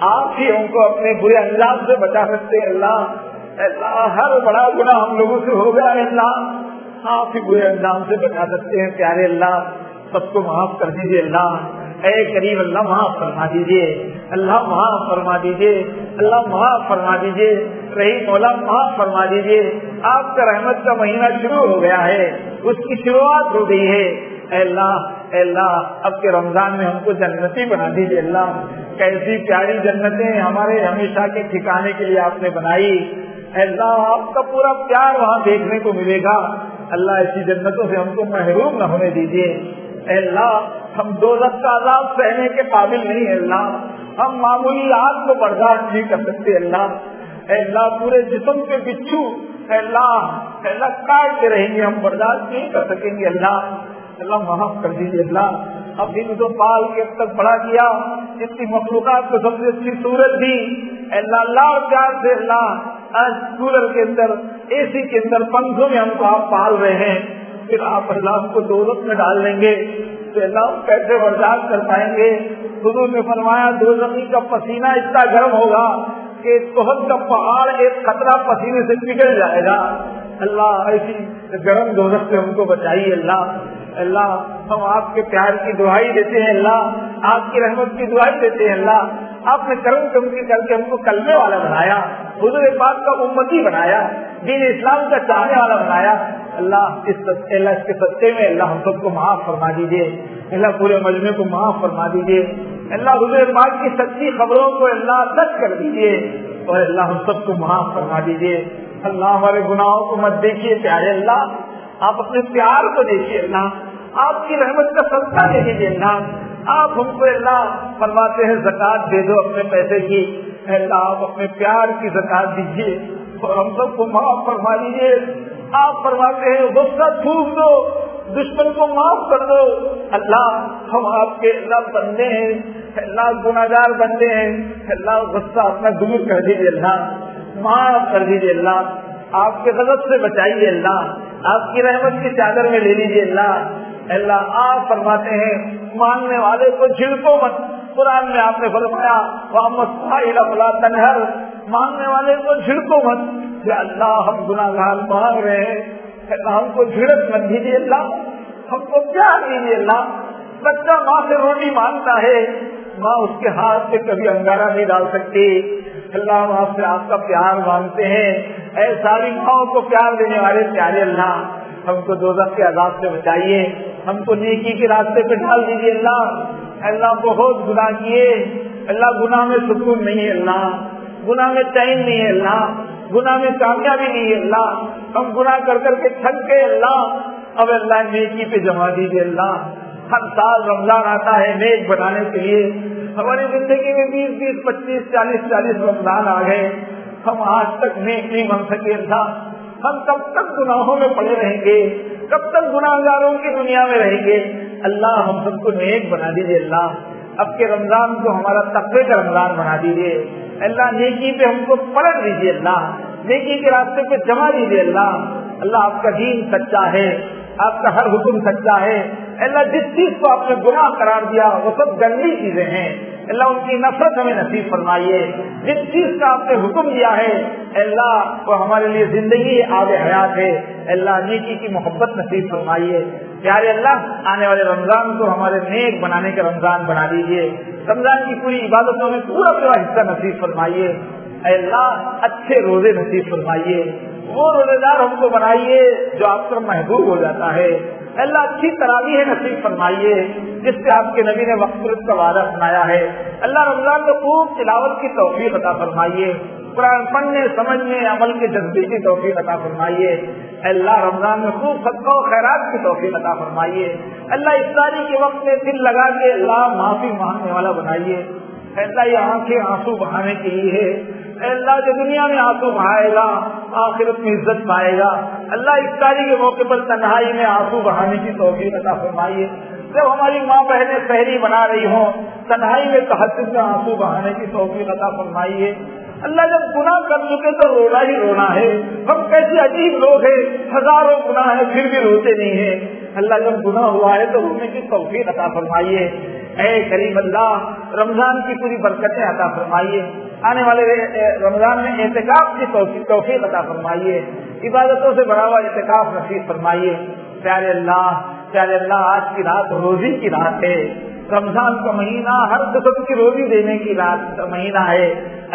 Speaker 1: آپ ہی ہم کو اپنے برے انجام سے بچا سکتے ہیں اللہ اللہ ہر بڑا گناہ ہم لوگوں سے ہو گیا ہے اللہ آپ ہی برے انجام سے بچا سکتے ہیں پیارے اللہ سب کو معاف کر دیجیے اللہ اے کریم اللہ معاف فرما دیجیے اللہ معاف فرما دیجیے اللہ معاف فرما دیجیے رحیم مولا معاف فرما دیجیے آپ کا رحمت کا مہینہ شروع ہو گیا ہے اس کی شروعات ہو گئی ہے اے اللہ اے اللہ اب کے رمضان میں ہم کو جنتی بنا دیجیے اللہ کیسی پیاری جنتیں ہمارے ہمیشہ کے ٹھکانے کے لیے آپ نے بنائی اے اللہ آپ کا پورا پیار وہاں دیکھنے کو ملے گا اللہ ایسی جنتوں سے ہم کو محروم نہ ہونے دیجیے اے اللہ ہم دوزخ کا عذاب سہنے کے قابل نہیں ہے اللہ ہم معمولی آگ کو برداشت نہیں کر سکتے اللہ اے اللہ پورے جسم کے بچھو اے اللہ اے اللہ کاٹتے رہیں گے ہم برداشت نہیں کر سکیں گے اللہ اللہ معاف کر دیجیے اللہ اب ان کو پال کے اب تک بڑا کیا اتنی مخلوقات کو سب سے اچھی صورت دی اللہ اللہ پیار سے اللہ آج کولر کے اندر اے سی کے اندر پنکھوں میں ہم کو آپ پال رہے ہیں پھر آپ اللہ ہم کو دوزخ میں ڈال دیں گے تو اللہ ہم کیسے برداشت کر پائیں گے حضور نے فرمایا دوزخی کا پسینہ اتنا گرم ہوگا کہ توحد کا پہاڑ ایک خطرہ پسینے سے پگھل جائے گا اللہ ایسی گرم دوزخ سے ہم کو بچائیے اللہ اللہ ہم آپ کے پیار کی دعائی دیتے ہیں اللہ آپ کی رحمت کی دعائی دیتے ہیں اللہ آپ نے کرم کرم کے کر کے ہم کو کلمے والا بنایا حضور پاک کا امتی بنایا دین اسلام کا چاہنے والا بنایا اللہ اس اللہ اس کے سچے میں اللہ ہم سب کو معاف فرما دیجیے اللہ پورے مجمع کو معاف فرما دیجیے اللہ حضور پاک کی سچی خبروں کو اللہ سچ کر دیجیے اور اللہ ہم سب کو معاف فرما دیجیے اللہ ہمارے گناہوں کو مت دیکھیے پیارے اللہ آپ اپنے پیار کو دیکھیے اللہ آپ کی رحمت کا صدقہ دے دیجیے اللہ آپ ہم کو اللہ فرماتے ہیں زکات دے دو اپنے پیسے کی اللہ آپ اپنے پیار کی زکات دیجیے اور ہم سب کو معاف فرما دیجیے آپ فرماتے ہیں غصہ تھوک دو دشمن کو معاف کر دو اللہ ہم آپ کے اللہ بندے ہیں اللہ گناہگار بندے ہیں اللہ غصہ اپنا دور کر دیجیے اللہ معاف کر دیجیے اللہ آپ کے غضب سے بچائیے اللہ آپ کی رحمت کی چادر میں لے لیجیے اللہ اللہ آپ فرماتے ہیں ماننے والے کو جھڑکو مت قرآن میں آپ نے فرمایا وَأَمَّا تَنْهَرْ ماننے والے کو جھڑکو مت کہ اللہ ہم گناہگار مانگ رہے ہیں اللہ ہم کو جھڑک مت دیجیے اللہ ہم کو پیار دیجیے اللہ بچہ ماں سے روٹی مانگتا ہے ماں اس کے ہاتھ سے کبھی انگارہ نہیں ڈال سکتی اللہ ہم آپ سے آپ کا پیار مانگتے ہیں اے ساری ماؤں کو پیار دینے والے پیارے اللہ ہم کو دوزخ کے عذاب سے بچائیے ہم کو نیکی کے راستے پہ ڈال دیجیے اللہ اللہ بہت گناہ کیے اللہ گناہ میں سکون نہیں ہے اللہ گناہ میں چین نہیں ہے اللہ گناہ میں کامیابی نہیں ہے اللہ ہم گناہ کر کر کے تھک گئے اللہ اب اللہ نیکی پہ جما دیجیے اللہ ہر سال رمضان آتا ہے نیک بنانے کے لیے ہماری زندگی میں بیس بیس پچیس چالیس چالیس رمضان آ گئے ہم آج تک نیک نہیں بن سکے اللہ ہم کب تک گناہوں میں پڑے رہیں گے کب تک گناہگاروں کی دنیا میں رہیں گے اللہ ہم سب کو نیک بنا دیجیے اللہ اب کے رمضان کو ہمارا تقوی کا رمضان بنا دیجیے اللہ نیکی پہ ہم کو پلٹ دیجیے اللہ نیکی کے راستے پہ جما دیجیے اللہ اللہ آپ کا دین سچا ہے آپ کا ہر حکم سچا ہے اللہ جس چیز کو آپ نے گناہ قرار دیا وہ سب گندی چیزیں ہیں اللہ ان کی نفرت ہمیں نصیب فرمائیے جس چیز کا آپ نے حکم دیا ہے اللہ وہ ہمارے لیے زندگی آب حیات ہے اللہ نیکی کی محبت نصیب فرمائیے پیارے اللہ آنے والے رمضان کو ہمارے نیک بنانے کا رمضان بنا دیجیے رمضان کی پوری عبادتوں میں پورا پورا حصہ نصیب فرمائیے اے اللہ اچھے روزے نصیب فرمائیے وہ روزے دار ہم کو بنائیے جو آپ کا محبوب ہو جاتا ہے اللہ اچھی تراویح نصیب فرمائیے جس سے آپ کے نبی نے مغفرت کا وعدہ سنایا ہے اللہ رمضان کو خوب تلاوت کی توفیق عطا فرمائیے قرآن پڑھنے سمجھنے عمل کے جذبے کی توفیق عطا فرمائیے اللہ رمضان میں خوب صدقہ و خیرات کی توفیق عطا فرمائیے اللہ افطاری کے وقت میں دل لگا کے اللہ معافی مانگنے والا بنائیے اللہ یہ آنکھیں آنسو بہانے کے لیے ہے اللہ جو دنیا میں آنسو بہائے گا آخرت میں عزت پائے گا اللہ افطاری کے موقع پر تنہائی میں آنسو بہانے کی توفیق عطا فرمائیے جب ہماری ماں بہنیں سحری بنا رہی ہوں تنہائی میں تہجد میں آنسو بہانے کی توفیق عطا فرمائیے اللہ جب گناہ کر چکے تو رونا ہی رونا ہے ہم کیسے عجیب لوگ ہیں ہزاروں گناہ ہیں پھر بھی روتے نہیں ہیں اللہ جب گناہ ہوا ہے تو رونے کی توفیق عطا فرمائیے اے کریم اللہ رمضان کی پوری برکتیں عطا فرمائیے، آنے والے رمضان میں اعتکاف کی توفیق عطا فرمائیے، عبادتوں سے بڑا ہوا اعتکاف نصیب فرمائیے۔ پیارے اللہ پیارے اللہ آج کی رات روزی کی رات ہے، رمضان کا مہینہ ہر قسم کی روزی دینے کی رات کا مہینہ ہے۔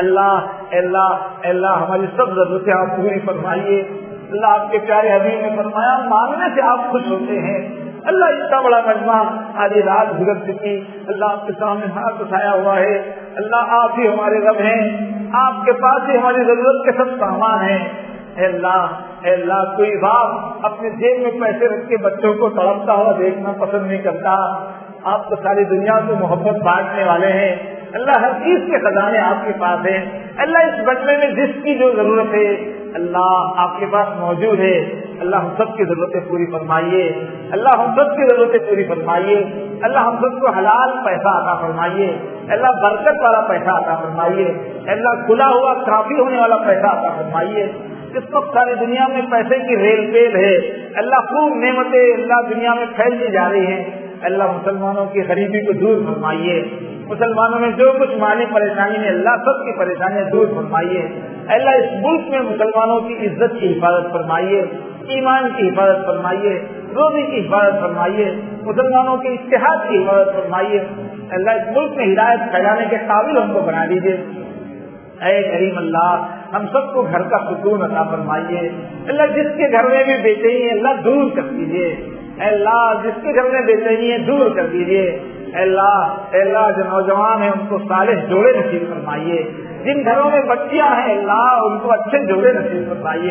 Speaker 1: اللہ اللہ اللہ ہماری سب ضرورتیں آپ پوری فرمائیے۔ اللہ آپ کے پیارے حبیب نے فرمایا مانگنے سے آپ خوش ہوتے ہیں۔ اللہ اتنا بڑا مجمع آج رات گزر چکی، اللہ آپ کے سامنے ہاتھ اٹھایا ہوا ہے۔ اللہ آپ ہی ہمارے رب ہیں، آپ کے پاس ہی ہماری ضرورت کے سب سامان ہیں۔ اے اللہ اے اللہ کوئی باپ اپنے جیب میں پیسے رکھ کے بچوں کو تڑپتا ہوا دیکھنا پسند نہیں کرتا، آپ تو ساری دنیا سے محبت بانٹنے والے ہیں۔ اللہ ہر چیز کے خزانے آپ کے پاس ہیں۔ اللہ اس بچے میں جس کی جو ضرورت ہے اللہ آپ کے پاس موجود ہے۔ اللہ ہم سب کی ضرورتیں پوری فرمائیے، اللہ ہم سب کی ضرورتیں پوری فرمائیے، اللہ ہم سب کو حلال پیسہ عطا فرمائیے، اللہ برکت والا پیسہ عطا فرمائیے، اللہ کھلا ہوا کافی ہونے والا پیسہ عطا فرمائیے۔ اس وقت ساری دنیا میں پیسے کی ریل پیل ہے، اللہ خوب نعمتیں اللہ دنیا میں پھیلتی جا رہی ہیں۔ اللہ مسلمانوں کی غریبی کو دور فرمائیے، مسلمانوں میں جو کچھ مالی پریشانی ہے اللہ سب کی پریشانیاں دور فرمائیے۔ اللہ اس ملک میں مسلمانوں کی عزت کی حفاظت فرمائیے، ایمان کی حفاظت فرمائیے، روزی کی حفاظت فرمائیے، مسلمانوں کے اتحاد کی حفاظت فرمائیے۔ اللہ اس ملک میں ہدایت پھیلانے کے قابل ہم کو بنا دیجیے۔ اے کریم اللہ ہم سب کو گھر کا سکون عطا فرمائیے۔ اللہ جس کے گھر میں بھی بے چینی ہے اللہ دور کر دیجیے، اے اللہ جس کے گھر میں بے چینی ہے دور کر دیجیے۔ اے اللہ اے اللہ جو نوجوان ہیں ان کو صالح جوڑے نصیب فرمائیے، جن گھروں میں بچیاں ہیں اللہ ان کو اچھے جوڑے نصیب فرمائیے۔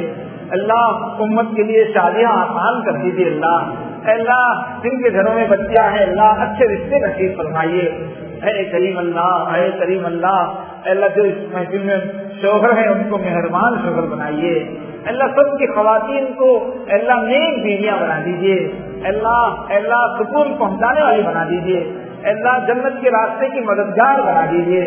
Speaker 1: اللہ امت کے لیے شادیاں آسان کر دیجیے اللہ، اے اللہ جن کے گھروں میں بچیاں ہیں اللہ اچھے رشتے نصیب فرمائیے۔ اے کریم اللہ اے کریم اللہ اللہ جو اس محفل میں شوہر ہیں ان کو مہربان شوہر بنائیے، اللہ سب کی خواتین کو اللہ نیک بیویاں بنا دیجیے، اللہ اللہ سکون پہنچانے والی بنا دیجیے، اللہ جنت کے راستے کی مددگار بنا دیجیے۔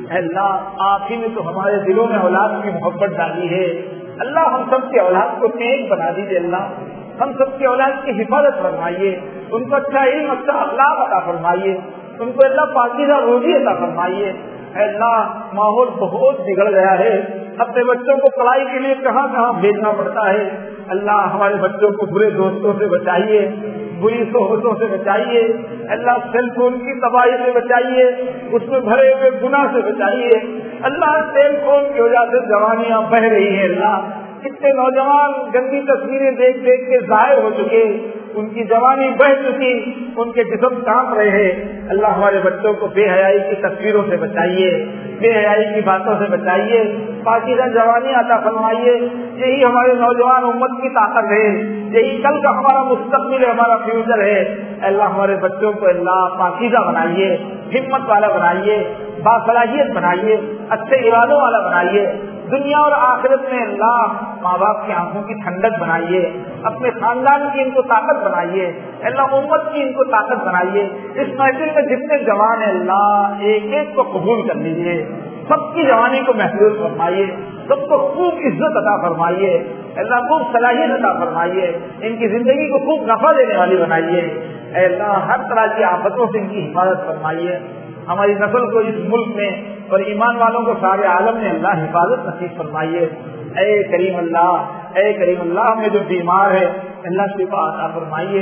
Speaker 1: اللہ آپ ہی نے تو ہمارے دلوں میں اولاد کی محبت ڈالی ہے، اللہ ہم سب کی اولاد کو نیک بنا دیجیے، اللہ ہم سب کی اولاد کی حفاظت فرمائیے، ان کو اچھا علم اچھا اخلاق عطا فرمائیے، ان کو اللہ پاکیزہ روزی عطا فرمائیے۔ اے اللہ ماحول بہت بگڑ گیا ہے، اپنے بچوں کو پڑھائی کے لیے کہاں کہاں بھیجنا پڑتا ہے، اللہ ہمارے بچوں کو برے دوستوں سے بچائیے، بری صحبتوں سے بچائیے، اللہ سیل فون کی تباہی سے بچائیے، اس میں بھرے ہوئے گناہ سے بچائیے۔ اللہ سیل فون کی وجہ سے جوانیاں بہہ رہی ہیں، اللہ کتنے نوجوان گندی تصویریں دیکھ دیکھ کے ظاہر ہو چکے، ان کی جوانی بہہ چکی، ان کے جسم کانپ رہے ہیں۔ اللہ ہمارے بچوں کو بے حیائی کی تصویروں سے بچائیے، بے حیائی کی باتوں سے بچائیے، پاکیزہ جوانی عطا فرمائیے۔ یہی ہمارے نوجوان امت کی طاقت ہے، یہی کل کا ہمارا مستقبل ہے، ہمارا فیوچر ہے۔ اللہ ہمارے بچوں کو اللہ پاکیزہ بنائیے، ہمت والا بنائیے، باصلاحیت بنائیے، اچھے ارادوں والا بنائیے۔ دنیا اور آخرت میں اللہ ماں باپ کی آنکھوں کی ٹھنڈک بنائیے، اپنے خاندان کی ان کو طاقت بنائیے، اللہ امت کی ان کو طاقت بنائیے۔ اس محفل میں جتنے جوان ہیں اللہ ایک ایک کو قبول کر لیجیے، سب کی جوانی کو محفوظ فرمائیے، سب کو خوب عزت عطا فرمائیے، اللہ خوب صلاحیت عطا فرمائیے، ان کی زندگی کو خوب نفع دینے والی بنائیے۔ اے اللہ ہر طرح کی آفتوں سے ان کی حفاظت فرمائیے، ہماری نسل کو اس ملک میں اور ایمان والوں کو سارے عالم میں اللہ حفاظت نصیب فرمائیے۔ اے کریم اللہ اے کریم اللہ ہمیں جو بیمار ہے اللہ شفا عطا فرمائیے،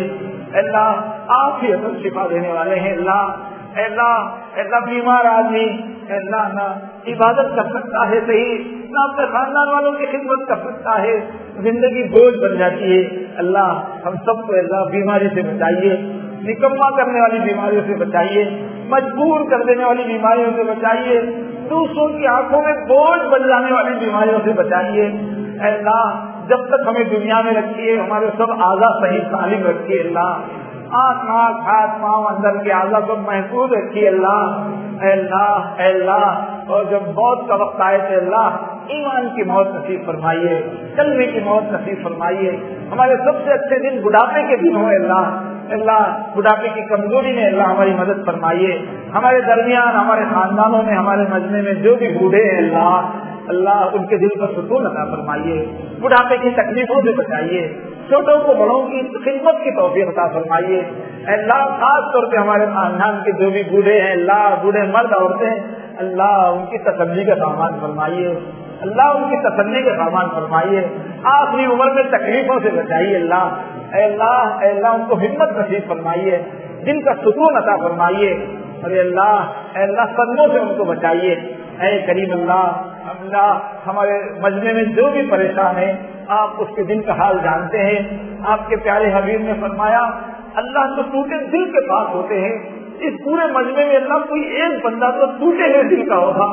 Speaker 1: اللہ آپ ہی اصل شفا دینے والے ہیں۔ اللہ اے اللہ اے اللہ بیمار آدمی اے اللہ نہ عبادت کر سکتا ہے صحیح، نہ اپنے خاندان والوں کی خدمت کر سکتا ہے، زندگی بوجھ بن جاتی ہے۔ اللہ ہم سب کو اللہ بیماری سے بچائیے، نکما کرنے والی بیماریوں سے بچائیے، مجبور کر دینے والی بیماریوں سے بچائیے، دوسروں کی آنکھوں میں بوجھ بن جانے والی بیماریوں سے بچائیے۔ اے اللہ جب تک ہمیں دنیا میں رکھیے ہمارے سب اعضاء صحیح سالم رکھیے، اللہ آنکھ ناک ہاتھ پاؤں اندر کے اعضاء کو محفوظ رکھیے اللہ۔ اے اللہ اے اللہ اور جب موت کا وقت آئے تو اللہ ایمان کی موت نصیب فرمائیے، کلمے کی موت نصیب فرمائیے۔ ہمارے سب سے اچھے دن بڑھاپے کے دن ہوں اللہ، اللہ بڑھاپے کی کمزوری میں اللہ ہماری مدد فرمائیے۔ ہمارے درمیان ہمارے خاندانوں میں ہمارے مجمع میں جو بھی بوڑھے ہیں اللہ اللہ ان کے دل پر سکون عطا فرمائیے، بڑھاپے کی تکلیفوں سے بچائیے، چھوٹوں کو بڑوں کی خدمت کی توفیق عطا فرمائیے۔ اللہ خاص طور پہ ہمارے خاندان کے جو بھی بوڑھے ہیں اللہ، بوڑھے مرد عورتیں ہیں اللہ ان کی تسلی کا سامان فرمائیے، اللہ ان کی تسلی کا سامان فرمائیے، آخری عمر میں تکلیفوں سے بچائیے اللہ، اے اللہ اے اللہ ان کو ہمت نصیب فرمائیے، دل کا سکون عطا فرمائیے، ارے اللہ اے اللہ صدموں سے ان کو بچائیے، اے کریم اللہ اللہ ہمارے مجمع میں جو بھی پریشان ہے آپ اس کے دل کا حال جانتے ہیں، آپ کے پیارے حبیب نے فرمایا اللہ تو ٹوٹے دل کے پاس ہوتے ہیں، اس پورے مجمع میں اللہ کوئی ایک بندہ تو ٹوٹے ہوئے دل کا ہوگا،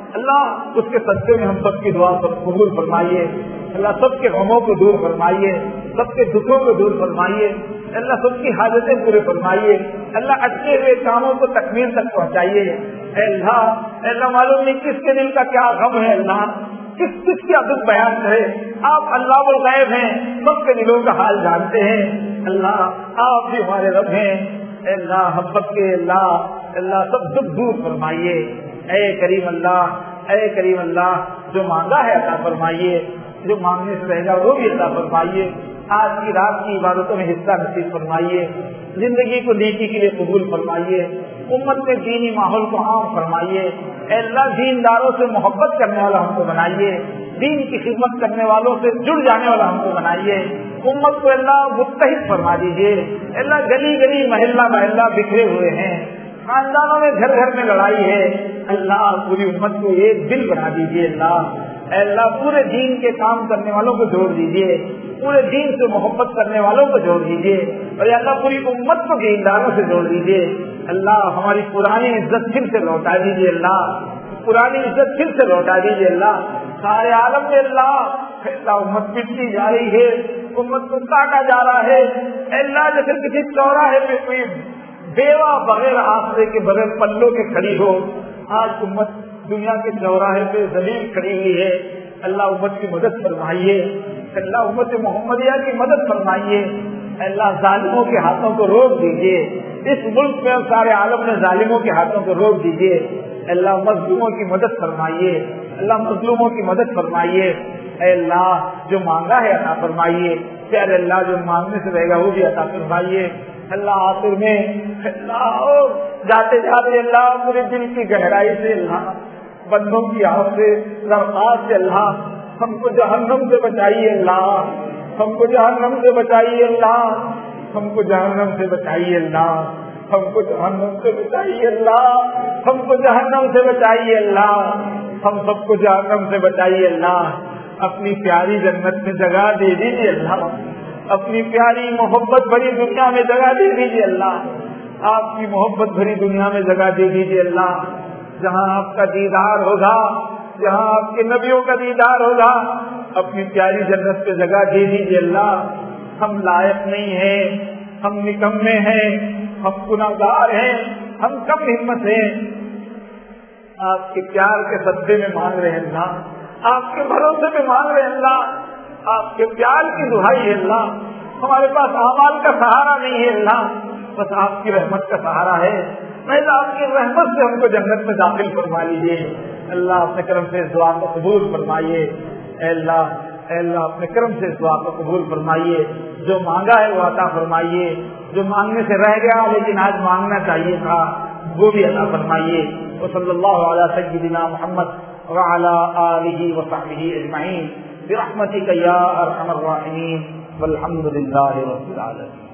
Speaker 1: اللہ اس کے صدقے میں ہم سب کی دعا پر قبول فرمائیے، اللہ سب کے غموں کو دور فرمائیے، سب کے دکھوں کو دور فرمائیے، اللہ سب کی حاجتیں پورے فرمائیے، اللہ اٹکے ہوئے کاموں کو تکمیل تک پہنچائیے، اے اللہ اے اللہ معلوم نہیں کس کے دل کا کیا غم ہے، اللہ کس کس کی عدد بیان کرے، آپ اللہ الغیب ہیں، سب کے دلوں کا حال جانتے ہیں، اللہ آپ بھی ہمارے رب ہیں، اے اللہ ہم سب کے اللہ اللہ سب دکھ دور فرمائیے، اے کریم اللہ اے کریم اللہ جو مانگا ہے عطا فرمائیے، جو مانگنے سے رہے گا وہ بھی عطا فرمائیے، آج کی رات کی عبادتوں میں حصہ نصیب فرمائیے، زندگی کو نیکی کے لیے قبول فرمائیے، امت میں دینی ماحول کو عام فرمائیے، اے اللہ دینداروں سے محبت کرنے والا ہم کو بنائیے، دین کی خدمت کرنے والوں سے جڑ جانے والا ہم کو بنائیے، امت کو اللہ متحد فرما دیجیے، اللہ گلی گلی محلہ محلہ بکھرے ہوئے ہیں، خاندانوں میں گھر گھر میں لڑائی ہے، اللہ پوری امت کو ایک دل بنا دیجیے، اللہ اے اللہ پورے دین کے کام کرنے والوں کو جوڑ دیجیے، پورے دین سے محبت کرنے والوں کو جوڑ دیجیے، اور اللہ پوری امت کو دینداروں سے جوڑ دیجیے، اللہ ہماری پرانی عزت پھر سے لوٹا دیجیے، اللہ پرانی عزت پھر سے لوٹا دیجیے، اللہ سارے عالم میں اللہ اللہ امت پٹتی جا رہی ہے، امت کو کاٹا جا رہا ہے، اللہ جیسے کسی چوراہے پہ کوئی بیوہ بغیر آسرے کے بغیر پلوں کے کھڑی ہو، آج امت دنیا کے چوراہے پہ ذلیل کھڑی ہوئی ہے، اللہ امت کی مدد فرمائیے، اللہ امت محمدیہ کی مدد فرمائیے، اللہ ظالموں کے ہاتھوں کو روک دیجیے، اس ملک میں اور سارے عالم میں ظالموں کے ہاتھوں کو روک دیجیے، اللہ مظلوموں کی مدد فرمائیے، اللہ مظلوموں کی مدد فرمائیے، اے اللہ جو مانگا ہے عطا فرمائیے، پیارے اللہ جو مانگنے سے رہے گا وہ بھی عطا فرمائیے، اللہ آخر میں اللہ جاتے جاتے اللہ پورے دل کی گہرائی سے اللہ بندوں کی آہ سے درخواست سے اللہ ہم کو جہنم سے بچائیے، اللہ ہم کو جہنم سے بچائیے، اللہ ہم کو جہنم سے بچائیے، اللہ ہم کو جہنم سے بچائیے، اللہ ہم کو جہنم سے بچائیے، اللہ ہم سب کو جہنم سے بچائیے، اللہ اپنی پیاری جنت میں جگہ دے دیجیے، اللہ اپنی پیاری محبت بھری دنیا میں جگہ دے دیجیے، اللہ آپ کی محبت بھری دنیا میں جگہ دے دیجیے، اللہ جہاں آپ کا دیدار ہوگا، جہاں آپ کے نبیوں کا دیدار ہوگا، اپنی پیاری جنت پہ جگہ دے دیجیے، اللہ ہم لائق نہیں ہیں، ہم نکمے ہیں، ہم گناہگار ہیں، ہم کم ہمت ہیں، آپ کے پیار کے صدقے میں مانگ رہے ہیں، اللہ آپ کے بھروسے میں مانگ رہے ہیں، اللہ آپ کے پیار کی دہائی ہے، اللہ ہمارے پاس اعمال کا سہارا نہیں ہے، اللہ بس آپ کی رحمت کا سہارا ہے، میں آپ کی رحمت سے ہم کو جنت میں داخل فرما لیجیے، اللہ اپنے کرم سے اس دعا کو قبول فرمائیے، اے اللہ اے اللہ اپنے کرم سے اس دعا کو قبول فرمائیے، جو مانگا ہے وہ عطا فرمائیے، جو مانگنے سے رہ گیا لیکن آج مانگنا چاہیے تھا وہ بھی عطا فرمائیے، وصلی اللہ علی سیدنا محمد وعلی آلہ وصحبہ اجمعین برحمتک یا ارحم الراحمین والحمد للہ رب العالمین۔